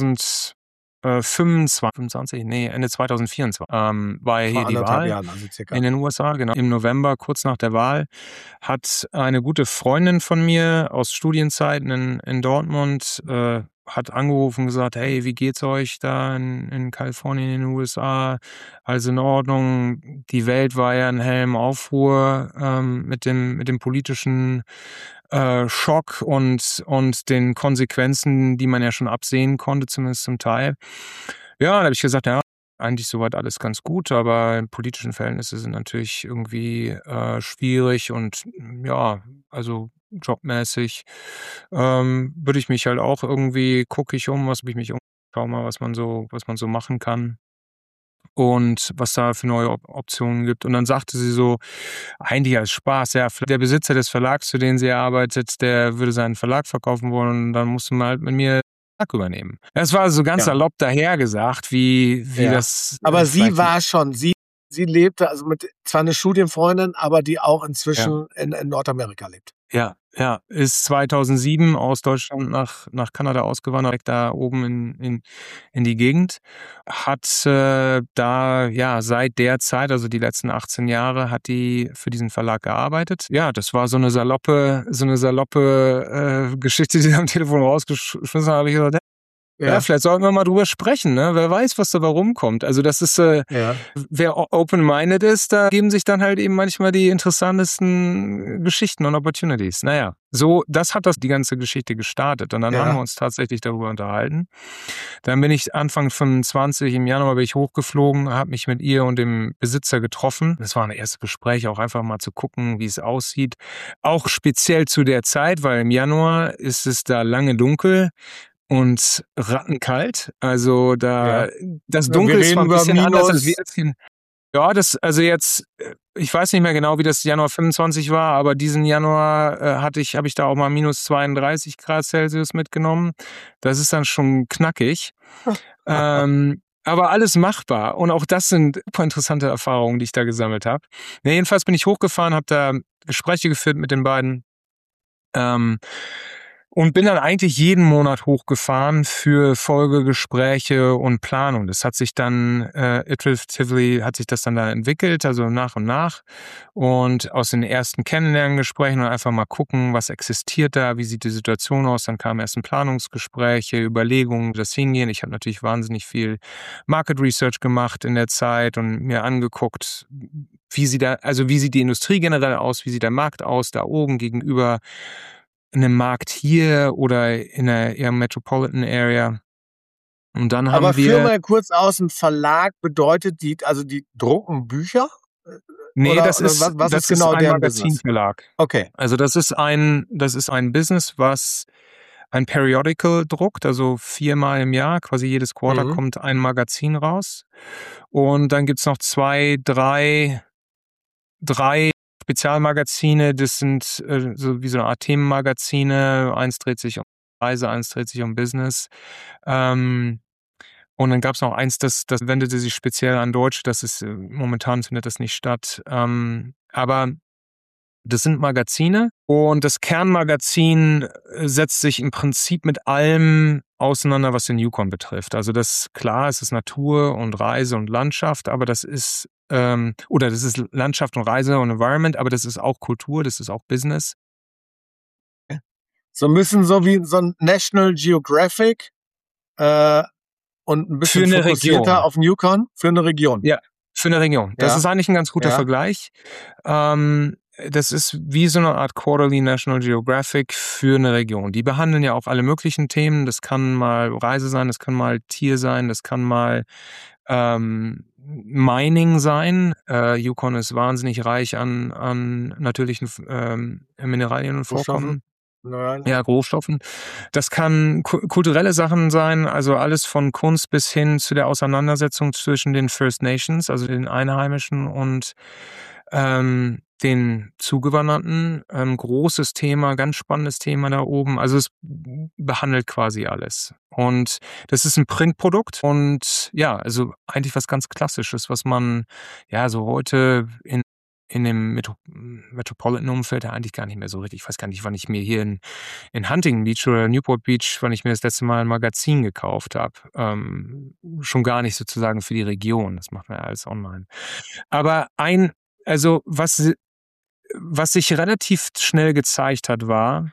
zweitausendfünfundzwanzig, fünfundzwanzig, nee, Ende zweitausendvierundzwanzig ähm, war ja hier die Wahl Jahren, also circa. in den U S A, genau. Im November, kurz nach der Wahl, hat eine gute Freundin von mir aus Studienzeiten in, in Dortmund äh, hat angerufen und gesagt, hey, wie geht's euch da in, in Kalifornien, in den U S A? Also in Ordnung. Die Welt war ja in hellem Aufruhr ähm, mit dem mit dem politischen äh, Schock und und den Konsequenzen, die man ja schon absehen konnte, zumindest zum Teil. Ja, da habe ich gesagt, ja, eigentlich soweit alles ganz gut, aber politischen Verhältnisse sind natürlich irgendwie äh, schwierig und ja, also jobmäßig ähm, würde ich mich halt auch irgendwie, gucke ich um, was ich mich um, schau mal, was man so, was man so machen kann und was da für neue Op- Optionen gibt. Und dann sagte sie so, eigentlich als Spaß, ja, der Besitzer des Verlags, für den sie arbeitet, der würde seinen Verlag verkaufen wollen und dann musste man halt mit mir übernehmen. Das war so ganz ja. salopp dahergesagt, wie, wie ja. das... Aber äh, sie war schon, sie, sie lebte also mit, zwar eine Studienfreundin, aber die auch inzwischen ja. in, in Nordamerika lebt. Ja, ja, ist zweitausendsieben aus Deutschland nach, nach Kanada ausgewandert, direkt da oben in, in, in die Gegend, hat äh, da, ja, seit der Zeit, also die letzten achtzehn Jahre, hat die für diesen Verlag gearbeitet. Ja, das war so eine saloppe, so eine saloppe äh, Geschichte, die sie am Telefon rausgeschmissen hat, habe ich gesagt, Ja. ja, vielleicht sollten wir mal drüber sprechen, ne? Wer weiß, was dabei rumkommt. Also das ist, äh, ja. wer open-minded ist, da geben sich dann halt eben manchmal die interessantesten Geschichten und Opportunities. Naja, so, das hat das die ganze Geschichte gestartet. Und dann ja. haben wir uns tatsächlich darüber unterhalten. Dann bin ich Anfang fünfundzwanzig, im Januar bin ich hochgeflogen, habe mich mit ihr und dem Besitzer getroffen. Das war ein erstes Gespräch, auch einfach mal zu gucken, wie es aussieht. Auch speziell zu der Zeit, weil im Januar ist es da lange dunkel. Und rattenkalt, also da, ja. das Dunkel ist ein bisschen anders als wir jetzt. Ja, das, also jetzt, ich weiß nicht mehr genau, wie das Januar fünfundzwanzig war, aber diesen Januar äh, hatte ich, habe ich da auch mal minus zweiunddreißig Grad Celsius mitgenommen. Das ist dann schon knackig. ähm, aber alles machbar. Und auch das sind super interessante Erfahrungen, die ich da gesammelt habe. Ja, jedenfalls bin ich hochgefahren, habe da Gespräche geführt mit den beiden. Ähm, Und bin dann eigentlich jeden Monat hochgefahren für Folgegespräche und Planung. Das hat sich dann, äh, iteratively hat sich das dann da entwickelt, also nach und nach. Und aus den ersten Kennenlerngesprächen und einfach mal gucken, was existiert da, wie sieht die Situation aus. Dann kamen erst Planungsgespräche, Überlegungen, das hingehen. Ich habe natürlich wahnsinnig viel Market Research gemacht in der Zeit und mir angeguckt, wie sieht da, also wie sieht die Industrie generell aus, wie sieht der Markt aus, da oben gegenüber einem Markt hier oder in einer eher Metropolitan Area. Und dann haben Aber wir... Aber führ mal kurz aus, ein Verlag bedeutet, die, also die drucken Bücher? Nee, oder, das ist, was, was das ist genau ist ein Magazinverlag. Business? Okay. Also das ist ein, das ist ein Business, was ein Periodical druckt, also viermal im Jahr, quasi jedes Quarter mhm. kommt ein Magazin raus. Und dann gibt's noch zwei, drei, drei Spezialmagazine, das sind äh, so wie so eine Art Themenmagazine. Eins dreht sich um Reise, eins dreht sich um Business. Ähm, Und dann gab es noch eins, das, das wendete sich speziell an Deutsche. Das ist, momentan findet das nicht statt. Ähm, aber das sind Magazine und das Kernmagazin setzt sich im Prinzip mit allem auseinander, was den Yukon betrifft. Also das, klar, es ist Natur und Reise und Landschaft, aber das ist, ähm, oder das ist Landschaft und Reise und Environment, aber das ist auch Kultur, das ist auch Business. So ein bisschen so wie so ein National Geographic äh, und ein bisschen für eine fokussierter Region. auf den Yukon für eine Region. Ja, für eine Region. Das Ja. ist eigentlich ein ganz guter Ja. Vergleich. Ähm, das ist wie so eine Art Quarterly National Geographic für eine Region. Die behandeln ja auch alle möglichen Themen. Das kann mal Reise sein, das kann mal Tier sein, das kann mal ähm, Mining sein. Äh, Yukon ist wahnsinnig reich an, an natürlichen ähm, Mineralien und Vorkommen. Nein. Ja, Rohstoffen. Das kann ku- kulturelle Sachen sein, also alles von Kunst bis hin zu der Auseinandersetzung zwischen den First Nations, also den Einheimischen und ähm, den Zugewanderten. Ähm, großes Thema, ganz spannendes Thema da oben. Also es behandelt quasi alles. Und das ist ein Printprodukt und ja, also eigentlich was ganz Klassisches, was man ja so heute in in dem Metro- Metropolitan-Umfeld ja eigentlich gar nicht mehr so richtig. Ich weiß gar nicht, wann ich mir hier in, in Huntington Beach oder Newport Beach, wann ich mir das letzte Mal ein Magazin gekauft habe. Ähm, schon gar nicht sozusagen für die Region. Das macht man ja alles online. Aber ein, also was, was sich relativ schnell gezeigt hat, war,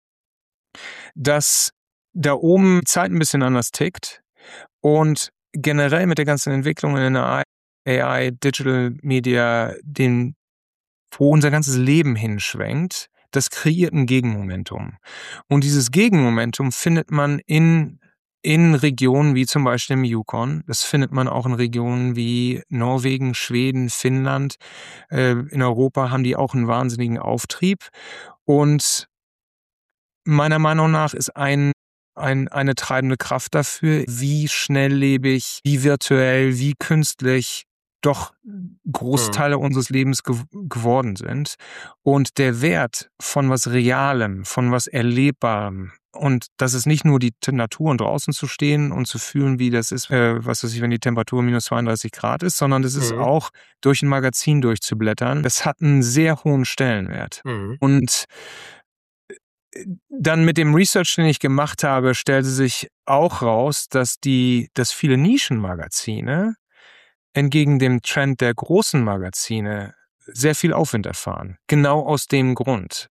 dass da oben die Zeit ein bisschen anders tickt und generell mit der ganzen Entwicklung in der A I, Digital Media, den wo unser ganzes Leben hinschwenkt, das kreiert ein Gegenmomentum. Und dieses Gegenmomentum findet man in, in Regionen wie zum Beispiel im Yukon. Das findet man auch in Regionen wie Norwegen, Schweden, Finnland. Äh, in Europa haben die auch einen wahnsinnigen Auftrieb. Und meiner Meinung nach ist ein Ein, eine treibende Kraft dafür, wie schnelllebig, wie virtuell, wie künstlich doch Großteile mhm. unseres Lebens ge- geworden sind. Und der Wert von was Realem, von was Erlebbarem, und das ist nicht nur die T- Natur und draußen zu stehen und zu fühlen, wie das ist, äh, was weiß ich, wenn die Temperatur minus zweiunddreißig Grad ist, sondern das mhm. ist auch durch ein Magazin durchzublättern. Das hat einen sehr hohen Stellenwert. Mhm. Und dann mit dem Research, den ich gemacht habe, stellte sich auch raus, dass die, dass viele Nischenmagazine entgegen dem Trend der großen Magazine sehr viel Aufwind erfahren. Genau aus dem Grund.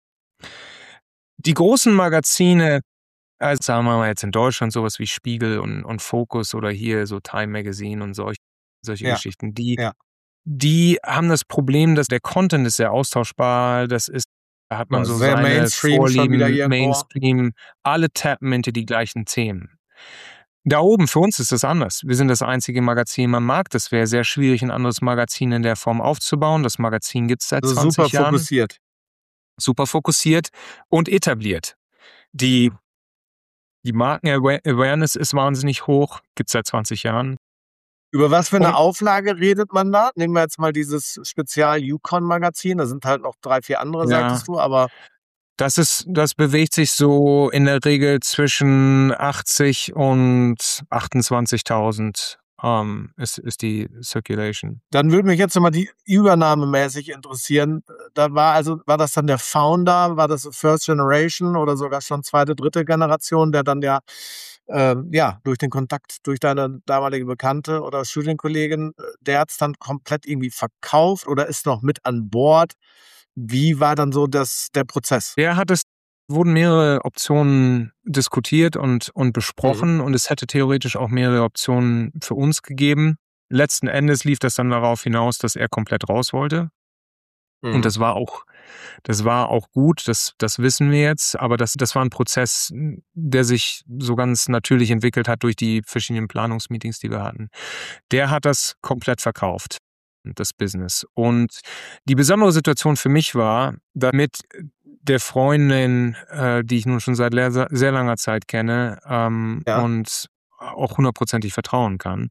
Die großen Magazine, also sagen wir mal jetzt in Deutschland sowas wie Spiegel und, und Focus oder hier so Time Magazine und solch, solche ja. Geschichten, die, ja. die haben das Problem, dass der Content ist sehr austauschbar, das ist Da hat man ja, so seine Mainstream, Vorlieben, Mainstream, alle tappen into die gleichen Themen. Da oben für uns ist das anders. Wir sind das einzige Magazin am Markt. Das wäre sehr schwierig, ein anderes Magazin in der Form aufzubauen. Das Magazin gibt es seit also zwanzig super Jahren. Fokussiert. Super fokussiert und etabliert. Die, die Marken-Awareness ist wahnsinnig hoch, gibt es seit zwanzig Jahren. Über was für eine und, Auflage redet man da? Nehmen wir jetzt mal dieses Spezial-Yukon-Magazin. Da sind halt noch drei, vier andere, ja, sagtest du, aber... Das ist, das bewegt sich so in der Regel zwischen achtzig und achtundzwanzigtausend ähm, ist, ist die Circulation. Dann würde mich jetzt nochmal die übernahmemäßig interessieren. Da war also, war das dann der Founder, war das First Generation oder sogar schon zweite, dritte Generation, der dann ja, ähm, ja, durch den Kontakt, durch deine damalige Bekannte oder Studienkollegin, der hat es dann komplett irgendwie verkauft oder ist noch mit an Bord? Wie war dann so das, der Prozess? Der hat es, wurden mehrere Optionen diskutiert und, und besprochen mhm. und es hätte theoretisch auch mehrere Optionen für uns gegeben. Letzten Endes lief das dann darauf hinaus, dass er komplett raus wollte. Mhm. Und das war auch, das war auch gut, das, das wissen wir jetzt, aber das, das war ein Prozess, der sich so ganz natürlich entwickelt hat durch die verschiedenen Planungsmeetings, die wir hatten. Der hat das komplett verkauft. Das Business. Und die besondere Situation für mich war, damit der Freundin, äh, die ich nun schon seit sehr, sehr langer Zeit kenne ähm, ja. und auch hundertprozentig vertrauen kann,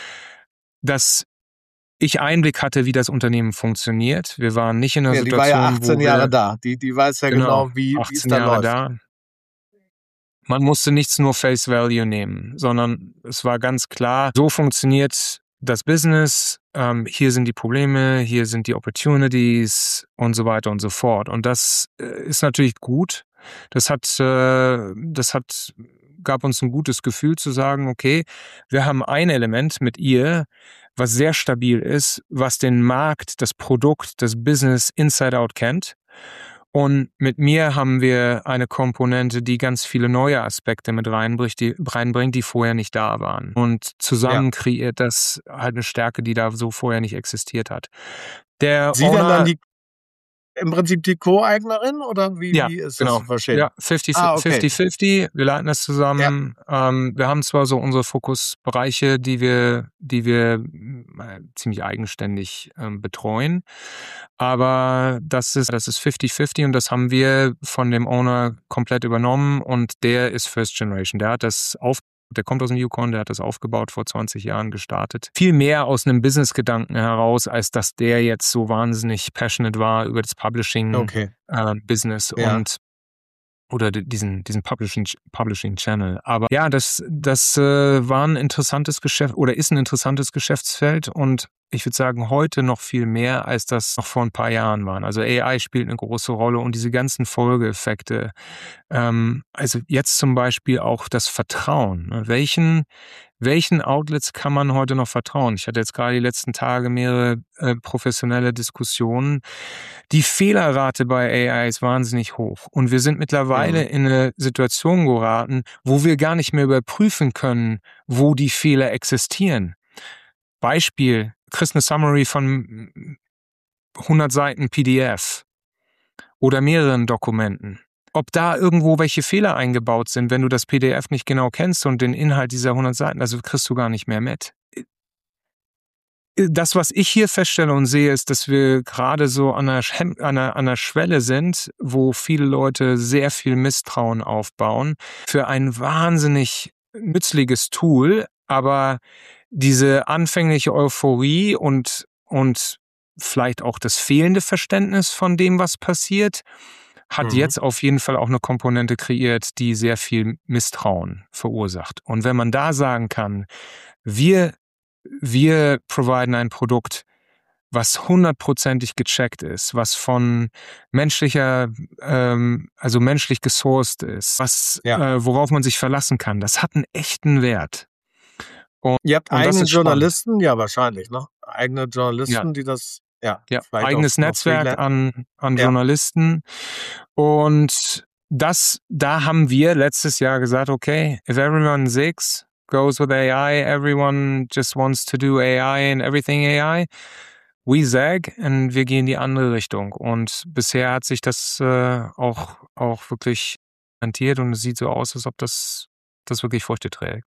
dass ich Einblick hatte, wie das Unternehmen funktioniert. Wir waren nicht in einer ja, Situation, die war ja achtzehn wo wir, Jahre da. Die, die weiß ja genau, genau wie, wie es da Jahre läuft. Da. Man musste nichts nur Face Value nehmen, sondern es war ganz klar, so funktioniert das Business, ähm, hier sind die Probleme, hier sind die Opportunities und so weiter und so fort. Und das äh, ist natürlich gut. Das hat, äh, das hat, gab uns ein gutes Gefühl zu sagen, okay, wir haben ein Element mit ihr, was sehr stabil ist, was den Markt, das Produkt, das Business inside out kennt. Und mit mir haben wir eine Komponente, die ganz viele neue Aspekte mit reinbringt, die, reinbringt, die vorher nicht da waren. Und zusammen ja. kreiert das halt eine Stärke, die da so vorher nicht existiert hat. Der Sie Owner, denn dann die, im Prinzip die Co-Eignerin oder wie, ja, wie ist genau. das zu verstehen? Ja, fünfzig ah, okay. fünfzig fünfzig. Wir leiten das zusammen. Ja. Ähm, wir haben zwar so unsere Fokusbereiche, die wir, die wir äh, ziemlich eigenständig ähm, betreuen, aber das ist, das ist fünfzig fünfzig und das haben wir von dem Owner komplett übernommen und der ist First Generation. Der hat das auf Der kommt aus dem Yukon, der hat das aufgebaut, vor zwanzig Jahren gestartet. Viel mehr aus einem Business-Gedanken heraus, als dass der jetzt so wahnsinnig passionate war über das Publishing-Business okay. äh, ja. und oder diesen, diesen Publishing, Publishing Channel. Aber ja, das, das äh, war ein interessantes Geschäft oder ist ein interessantes Geschäftsfeld und ich würde sagen, heute noch viel mehr, als das noch vor ein paar Jahren waren. Also A I spielt eine große Rolle und diese ganzen Folgeeffekte. Ähm, also jetzt zum Beispiel auch das Vertrauen. Welchen, welchen Outlets kann man heute noch vertrauen? Ich hatte jetzt gerade die letzten Tage mehrere äh, professionelle Diskussionen. Die Fehlerrate bei A I ist wahnsinnig hoch. Und wir sind mittlerweile mhm. in eine Situation geraten, wo wir gar nicht mehr überprüfen können, wo die Fehler existieren. Beispiel, kriegst eine Summary von hundert Seiten P D F oder mehreren Dokumenten. Ob da irgendwo welche Fehler eingebaut sind, wenn du das P D F nicht genau kennst und den Inhalt dieser hundert Seiten, also kriegst du gar nicht mehr mit. Das, was ich hier feststelle und sehe, ist, dass wir gerade so an einer, an einer, an einer Schwelle sind, wo viele Leute sehr viel Misstrauen aufbauen für ein wahnsinnig nützliches Tool, aber diese anfängliche Euphorie und, und vielleicht auch das fehlende Verständnis von dem, was passiert, hat mhm. jetzt auf jeden Fall auch eine Komponente kreiert, die sehr viel Misstrauen verursacht. Und wenn man da sagen kann, wir, wir providen ein Produkt, was hundertprozentig gecheckt ist, was von menschlicher, ähm, also menschlich gesourced ist, was, ja. äh, worauf man sich verlassen kann, das hat einen echten Wert. Und, Ihr habt eigene Journalisten? Spannend. Ja, wahrscheinlich, ne? Eigene Journalisten, ja. die das, ja. ja eigenes Netzwerk an, an ja. Journalisten. Und das, da haben wir letztes Jahr gesagt, okay, if everyone zigs, goes with A I, everyone just wants to do A I and everything A I, we zag und wir gehen in die andere Richtung. Und bisher hat sich das äh, auch, auch wirklich rentiert und es sieht so aus, als ob das, das wirklich Früchte trägt.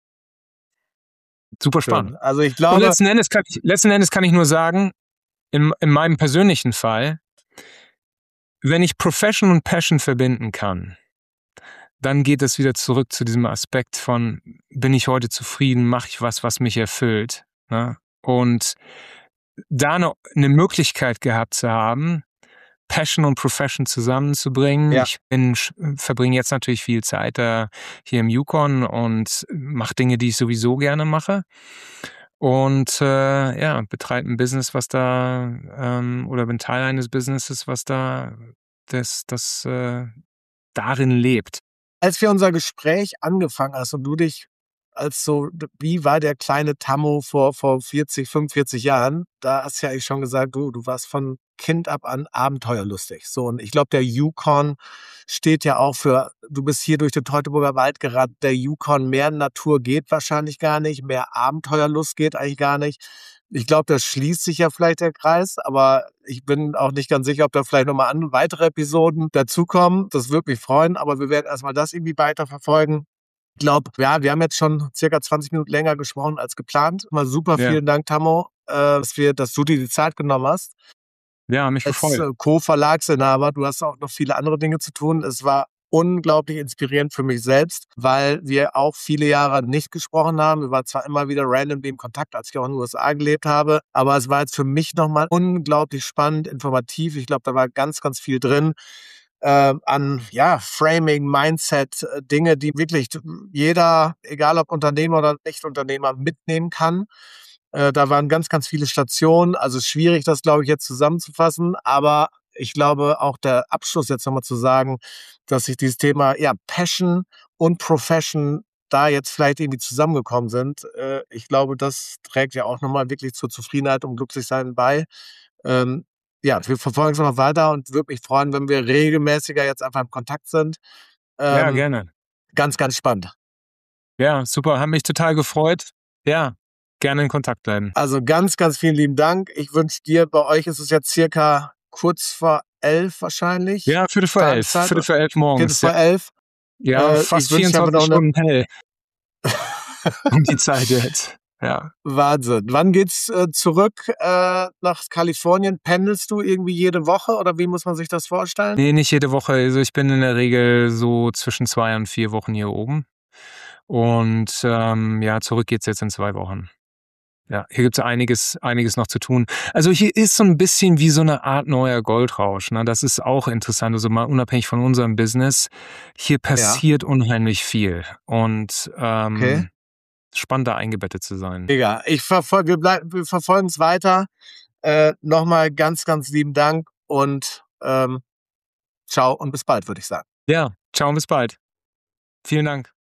Super spannend. Also ich glaube, und letzten Endes kann ich, letzten Endes kann ich nur sagen, in, in meinem persönlichen Fall, wenn ich Profession und Passion verbinden kann, dann geht es wieder zurück zu diesem Aspekt von, bin ich heute zufrieden, mache ich was, was mich erfüllt. Ne? Und da eine, eine Möglichkeit gehabt zu haben, Passion und Profession zusammenzubringen. Ja. Ich bin, verbringe jetzt natürlich viel Zeit da hier im Yukon und mache Dinge, die ich sowieso gerne mache. Und äh, ja, betreibe ein Business, was da, ähm, oder bin Teil eines Businesses, was da das, das äh, darin lebt. Als wir unser Gespräch angefangen hast und du dich als so, wie war der kleine Tammo vor, vor vierzig, fünfundvierzig Jahren, da hast du ja eigentlich schon gesagt, du, du warst von Kind ab an abenteuerlustig. So, und ich glaube, der Yukon steht ja auch für, du bist hier durch den Teutoburger Wald gerannt, der Yukon, mehr Natur geht wahrscheinlich gar nicht, mehr Abenteuerlust geht eigentlich gar nicht. Ich glaube, das schließt sich ja vielleicht der Kreis, aber ich bin auch nicht ganz sicher, ob da vielleicht nochmal an weitere Episoden dazukommen. Das würde mich freuen, aber wir werden erstmal das irgendwie weiterverfolgen. Ich glaube, ja, wir haben jetzt schon circa zwanzig Minuten länger gesprochen als geplant. Mal super, ja. Vielen Dank, Tammo, äh, dass, wir, dass du dir die Zeit genommen hast. Ja, mich gefreut. Als äh, Co-Verlagsinhaber, du hast auch noch viele andere Dinge zu tun. Es war unglaublich inspirierend für mich selbst, weil wir auch viele Jahre nicht gesprochen haben. Wir waren zwar immer wieder randomly im Kontakt, als ich auch in den U S A gelebt habe, aber es war jetzt für mich nochmal unglaublich spannend, informativ. Ich glaube, da war ganz, ganz viel drin. äh, an ja, Framing, Mindset, äh, Dinge, die wirklich jeder, egal ob Unternehmer oder Nicht-Unternehmer, mitnehmen kann. Äh, da waren ganz, ganz viele Stationen. Also schwierig, das, glaube ich, jetzt zusammenzufassen. Aber ich glaube, auch der Abschluss jetzt nochmal zu sagen, dass sich dieses Thema ja, Passion und Profession da jetzt vielleicht irgendwie zusammengekommen sind. Äh, ich glaube, das trägt ja auch nochmal wirklich zur Zufriedenheit und Glücklichsein bei. Ähm, ja, wir verfolgen es noch weiter und würde mich freuen, wenn wir regelmäßiger jetzt einfach im Kontakt sind. Ähm, ja, gerne. Ganz, ganz spannend. Ja, super. Hat mich total gefreut. Ja, gerne in Kontakt bleiben. Also ganz, ganz vielen lieben Dank. Ich wünsche dir, bei euch ist es jetzt circa kurz vor elf wahrscheinlich. Ja, Viertel vor elf. Viertel vor elf morgens. Viertel vor elf. Ja, äh, fast vierundzwanzig Stunden hell. Um die Zeit jetzt. Ja. Wahnsinn. Wann geht's äh, zurück äh, nach Kalifornien? Pendelst du irgendwie jede Woche oder wie muss man sich das vorstellen? Nee, nicht jede Woche. Also ich bin in der Regel so zwischen zwei und vier Wochen hier oben. Und ähm, ja, zurück geht's jetzt in zwei Wochen. Ja, hier gibt's einiges, einiges noch zu tun. Also hier ist so ein bisschen wie so eine Art neuer Goldrausch. Ne? Das ist auch interessant. Also mal unabhängig von unserem Business. Hier passiert ja. unheimlich viel. Und ähm, okay. spannend, da eingebettet zu sein. Mega. Ich verfol- wir, bleib- wir verfolgen es weiter. Äh, Nochmal ganz, ganz lieben Dank und ähm, ciao und bis bald, würde ich sagen. Ja, ciao und bis bald. Vielen Dank.